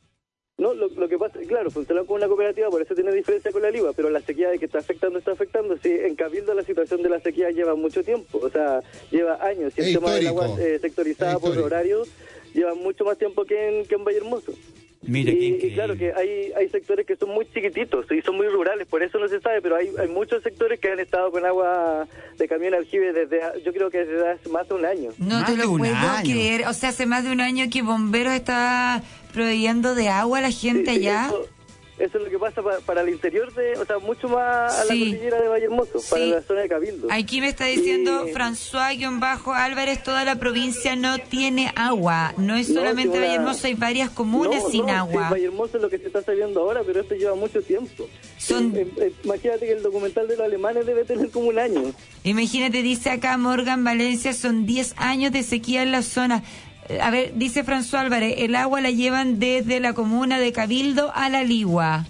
No, lo, lo que pasa, claro, funciona como una cooperativa, por eso tiene diferencia con la Ligua, pero la sequía de que está afectando, está afectando. Sí, en Cabildo la situación de la sequía lleva mucho tiempo, o sea, lleva años. Y el Es tema del histórico. agua eh, sectorizada Es por histórico. horario lleva mucho más tiempo que en, que en Vallehermoso. Mira, qué Y, y increíble. claro que hay, hay sectores que son muy chiquititos y son muy rurales, por eso no se sabe, pero hay, hay muchos sectores que han estado con agua de camión aljibe desde, yo creo que desde hace más de un año. No Más te de lo un puedo año. creer. O sea, hace más de un año que Bomberos está proveyendo de agua a la gente Sí, sí, allá. Eso, eso es lo que pasa pa- para el interior de, o sea, mucho más a la Sí. cordillera de Vallehermoso, para Sí. la zona de Cabildo. Aquí me está diciendo Y- François-Álvarez, toda la provincia no tiene agua. No es No, solamente si una- Vallehermoso, hay varias comunas No, sin no, agua. sí, Vallehermoso es lo que se está sabiendo ahora, pero esto lleva mucho tiempo. Son- Eh, eh, imagínate que el documental de los alemanes debe tener como un año. Imagínate, dice acá Morgan Valencia, son diez años de sequía en la zona. Eh, A ver, dice François Álvarez, el agua la llevan desde la comuna de Cabildo a la Ligua.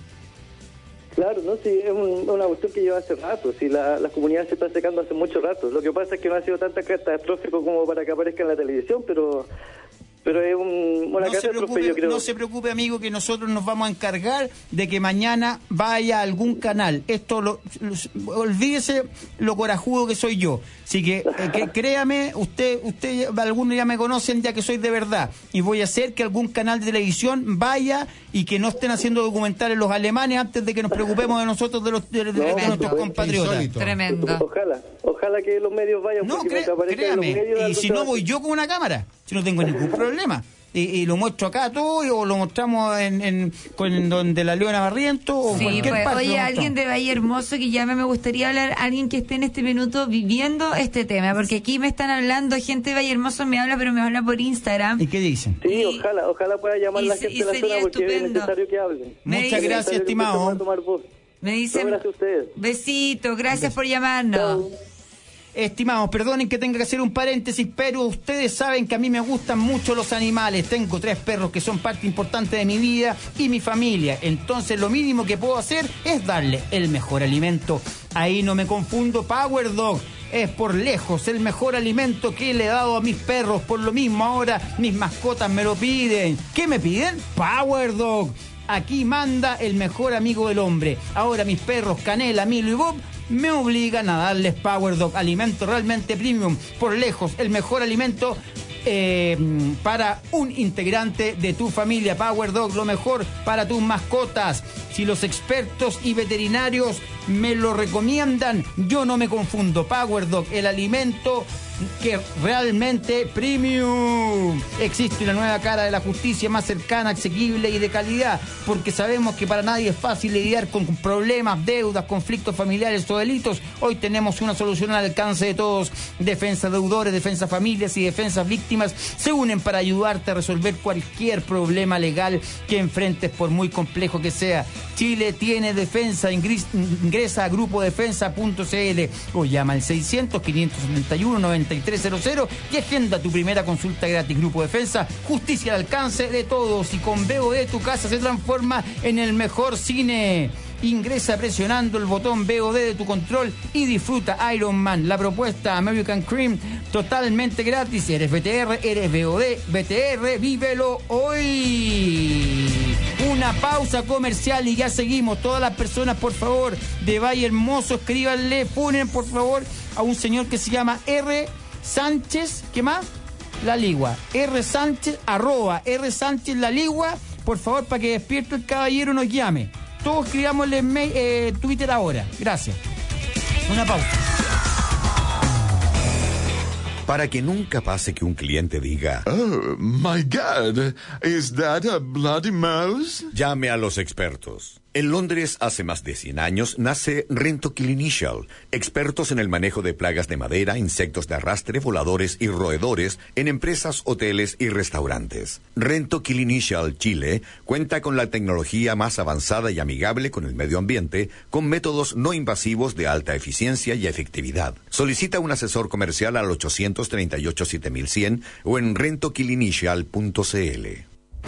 Claro, no, sí, es un- una cuestión que lleva hace rato. Si la, las comunidades se están secando hace mucho rato. Lo que pasa es que no ha sido tan catastrófico como para que aparezca en la televisión, pero pero es un, una No se, catástrofe, preocupe, yo creo. no se preocupe, amigo, que nosotros nos vamos a encargar de que mañana vaya a algún canal. Esto, lo, lo- olvídese lo corajudo que soy yo. Así que, eh, que créame, usted, usted, algunos ya me conocen ya que soy de verdad. Y voy a hacer que algún canal de televisión vaya y que no estén haciendo documentales los alemanes antes de que nos preocupemos de nosotros, de, los, de, de- de No, nuestros pues, compatriotas. insólito. Tremendo. Ojalá, ojalá que los medios vayan. No, porque cre- mientras aparezcan en los créame. medios, Y algo si se va no a voy hacer. yo con una cámara, si no tengo ningún problema. Y, y lo muestro acá todo, y- o lo mostramos en, en con donde la Leona Barriento, o Sí, cualquier pues, parte. oye, lo alguien de Valle Hermoso que llame, me gustaría hablar, alguien que esté en este minuto viviendo este tema, porque aquí me están hablando, gente de Valle Hermoso me habla, pero me habla por Instagram. ¿Y qué dicen? Sí, Y- ojalá, ojalá pueda llamar y la se- gente y de la sería zona porque es estupendo. necesario que hablen. Me Muchas dice- gracias, Es necesario que estimado. empiecen a tomar voz. Me No, dicen, gracias a ustedes. besito, gracias por llamarnos. Estimados, perdonen que tenga que hacer un paréntesis, pero ustedes saben que a mí me gustan mucho los animales. Tengo tres perros que son parte importante de mi vida y mi familia. Entonces lo mínimo que puedo hacer es darle el mejor alimento. Ahí no me confundo, Power Dog es por lejos el mejor alimento que le he dado a mis perros. Por lo mismo ahora mis mascotas me lo piden. ¿Qué me piden? Power Dog. Aquí manda el mejor amigo del hombre. Ahora mis perros Canela, Milo y Bob me obligan a darles Power Dog, alimento realmente premium, por lejos el mejor alimento eh, para un integrante de tu familia. Power Dog, lo mejor para tus mascotas. Si los expertos y veterinarios me lo recomiendan, yo no me confundo. Power Dog, el alimento que realmente premium. Existe una nueva cara de la justicia más cercana, asequible y de calidad, porque sabemos que para nadie es fácil lidiar con problemas, deudas, conflictos familiares o delitos. Hoy tenemos una solución al alcance de todos. Defensa deudores, defensa familias y defensa víctimas se unen para ayudarte a resolver cualquier problema legal que enfrentes, por muy complejo que sea. Chile tiene defensa. Ingresa a grupo defensa punto c l o llama al seiscientos, quinientos setenta y uno, noventa y tres cero cero y agenda tu primera consulta gratis. Grupo Defensa, justicia al alcance de todos. Y con V O D tu casa se transforma en el mejor cine. Ingresa presionando el botón V O D de tu control y disfruta Iron Man, la propuesta American Cream, totalmente gratis. Eres B T R, eres V O D, B T R, vívelo hoy. Una pausa comercial y ya seguimos. Todas las personas, por favor, de Valle Hermoso, escríbanle, ponen por favor a un señor que se llama R. Sánchez, ¿qué más? La Ligua. R. Sánchez, arroba R. Sánchez La Ligua, por favor, para que despierte el caballero nos llame. Todos escribámosle en mail, eh, Twitter ahora. Gracias. Una pausa. Para que nunca pase que un cliente diga: Oh, my God, is that a bloody mouse? Llame a los expertos. En Londres, hace más de cien años, nace Rentokil Initial, expertos en el manejo de plagas de madera, insectos de arrastre, voladores y roedores en empresas, hoteles y restaurantes. Rentokil Initial Chile cuenta con la tecnología más avanzada y amigable con el medio ambiente, con métodos no invasivos de alta eficiencia y efectividad. Solicita un asesor comercial al ochocientos treinta y ocho siete mil cien o en rentokil initial punto c l.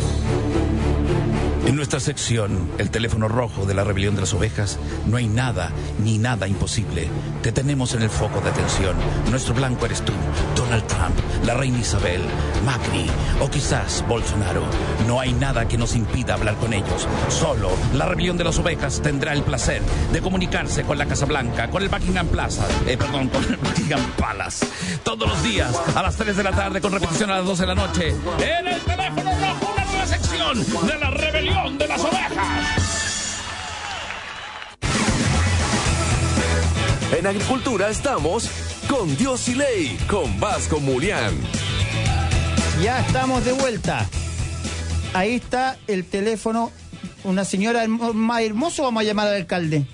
En nuestra sección, el teléfono rojo de la rebelión de las ovejas, no hay nada, ni nada imposible. Te tenemos en el foco de atención. Nuestro blanco eres tú, Donald Trump, la reina Isabel, Macri o quizás Bolsonaro. No hay nada que nos impida hablar con ellos. Solo la rebelión de las ovejas tendrá el placer de comunicarse con la Casa Blanca, con el Buckingham Plaza, eh, perdón, con el Buckingham Palace. Todos los días, a las tres de la tarde, con repetición a las doce de la noche, en el teléfono rojo, una nueva sección de la rebelión de las ovejas. En Agricultura estamos con Dios y Ley, con Vasco Mulián. Ya estamos de vuelta. Ahí está el teléfono. Una señora más hermosa, vamos a llamar al alcalde.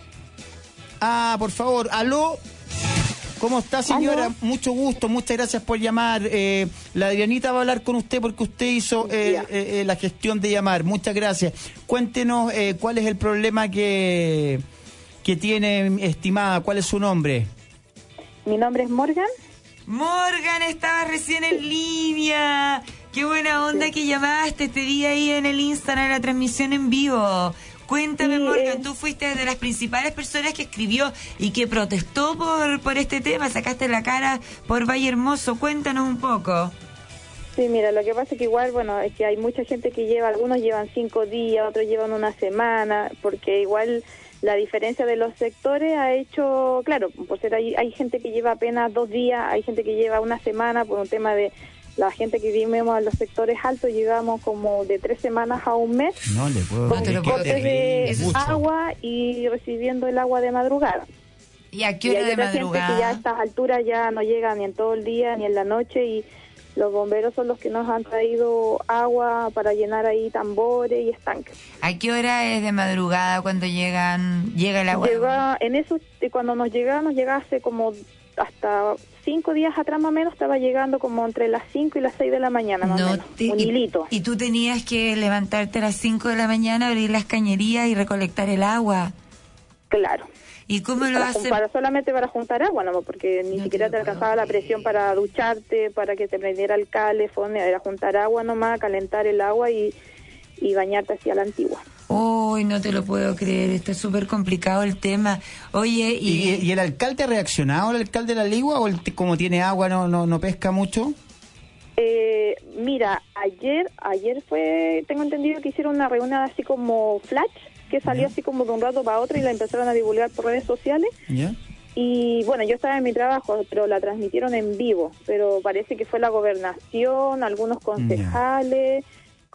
Ah, por favor, aló. ¿Cómo está, señora? ¿Aló? Mucho gusto, muchas gracias por llamar. Eh, la Adrianita va a hablar con usted porque usted hizo eh, eh, la gestión de llamar. Muchas gracias. Cuéntenos eh, cuál es el problema que, que tiene, estimada. ¿Cuál es su nombre? Mi nombre es Morgan. Morgan, estaba recién en línea. Qué buena onda que llamaste. Te vi ahí en el Instagram, la transmisión en vivo. Cuéntame, sí, Morgan, eh, tú fuiste de las principales personas que escribió y que protestó por, por este tema, sacaste la cara por Valle Hermoso. Cuéntanos un poco. Sí, mira, lo que pasa es que igual, bueno, es que hay mucha gente que lleva, algunos llevan cinco días, otros llevan una semana, porque igual la diferencia de los sectores ha hecho, claro, por ser hay, hay gente que lleva apenas dos días, hay gente que lleva una semana por un tema de... La gente que vivimos en los sectores altos llegamos como de tres semanas a un mes. No le puedo con cortes de agua y recibiendo el agua de madrugada. ¿Y a qué hora de madrugada? Gente que ya a estas alturas ya no llega ni en todo el día ni en la noche y los bomberos son los que nos han traído agua para llenar ahí tambores y estanques. ¿A qué hora es de madrugada cuando llegan llega el agua? Llega, en eso, cuando nos llega, nos llega hace como hasta cinco días atrás más o menos, estaba llegando como entre las cinco y las seis de la mañana más no, o menos, te, un hilito. Y, y tú tenías que levantarte a las cinco de la mañana, abrir las cañerías y recolectar el agua. Claro. ¿Y cómo lo hacen? Para, solamente para juntar agua, no, porque ni no siquiera te, te alcanzaba la presión para ducharte, para que te prendiera el calefón, era juntar agua nomás, calentar el agua y, y bañarte hacia la antigua. Uy, no te lo puedo creer, está súper complicado el tema. Oye, y... ¿Y, y el alcalde ha reaccionado, el alcalde de La Ligua, o el, como tiene agua no, no, no pesca mucho? Eh, mira, ayer, ayer fue, tengo entendido que hicieron una reunión así como flash, que salió ¿Ya? así como de un rato para otro y la empezaron a divulgar por redes sociales. ¿Ya? Y bueno, yo estaba en mi trabajo, pero la transmitieron en vivo, pero parece que fue la gobernación, algunos concejales... ¿Ya?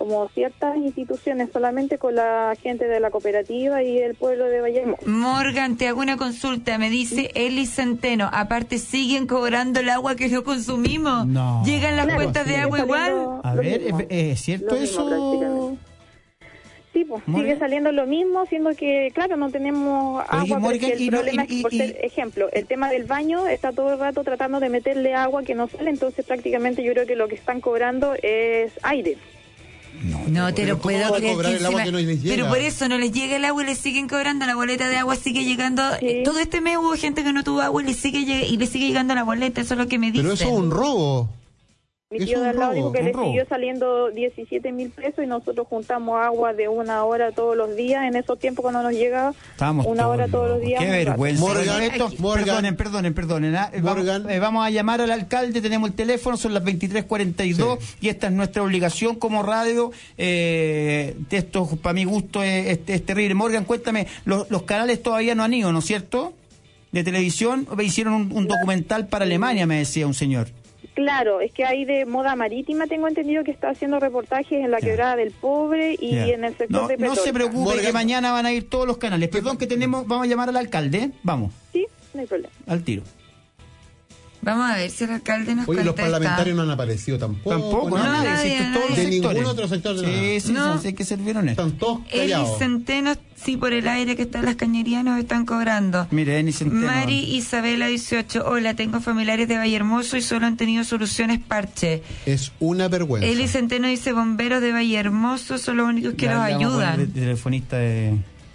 como ciertas instituciones, solamente con la gente de la cooperativa y el pueblo de Valle Hermoso. Morgan, te hago una consulta. Me dice Eli Centeno, aparte, ¿siguen cobrando el agua que no consumimos? No. ¿Llegan las Claro, cuentas de sigue agua saliendo igual? A lo ver, mismo. ¿es, es cierto Lo mismo, eso? prácticamente. Sí, pues Muy sigue bien. saliendo lo mismo, siendo que, claro, no tenemos agua, pero Morgan, es que el y no- problema y- es que, por y- ser ejemplo, el tema del baño está todo el rato tratando de meterle agua que no sale, entonces prácticamente yo creo que lo que están cobrando es aire. No te Pero lo ¿cómo puedo va a creer. cobrar que el agua encima- que no les llega? Pero por eso no les llega el agua y les siguen cobrando. La boleta de agua sigue llegando. Eh, Todo este mes hubo gente que no tuvo agua y le sigue lleg- y le sigue llegando la boleta. Eso es lo que me dicen. Pero eso es un robo. Mi Es tío un de al lado robo, dijo que un le robo. siguió saliendo diecisiete mil pesos y nosotros juntamos agua de una hora todos los días. En esos tiempos cuando nos llega Estamos una hora todos los días. Qué un rato. vergüenza. Morgan, Esto- Morgan. perdonen, perdonen, perdonen. ¿ah? Morgan. Vamos, eh, vamos a llamar al alcalde, tenemos el teléfono, son las veintitrés cuarenta y dos y esta es nuestra obligación como radio. Eh, esto, para mi gusto, es, es- es terrible. Morgan, cuéntame, los, los canales todavía no han ido, ¿no es cierto? De televisión, hicieron un, un documental para Alemania, me decía un señor. Claro, es que hay de moda marítima, tengo entendido que está haciendo reportajes en la quebrada del Pobre y Ya. en el sector No, de no Petorca. se preocupe Morgan. que mañana van a ir todos los canales. Perdón que tenemos, vamos a llamar al alcalde, ¿eh? Vamos, Sí, no hay problema. al tiro. Vamos a ver si el alcalde nos Oye, los contesta. parlamentarios no han aparecido tampoco. Tampoco, ¿no? nadie, nadie, si esto es todos los De sectores. ningún otro sector de Sí, nada. sí, No. sí, hay que ser bien honesto. Están todos Eli callados. Centeno, sí, por el aire que está en las cañerías nos están cobrando. Mire, Eni Centeno. Mari Isabela dieciocho, hola, tengo familiares de Vallehermoso y solo han tenido soluciones parche. Es una vergüenza. Eli Centeno dice, bomberos de Vallehermoso son los únicos que Ya los hablamos con ayudan. el telefonista de...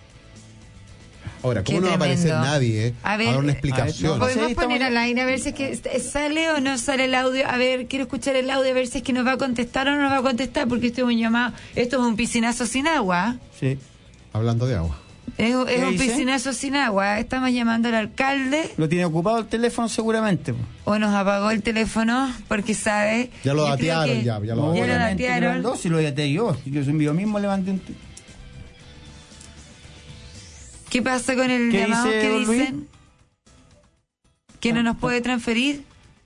Ahora, ¿cómo Qué no va a aparecer tremendo. nadie? Eh? A ver, dar una eh, explicación. a ver, no, ¿Podemos Sí, estamos- poner al aire a ver si es que sale o no sale el audio? A ver, quiero escuchar el audio a ver si es que nos va a contestar o no nos va a contestar, porque esto es un llamado, esto es un piscinazo sin agua. Sí. Hablando de agua. Es, es ¿Qué un dice? piscinazo sin agua. Estamos llamando al alcalde Lo tiene ocupado el teléfono seguramente. po. o nos apagó el teléfono porque sabe. Ya lo Yo creo datearon, que- ya, ya lo ya lo Obviamente que datearon. no, si lo dateé yo. Yo, yo mismo levanté un... ¿Qué pasa con el ¿Qué llamado? dice, ¿Qué don Luis? dicen? ¿Que no nos puede transferir?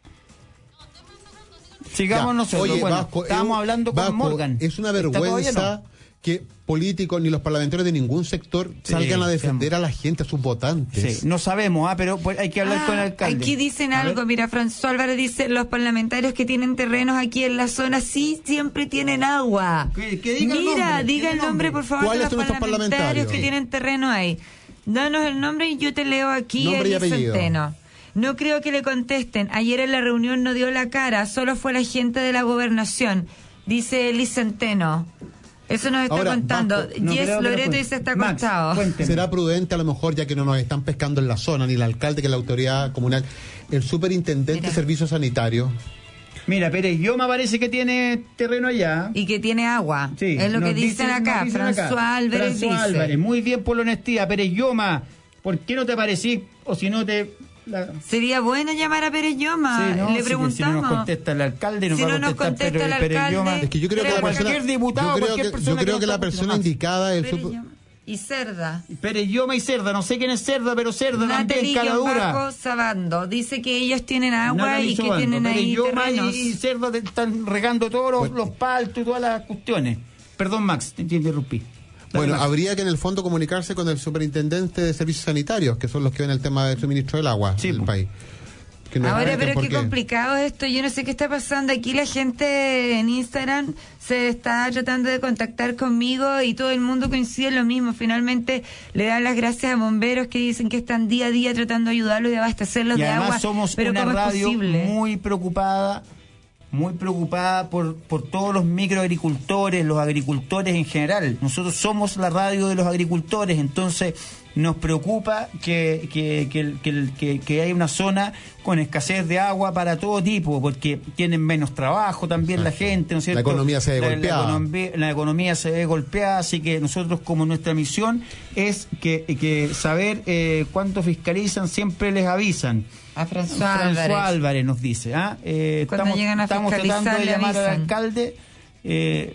Sigamos Ya. nosotros. Oye, bueno, Vasco, estábamos es- hablando Vasco, con Morgan. Es una ¿Está todavía vergüenza no? que políticos ni los parlamentarios de ningún sector Sí, salgan a defender sí. a la gente, a sus votantes. Sí, no sabemos, ah, pero pues, hay que hablar Ah, con el alcalde. Aquí dicen A ver. algo, mira, François Álvarez dice, los parlamentarios que tienen terrenos aquí en la zona sí siempre tienen agua. Que- que diga el mira, nombre, diga diga el el nombre, nombre. por favor, de ¿Cuáles los son nuestros parlamentarios parlamentarios? que tienen terreno ahí. Danos el nombre y yo te leo aquí Nombre y el apellido. Centeno. No creo que le contesten. Ayer en la reunión no dio la cara, solo fue la gente de la gobernación, dice Eli Centeno. Eso nos está Ahora, contando. Vasco, no Yes creo que Loreto lo dice está Max, acostado. cuénteme. Será prudente a lo mejor, ya que no nos están pescando en la zona, ni el alcalde, que es la autoridad comunal, el superintendente de servicios sanitarios. Mira, Pérez Yoma parece que tiene terreno allá. Y que tiene agua. Sí, es lo nos que dicen dicen- acá. nos dicen acá. François Álvarez François dice. Álvarez, muy bien por la honestidad. Pérez Yoma, ¿por qué no te aparecís? O si no te... la- Sería bueno llamar a Pérez Yoma. Sí, no, Le si- preguntamos. Si, no nos contesta el alcalde, nos Si va a no nos contestar contesta Pérez- el Pérez alcalde, Yoma. Es que yo creo que la Pero persona, cualquier diputado, yo creo cualquier que, persona yo creo que que la nos persona conteste, indicada es el Pérez super- Yoma. Y Cerda. Pérez Yoma y Cerda, no sé quién es Cerda, pero Cerda también, cara dura. Bajo Sabando. Dice que ellos tienen agua Natalie y que Sobando. tienen Pérez ahí Yoma terrenos. y, y Cerda te están regando todos los, los paltos y todas las cuestiones. Perdón, Max, te interrumpí. Dale, Bueno, Max. habría que en el fondo comunicarse con el superintendente de servicios sanitarios, que son los que ven el tema del suministro del agua Sí, del po. país. Que nos Ahora, expliquen pero por qué complicado esto. Yo no sé qué está pasando. Aquí la gente en Instagram se está tratando de contactar conmigo y todo el mundo coincide en lo mismo. Finalmente le dan las gracias a bomberos que dicen que están día a día tratando de ayudarlos y de abastecerlos Y de además agua. somos pero una ¿cómo es radio posible? muy preocupada, muy preocupada por, por todos los microagricultores, los agricultores en general. Nosotros somos la radio de los agricultores, entonces nos preocupa que, que, que, que, que, que hay una zona con escasez de agua para todo tipo, porque tienen menos trabajo también la gente, ¿no es cierto? La economía se ve La- la golpeada. economía- la economía se ve golpeada, así que nosotros como nuestra misión es que, que saber eh, cuánto fiscalizan, siempre les avisan. A François François Álvarez. Álvarez nos dice. ¿ah? Eh, Cuando estamos llegan a estamos fiscalizar, tratando de le llamar al avisan. alcalde. Eh,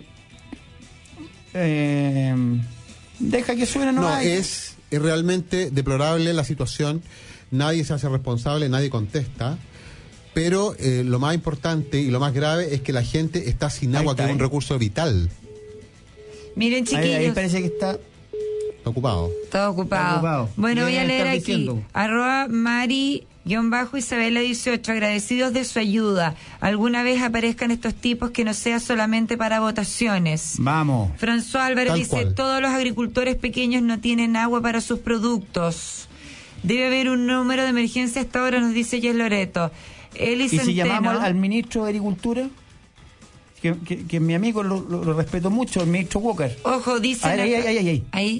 eh, deja que suene, no, No, hay. es, es realmente deplorable la situación. Nadie se hace responsable, nadie contesta. Pero eh, lo más importante y lo más grave es que la gente está sin Ahí agua, está, que es un ¿eh? recurso vital. Miren, chiquillos. Ahí, ahí parece que está... Está ocupado. Todo ocupado. Está ocupado. Bueno, voy a Debe leer estar aquí. diciendo. Arroba Mari... Guión bajo Isabela dieciocho, agradecidos de su ayuda. Alguna vez aparezcan estos tipos que no sea solamente para votaciones. Vamos. François Álvarez Tal dice, cual. todos los agricultores pequeños no tienen agua para sus productos. Debe haber un número de emergencia hasta ahora, nos dice Jess Loreto. Eli ¿Y si Centeno, llamamos al, al ministro de Agricultura? Que, que, que mi amigo lo, lo, lo respeto mucho, el ministro Walker. Ojo, dice... Ahí, ahí, ahí, ahí, ahí. Ahí.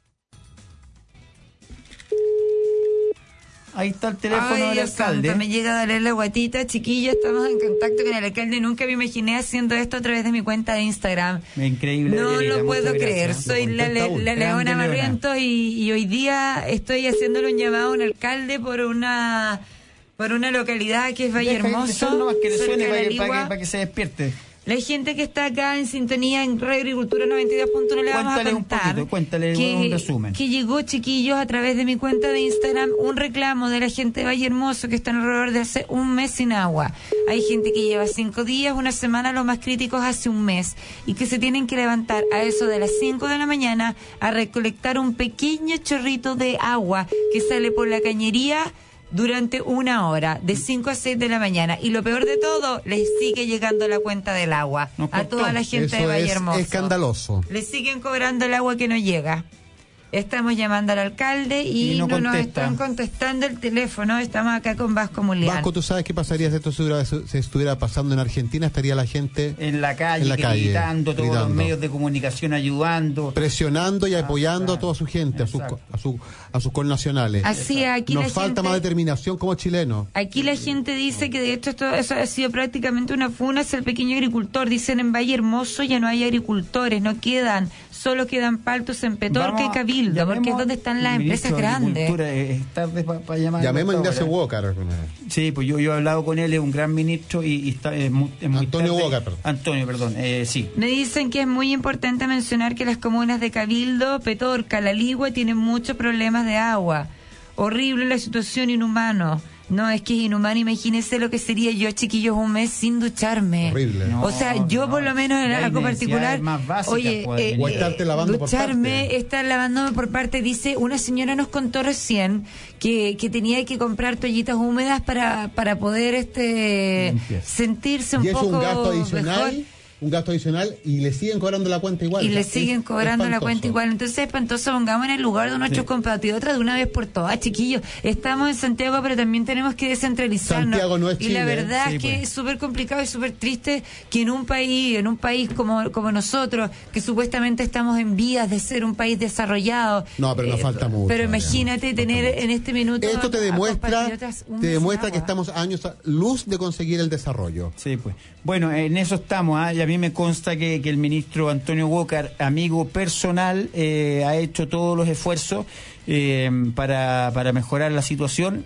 Ahí está el teléfono Ay, del Dios alcalde. santo, me llega a doler la guatita. Chiquillos, estamos en contacto con el alcalde. Nunca me imaginé haciendo esto a través de mi cuenta de Instagram. Increíble. No Erika, lo puedo muchas creer. gracias. Soy Lo la, contesta le- uno. la Grande Leona Leona. Barrientos y, y hoy día estoy haciéndole un llamado a un alcalde por una por una localidad que es Valle Deja que Hermoso. suene nomás, que le cerca suene de para la que, para, Ligua. que, para que se despierte. La gente que está acá en sintonía en Radio Agricultura noventa y dos punto uno le vamos a Cuéntale un contar poquito, cuéntale que, un resumen. que llegó, chiquillos, a través de mi cuenta de Instagram un reclamo de la gente de Valle Hermoso que están alrededor de hace un mes sin agua. Hay gente que lleva cinco días, una semana, los más críticos hace un mes, y que se tienen que levantar a eso de las cinco de la mañana a recolectar un pequeño chorrito de agua que sale por la cañería durante una hora, de cinco a seis de la mañana. Y lo peor de todo, les sigue llegando la cuenta del agua Nos a cortó. toda la gente Eso de Valle es Hermoso. escandaloso. Le siguen cobrando el agua que no llega. Estamos llamando al alcalde y, Y no no, nos contesta. están contestando el teléfono. Estamos acá con Vasco Mulián. Vasco, ¿tú sabes qué pasaría si esto se estuviera, se estuviera pasando en Argentina? Estaría la gente En la calle, en la calle, gritando, todos gritando. los medios de comunicación ayudando. presionando y apoyando a toda su gente, a sus, a, su, a sus connacionales. Así, aquí Nos la falta gente- más determinación como chilenos. Aquí la gente dice que de hecho esto eso ha sido prácticamente una funa hacia el pequeño agricultor. Dicen en Valle Hermoso ya no hay agricultores, no quedan, solo quedan paltos en Petorca Vamos y a- Cabildo, llamemos porque es donde están las al empresas ministro de grandes. Agricultura, eh, es tarde para llamar. Llamemos a esta Ignacio hora. Walker. Sí, pues yo, yo he hablado con él, es un gran ministro y, y está es muy, es muy Antonio tarde. Walker, perdón. Antonio, perdón, eh, sí. Me dicen que es muy importante mencionar que las comunas de Cabildo, Petorca, La Ligua tienen muchos problemas de agua. Horrible la situación, inhumano. No, es que es inhumano. Imagínense lo que sería yo, chiquillos, un mes sin ducharme. Horrible. No, o sea, yo no. por lo menos en Ya hay algo necesidades particular, más básicas, oye, pues, eh, O eh, estarte lavando por ducharme, parte. estar lavándome por parte, dice, una señora nos contó recién que, que tenía que comprar toallitas húmedas para, para poder este Limpiar. sentirse un Y es poco un gasto adicional, mejor. un gasto adicional y le siguen cobrando la cuenta igual. Y O sea, le es siguen cobrando la espantoso. cuenta igual. Entonces, espantoso, pongamos en el lugar de nuestros Sí. compatriotas de una vez por todas, chiquillos. Estamos en Santiago, pero también tenemos que descentralizarnos. Santiago no es y la Chile. verdad Sí, es que pues. es súper complicado y súper triste que en un país, en un país como, como nosotros, que supuestamente estamos en vías de ser un país desarrollado. No, pero nos eh, falta mucho. Pero Mariana. imagínate tener en este minuto. Esto te a- a demuestra, compatriotas un te mes demuestra sin que agua. estamos a años a luz de conseguir el desarrollo. Sí, pues. Bueno, en eso estamos. ¿ah? Y a mí me consta que, que el ministro Antonio Walker, amigo personal, eh, ha hecho todos los esfuerzos eh, para, para mejorar la situación.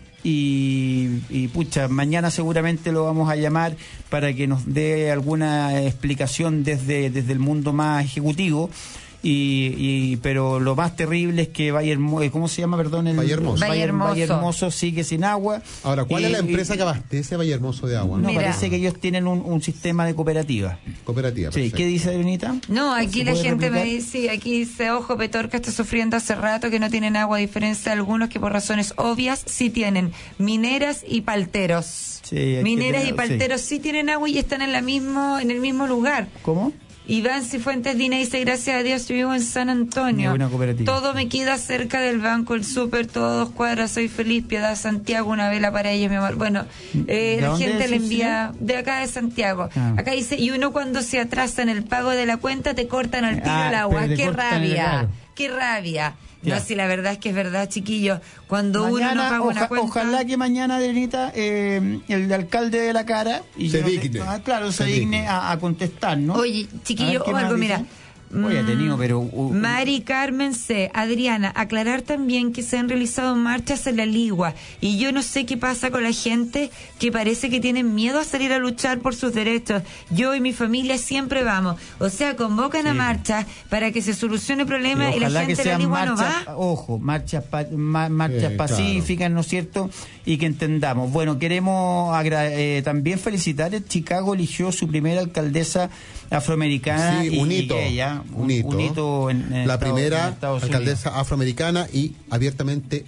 Y, y pucha, mañana seguramente lo vamos a llamar para que nos dé alguna explicación desde, desde el mundo más ejecutivo. Y, y pero lo más terrible es que Valle Hermoso, ¿cómo se llama, perdón? El, Valle Hermoso. Valle Hermoso. Valle Hermoso sigue sin agua. Ahora, ¿cuál Y- es la empresa y- que abastece Valle Hermoso de agua? No, Mira. parece que ellos tienen un, un sistema de cooperativa. Cooperativa. Sí, perfecto. ¿qué dice Arenita? No, aquí ¿Se la puede gente me replicar? dice, sí, aquí dice, ojo, Petorca está sufriendo hace rato que no tienen agua, a diferencia de algunos que por razones obvias sí tienen, mineras y palteros. Sí, hay que Mineras y tener- palteros sí. tienen agua y están en la mismo en el mismo lugar. ¿Cómo? Iván Cifuentes Dina dice, gracias a Dios yo vivo en San Muy Antonio. buena cooperativa. Todo me queda cerca del banco, el súper, todos dos cuadras, soy feliz, Piedad Santiago, una vela para ellos, mi amor. Bueno, eh, ¿De la dónde gente es le ese envía de acá de Santiago. Ah. Acá dice, y uno cuando se atrasa en el pago de la cuenta te cortan al tiro Ah, el agua. pero te Qué cortan el- rabia, claro. qué rabia. Ya. No, si la verdad es que es verdad, chiquillos. Cuando uno no Mañana, paga una oja- cuenta... ojalá que mañana, Arenita, eh, el alcalde de la cara y Se yo no digne. te- ah, claro, se, Se digne digne. a, a contestar, ¿no? Oye, chiquillo, A ver, ¿qué o más algo, dice? mira. Oye, ha tenido, pero... uh, uh, Mari Carmen C. Adriana, aclarar también que se han realizado marchas en la Ligua y yo no sé qué pasa con la gente que parece que tienen miedo a salir a luchar por sus derechos. Yo y mi familia siempre vamos. O sea, convocan a Sí. marchas para que se solucione el problema y, la ojalá gente que de la sean Ligua no marchas, va. ojo, marchas, pa- ma- marchas Sí, pacíficas, ¿no es cierto? Y que entendamos. Bueno, queremos agra- eh, también felicitar, Chicago eligió su primera alcaldesa afroamericana sí, y, un hito, y ella, un hito. Un hito en, en la Estados, primera en Estados alcaldesa Unidos. afroamericana y abiertamente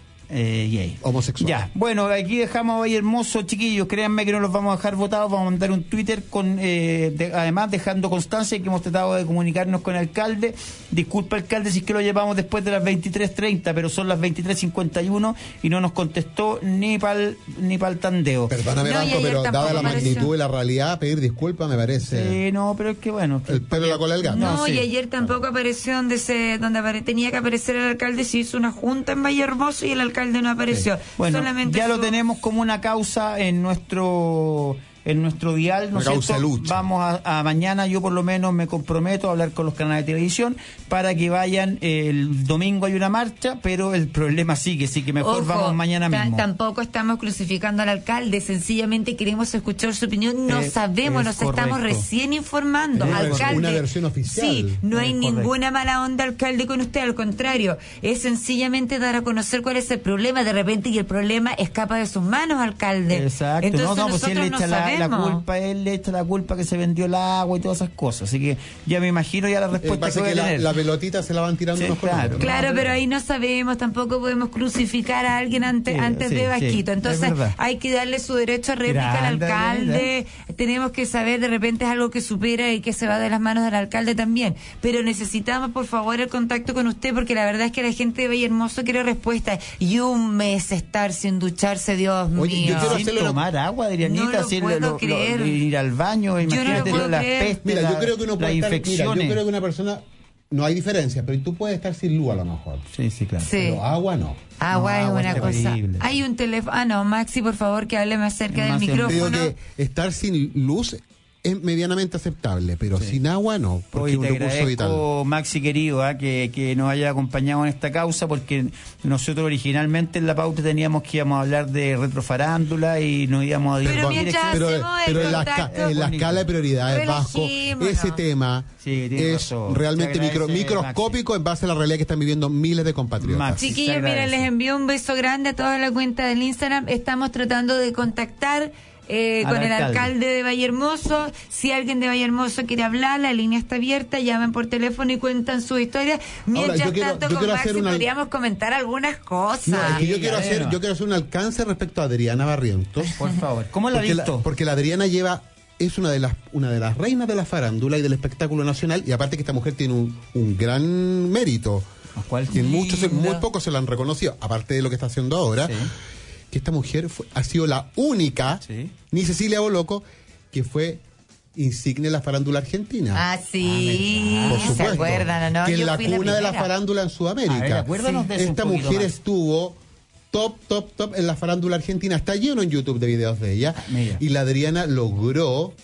Eh, gay. homosexual. Ya, bueno, aquí dejamos a Valle Hermoso, chiquillos, créanme que no los vamos a dejar votados, vamos a mandar un Twitter con, eh, de, además dejando constancia que hemos tratado de comunicarnos con el alcalde. Disculpa, alcalde, si es que lo llevamos después de las veintitrés treinta, pero son las veintitrés cincuenta y uno y no nos contestó ni pa'l ni pa'l tandeo. Perdóname, No, y Banco, ayer pero tampoco dada la apareció. magnitud de la realidad, pedir disculpas me parece Sí, no, pero es que bueno. el pelo de la cola del gato. No, No, sí. y ayer tampoco apareció donde se donde apare- tenía que aparecer el alcalde. Se hizo una junta en Valle Hermoso y el alcalde no apareció. Bueno, Solamente ya su- lo tenemos como una causa en nuestro en nuestro dial, ¿no Una es causa cierto? de lucha. Vamos a, a mañana, yo por lo menos me comprometo a hablar con los canales de televisión para que vayan. El domingo hay una marcha, pero el problema sigue, así que mejor Ojo, vamos mañana ta- mismo. Tampoco estamos crucificando al alcalde, sencillamente queremos escuchar su opinión. No Eh, sabemos, es nos estamos correcto. recién informando. Una vers- Alcalde, una versión oficial. Sí, no hay Es ninguna mala onda, alcalde, con usted. Al contrario, es sencillamente dar a conocer cuál es el problema. De repente, y el problema escapa de sus manos, alcalde. Exacto, Entonces no, no, pues si él nosotros le no echa la, la sabemos. culpa, él le echa la culpa que se vendió el agua y todas esas cosas, así que ya me imagino ya la Eh, respuesta pasa que voy que a la, tener. la pelotita se la van tirando Sí, unos con claro. otros. Claro, No, pero ahí no sabemos, tampoco podemos crucificar a alguien antes, Sí, antes sí, de sí, Vasquito. es Entonces verdad. hay que darle su derecho a réplica al Grande, alcalde. Tenemos que saber, de repente es algo que supera y que se va de las manos del alcalde también. Pero necesitamos, por favor, el contacto con usted, porque la verdad es que la gente de Valle Hermoso quiere respuesta. Y un mes estar sin ducharse, Dios Oye, mío. yo quiero Sin hacerle una- tomar agua, Adrianita, No lo sin puedo lo- lo- creer. ir al baño, imagínate puedo las creer. pestes, Mira, la- yo creo que uno las puede estar, mira, infecciones. yo creo que una persona, no hay diferencia, pero tú puedes estar sin luz a lo mejor. Sí, sí, claro. Sí. Pero agua no. Agua No, es agua una es cosa. terrible. Hay un teléfono. Ah, no, Maxi, por favor, que hable más cerca del Más cerca. Te digo micrófono. que estar sin luz es medianamente aceptable, pero sin agua no, porque Hoy es un te recurso vital. agradezco, Maxi querido, ah, que, que nos haya acompañado en esta causa, porque nosotros originalmente en la pauta teníamos que íbamos a hablar de retrofarándula y nos íbamos a Pero dirigir- mientras pero hacemos el pero en, la, esca- contacto, en la escala de prioridades, Vasco, relajémonos. ese tema Sí, tienes es razón. realmente Te micro, agradece, microscópico en base a la realidad que están viviendo miles de compatriotas. Maxi. Chiquillos, Se mira, agradece. les envío un beso grande a toda la cuenta del Instagram. Estamos tratando de contactar eh, Al con el alcalde. alcalde de Valle Hermoso. Si alguien de Valle Hermoso quiere hablar, la línea está abierta. Llamen por teléfono y cuentan su historia. Mientras yo quiero- tanto, yo con quiero Maxi hacer una- podríamos comentar algunas cosas. No, es que yo quiero a ver, hacer, no. yo quiero hacer un alcance respecto a Adriana Barrientos. Por favor, ¿cómo la ha porque visto? la, porque la Adriana lleva es una de las una de las reinas de la farándula y del espectáculo nacional, y aparte que esta mujer tiene un, un gran mérito ¿Cuál? que muchos se- muy Linda. pocos se la han reconocido, aparte de lo que está haciendo ahora, Sí. que esta mujer fue- ha sido la única, Sí. ni Cecilia Boloco, que fue insigne de la farándula argentina. Ah, sí, Por se supuesto, acuerdan, ¿o no? que Yo es la fui cuna de la primera. farándula en Sudamérica. A ver, acuérdanos de eso un Esta poquito mujer más. estuvo top, top, top en la farándula argentina. Está lleno en YouTube de videos de ella. Mira. Y la Adriana logró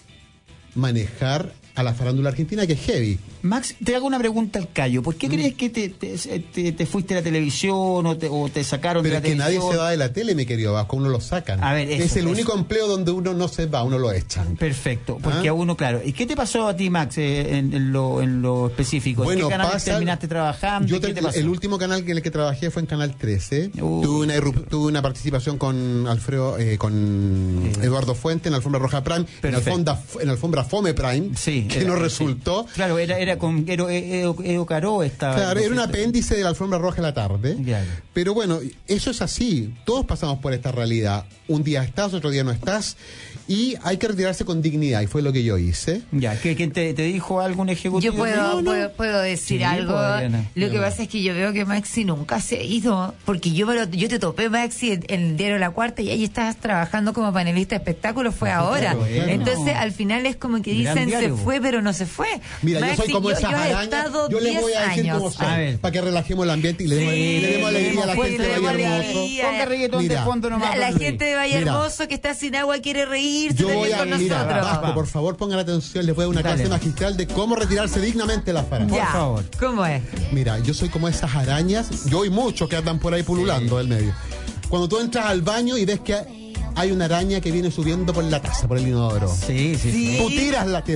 manejar a la farándula argentina, que es heavy. Max, te hago una pregunta al callo. ¿Por qué Mm. crees que te, te, te- te fuiste a la televisión o te, o te sacaron Pero de es la que nadie televisión? se va de la tele, mi querido Vasco, uno lo sacan. A ver, eso, es el eso. único empleo donde uno no se va, uno lo echan. Perfecto, porque ¿Ah? a uno, claro. ¿Y qué te pasó a ti, Max, eh, en, en lo, en lo específico? Bueno, ¿En qué canal pasa- terminaste trabajando? Yo ¿Qué te- te pasó? el último canal en el que trabajé fue en Canal trece. Uy. Tuve una, irrup- tuve una participación con Alfredo, eh, con Eduardo Fuente en Alfombra Roja Prime, en Perfecto. Alfombra, en Alfombra Fome Prime, Sí, que era- no sí. resultó. Claro, era, era con Edo, Edo, Edo Caro estaba. Claro, era un apéndice de la Alfombra Roja de la tarde. Claro. Pero bueno, eso es así. Todos pasamos por esta realidad. Un día estás, otro día no estás. Y hay que retirarse con dignidad. Y fue lo que yo hice. Ya, ¿qué- ¿quién te, te dijo algún ejecutivo? Yo puedo, No, no. puedo, puedo decir Sí, algo. pues, Adriana. Lo que Ya. pasa es que yo veo que Maxi nunca se ha ido. Porque yo me lo- yo te topé, Maxi, en, en el diario La Cuarta y ahí estabas trabajando como panelista de espectáculos. Fue ahora. bueno. Entonces, al final es como que Gran dicen diálogo. se fue, pero no se fue. Mira, Maxi, yo soy como esas yo he arañas. estado Yo les voy a diez decir años. cómo soy. A ver. Para que relajemos el ambiente y le demos, Sí, le demos alegría a la pues, gente le de demos Valle Hermoso. alegría. Ponga reggaetón Mira, de fondo nomás. La, la por Luis. gente de Valle Mira. Hermoso que está sin agua quiere reírse Yo también voy a, con mira, nosotros. Vasco, por favor, pongan atención, les voy a dar una Dale. clase magistral de cómo retirarse dignamente de la farándula. Ya, por favor. ¿cómo es? Mira, yo soy como esas arañas, yo y muchos que andan por ahí pululando del medio. Cuando tú entras al baño y ves que hay una araña que viene subiendo por la taza, por el inodoro. Sí, sí, sí. Tú tiras la, queda,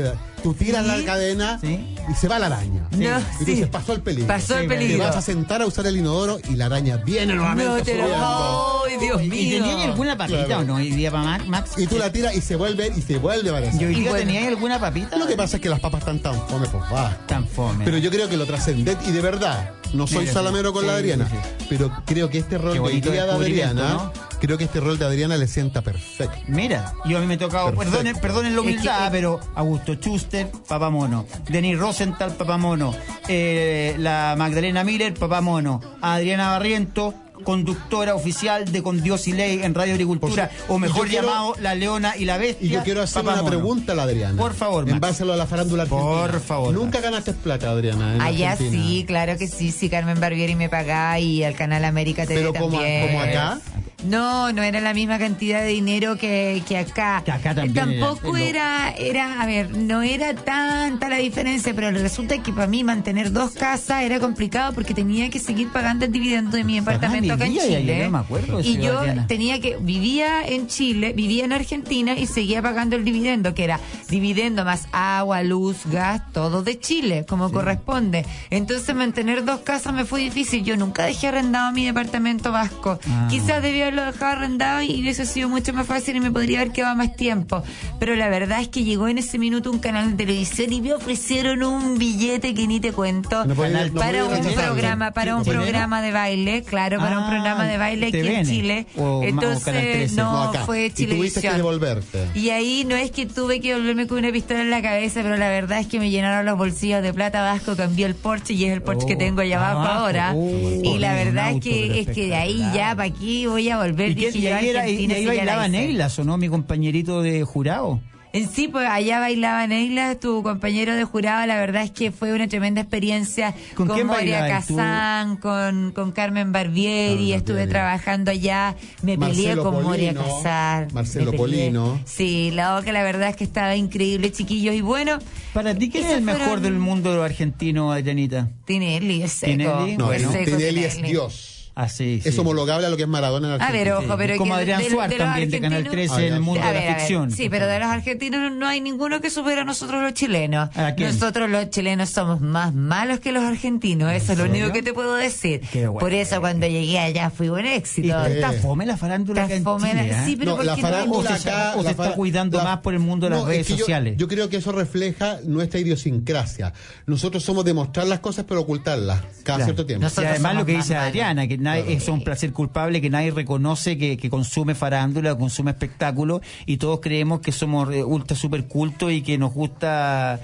tú tiras ¿Sí? la cadena ¿Sí? y se va la araña. No, y tú sí. dices, pasó el peligro. Pasó el peligro. Te vas a sentar a usar el inodoro y la araña viene nuevamente. No te lo... subiendo. ¡Ay, Dios ¿Y mío! tenía alguna papita Claro. o no hoy día para Max? Max? Y tú la tiras y se vuelve y se vuelve a aparecer. ¿Y hoy día bueno. tenía alguna papita? Lo que pasa es que las papas están tan fome, pues va. Tan fome. Pero yo creo que lo trascendente, y de verdad, no soy Mira, salamero con sí, la Adriana, sí, sí. pero creo que este rol Qué de hoy bonito día de descubrimiento, Adriana, ¿no? creo que este rol de Adriana le sienta perfecto. Mira, yo a mí me tocaba, Perfecto. perdonen, perdonen la humildad, Es que- pero Augusto Schuster, papá mono. Denis Rosenthal, papá mono. Eh, la Magdalena Miller, papá mono. Adriana Barriento, conductora oficial de Con Dios y Ley en Radio Agricultura, Por- o mejor y yo quiero- llamado La Leona y la Bestia. Y yo quiero hacer papá una mono. pregunta a la Adriana. Por favor, En Max. base a lo de la farándula argentina. Por favor, Nunca ganaste plata, Adriana, en Allá Argentina. sí, claro que sí, sí, Carmen Barbieri me pagaba y al canal América T V Pero como, también. como acá. No, no era la misma cantidad de dinero que, que acá. Que acá también Tampoco era- era, era, a ver, no era tanta la diferencia, pero resulta que para mí mantener dos casas era complicado porque tenía que seguir pagando el dividendo de mi departamento acá en vivía y Chile. yo me acuerdo de Y eso, yo Adriana. tenía que, vivía en Chile, vivía en Argentina y seguía pagando el dividendo, que era dividendo más agua, luz, gas, todo de Chile, como corresponde. Entonces mantener dos casas me fue difícil. Yo nunca dejé arrendado mi departamento vasco. Ah. Quizás debía haberlo dejado arrendado y hubiese sido mucho más fácil y me podría haber quedado más tiempo. Pero la verdad es que llegó en ese minuto un canal de televisión y me ofrecieron un billete que ni te cuento No podía- no para podía un rechazarlo. programa, para un ¿Chileno? programa de baile, claro, para un Ah, programa de baile aquí T V N, en Chile. o ma- o Canal Entonces, trece. no, No, acá. fue Y tuviste que Chilevisión. devolverte. Y ahí no es que tuve que volverme con una pistola en la cabeza, pero la verdad es que me llenaron los bolsillos de plata vasco, cambié el Porsche y es el Porsche Oh, que tengo allá abajo abajo. ahora. Oh, y la un verdad es auto, pero que es que de ahí espectacular. ya, ¿para aquí voy a volver? ¿Y, quién- Dije y yo, ahí, era, y Argentina, ahí sí, ya la bailaba hice. Neylas, ¿o no? Mi compañerito de jurado. En sí, pues allá bailaba Neila, tu compañero de jurado. La verdad es que fue una tremenda experiencia ¿Con con quién Moria bailabas tú? Kazán, con, con Carmen Barbieri. Carmen Estuve Barbieri. trabajando allá. Me peleé Marcelo con Moria Polino, Kazán. Marcelo me peleé. Polino. Sí, la que la verdad es que estaba increíble, chiquillos. Y bueno, Para ti, ¿quién es Esos el mejor fueron- del mundo de los argentinos, Adrianita? Tinelli es seco. Tinelli, No, es bueno. seco Tinelli es Tinelli. Dios. Ah, sí, sí. Es homologable a lo que es Maradona en A Argentina. ver, ojo, pero Como que Adrián de- Suárez de los también, de Canal argentinos- trece, en el mundo A de ver, la a ver, ficción. Sí, pero de los argentinos no hay ninguno que supera a nosotros los chilenos. ¿A quién? Nosotros los chilenos somos más malos que los argentinos, eso es lo serio? único que te puedo decir. Qué bueno. Por eso cuando llegué allá fui un Y éxito. está fome la farándula Está acá en fome la- Chile, ¿eh? sí, pero No, ¿por la qué no? farándula O se- acá... o se la está fara- cuidando más por el mundo de las No, redes es que yo- sociales. Yo, creo que eso refleja nuestra idiosincrasia. Nosotros somos de mostrar las cosas pero ocultarlas cada Claro. cierto tiempo. Y además somos lo que más dice malos. Adriana, que nadie, es un placer culpable que nadie reconoce que, que consume farándula, consume espectáculo, y todos creemos que somos eh, ultra super cultos y que nos gusta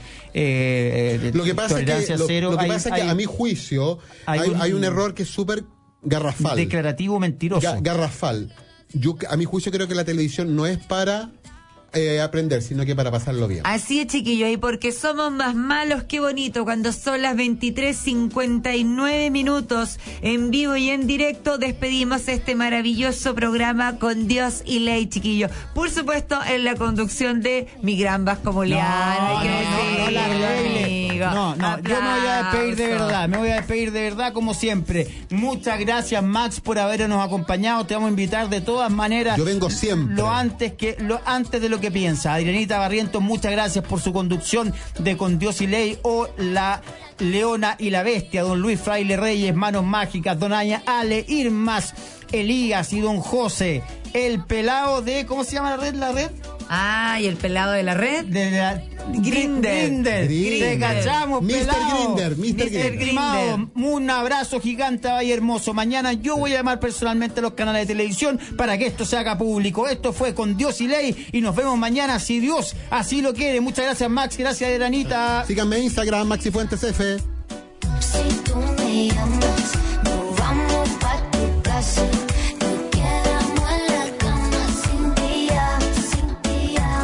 eh, Lo que pasa es que, tolerancia lo, cero. lo que, Hay- pasa es que hay a mi juicio hay hay, un- hay un error que es súper garrafal. declarativo mentiroso. Ga- garrafal. Yo, a mi juicio creo que la televisión no es para eh, aprender, sino que para pasarlo bien. Así es, chiquillos, y porque somos más malos que bonito, cuando son las veintitrés cincuenta y nueve minutos, en vivo y en directo, despedimos este maravilloso programa Con Dios y Ley, chiquillos. Por supuesto, en la conducción de mi gran Vasco Moleano. hay que no, no, no la decirlo, arregle. amigo. No, no, yo me voy a despedir de Aplauso. verdad, me voy a despedir de verdad como siempre. Muchas gracias, Max, por habernos acompañado. Te vamos a invitar de todas maneras. Yo vengo siempre. Lo antes que lo antes de lo que piensa. Adrianita Barrientos, muchas gracias por su conducción de Con Dios y Ley, o La Leona y la Bestia. Don Luis Fraile Reyes, Manos Mágicas, Don Aña Ale, Irmas, Elías y Don José. El pelado de, ¿cómo se llama la red? La red Ah, y el pelado de la red. de la Grinder. Grinder. Grinder. Te cachamos, mister pelado. Grinder, mister Grinder. Estimado, un abrazo gigante y hermoso. Mañana yo voy a llamar personalmente a los canales de televisión para que esto se haga público. Esto fue Con Dios y Ley y nos vemos mañana si Dios así lo quiere. Muchas gracias, Max. Gracias, Adrianita. Síganme en Instagram, Maxi Fuentes F. Si tú me llamas, nos vamos pa' tu casa. Nos quedamos en la cama sin día, sin día.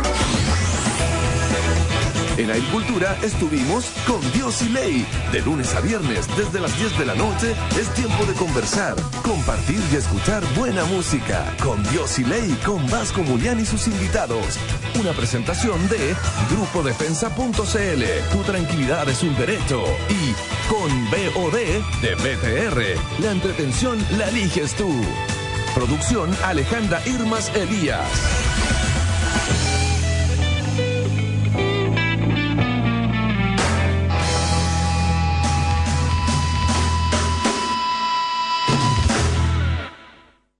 En Agricultura estuvimos Con Dios y Ley. De lunes a viernes, desde las diez de la noche, es tiempo de conversar, compartir y escuchar buena música. Con Dios y Ley, con Vasco Mulián y sus invitados. Una presentación de Grupo Defensa punto c l. Tu tranquilidad es un derecho. Y con B O D de B T R. La entretención la eliges tú. Producción Alejandra Irmas Elías.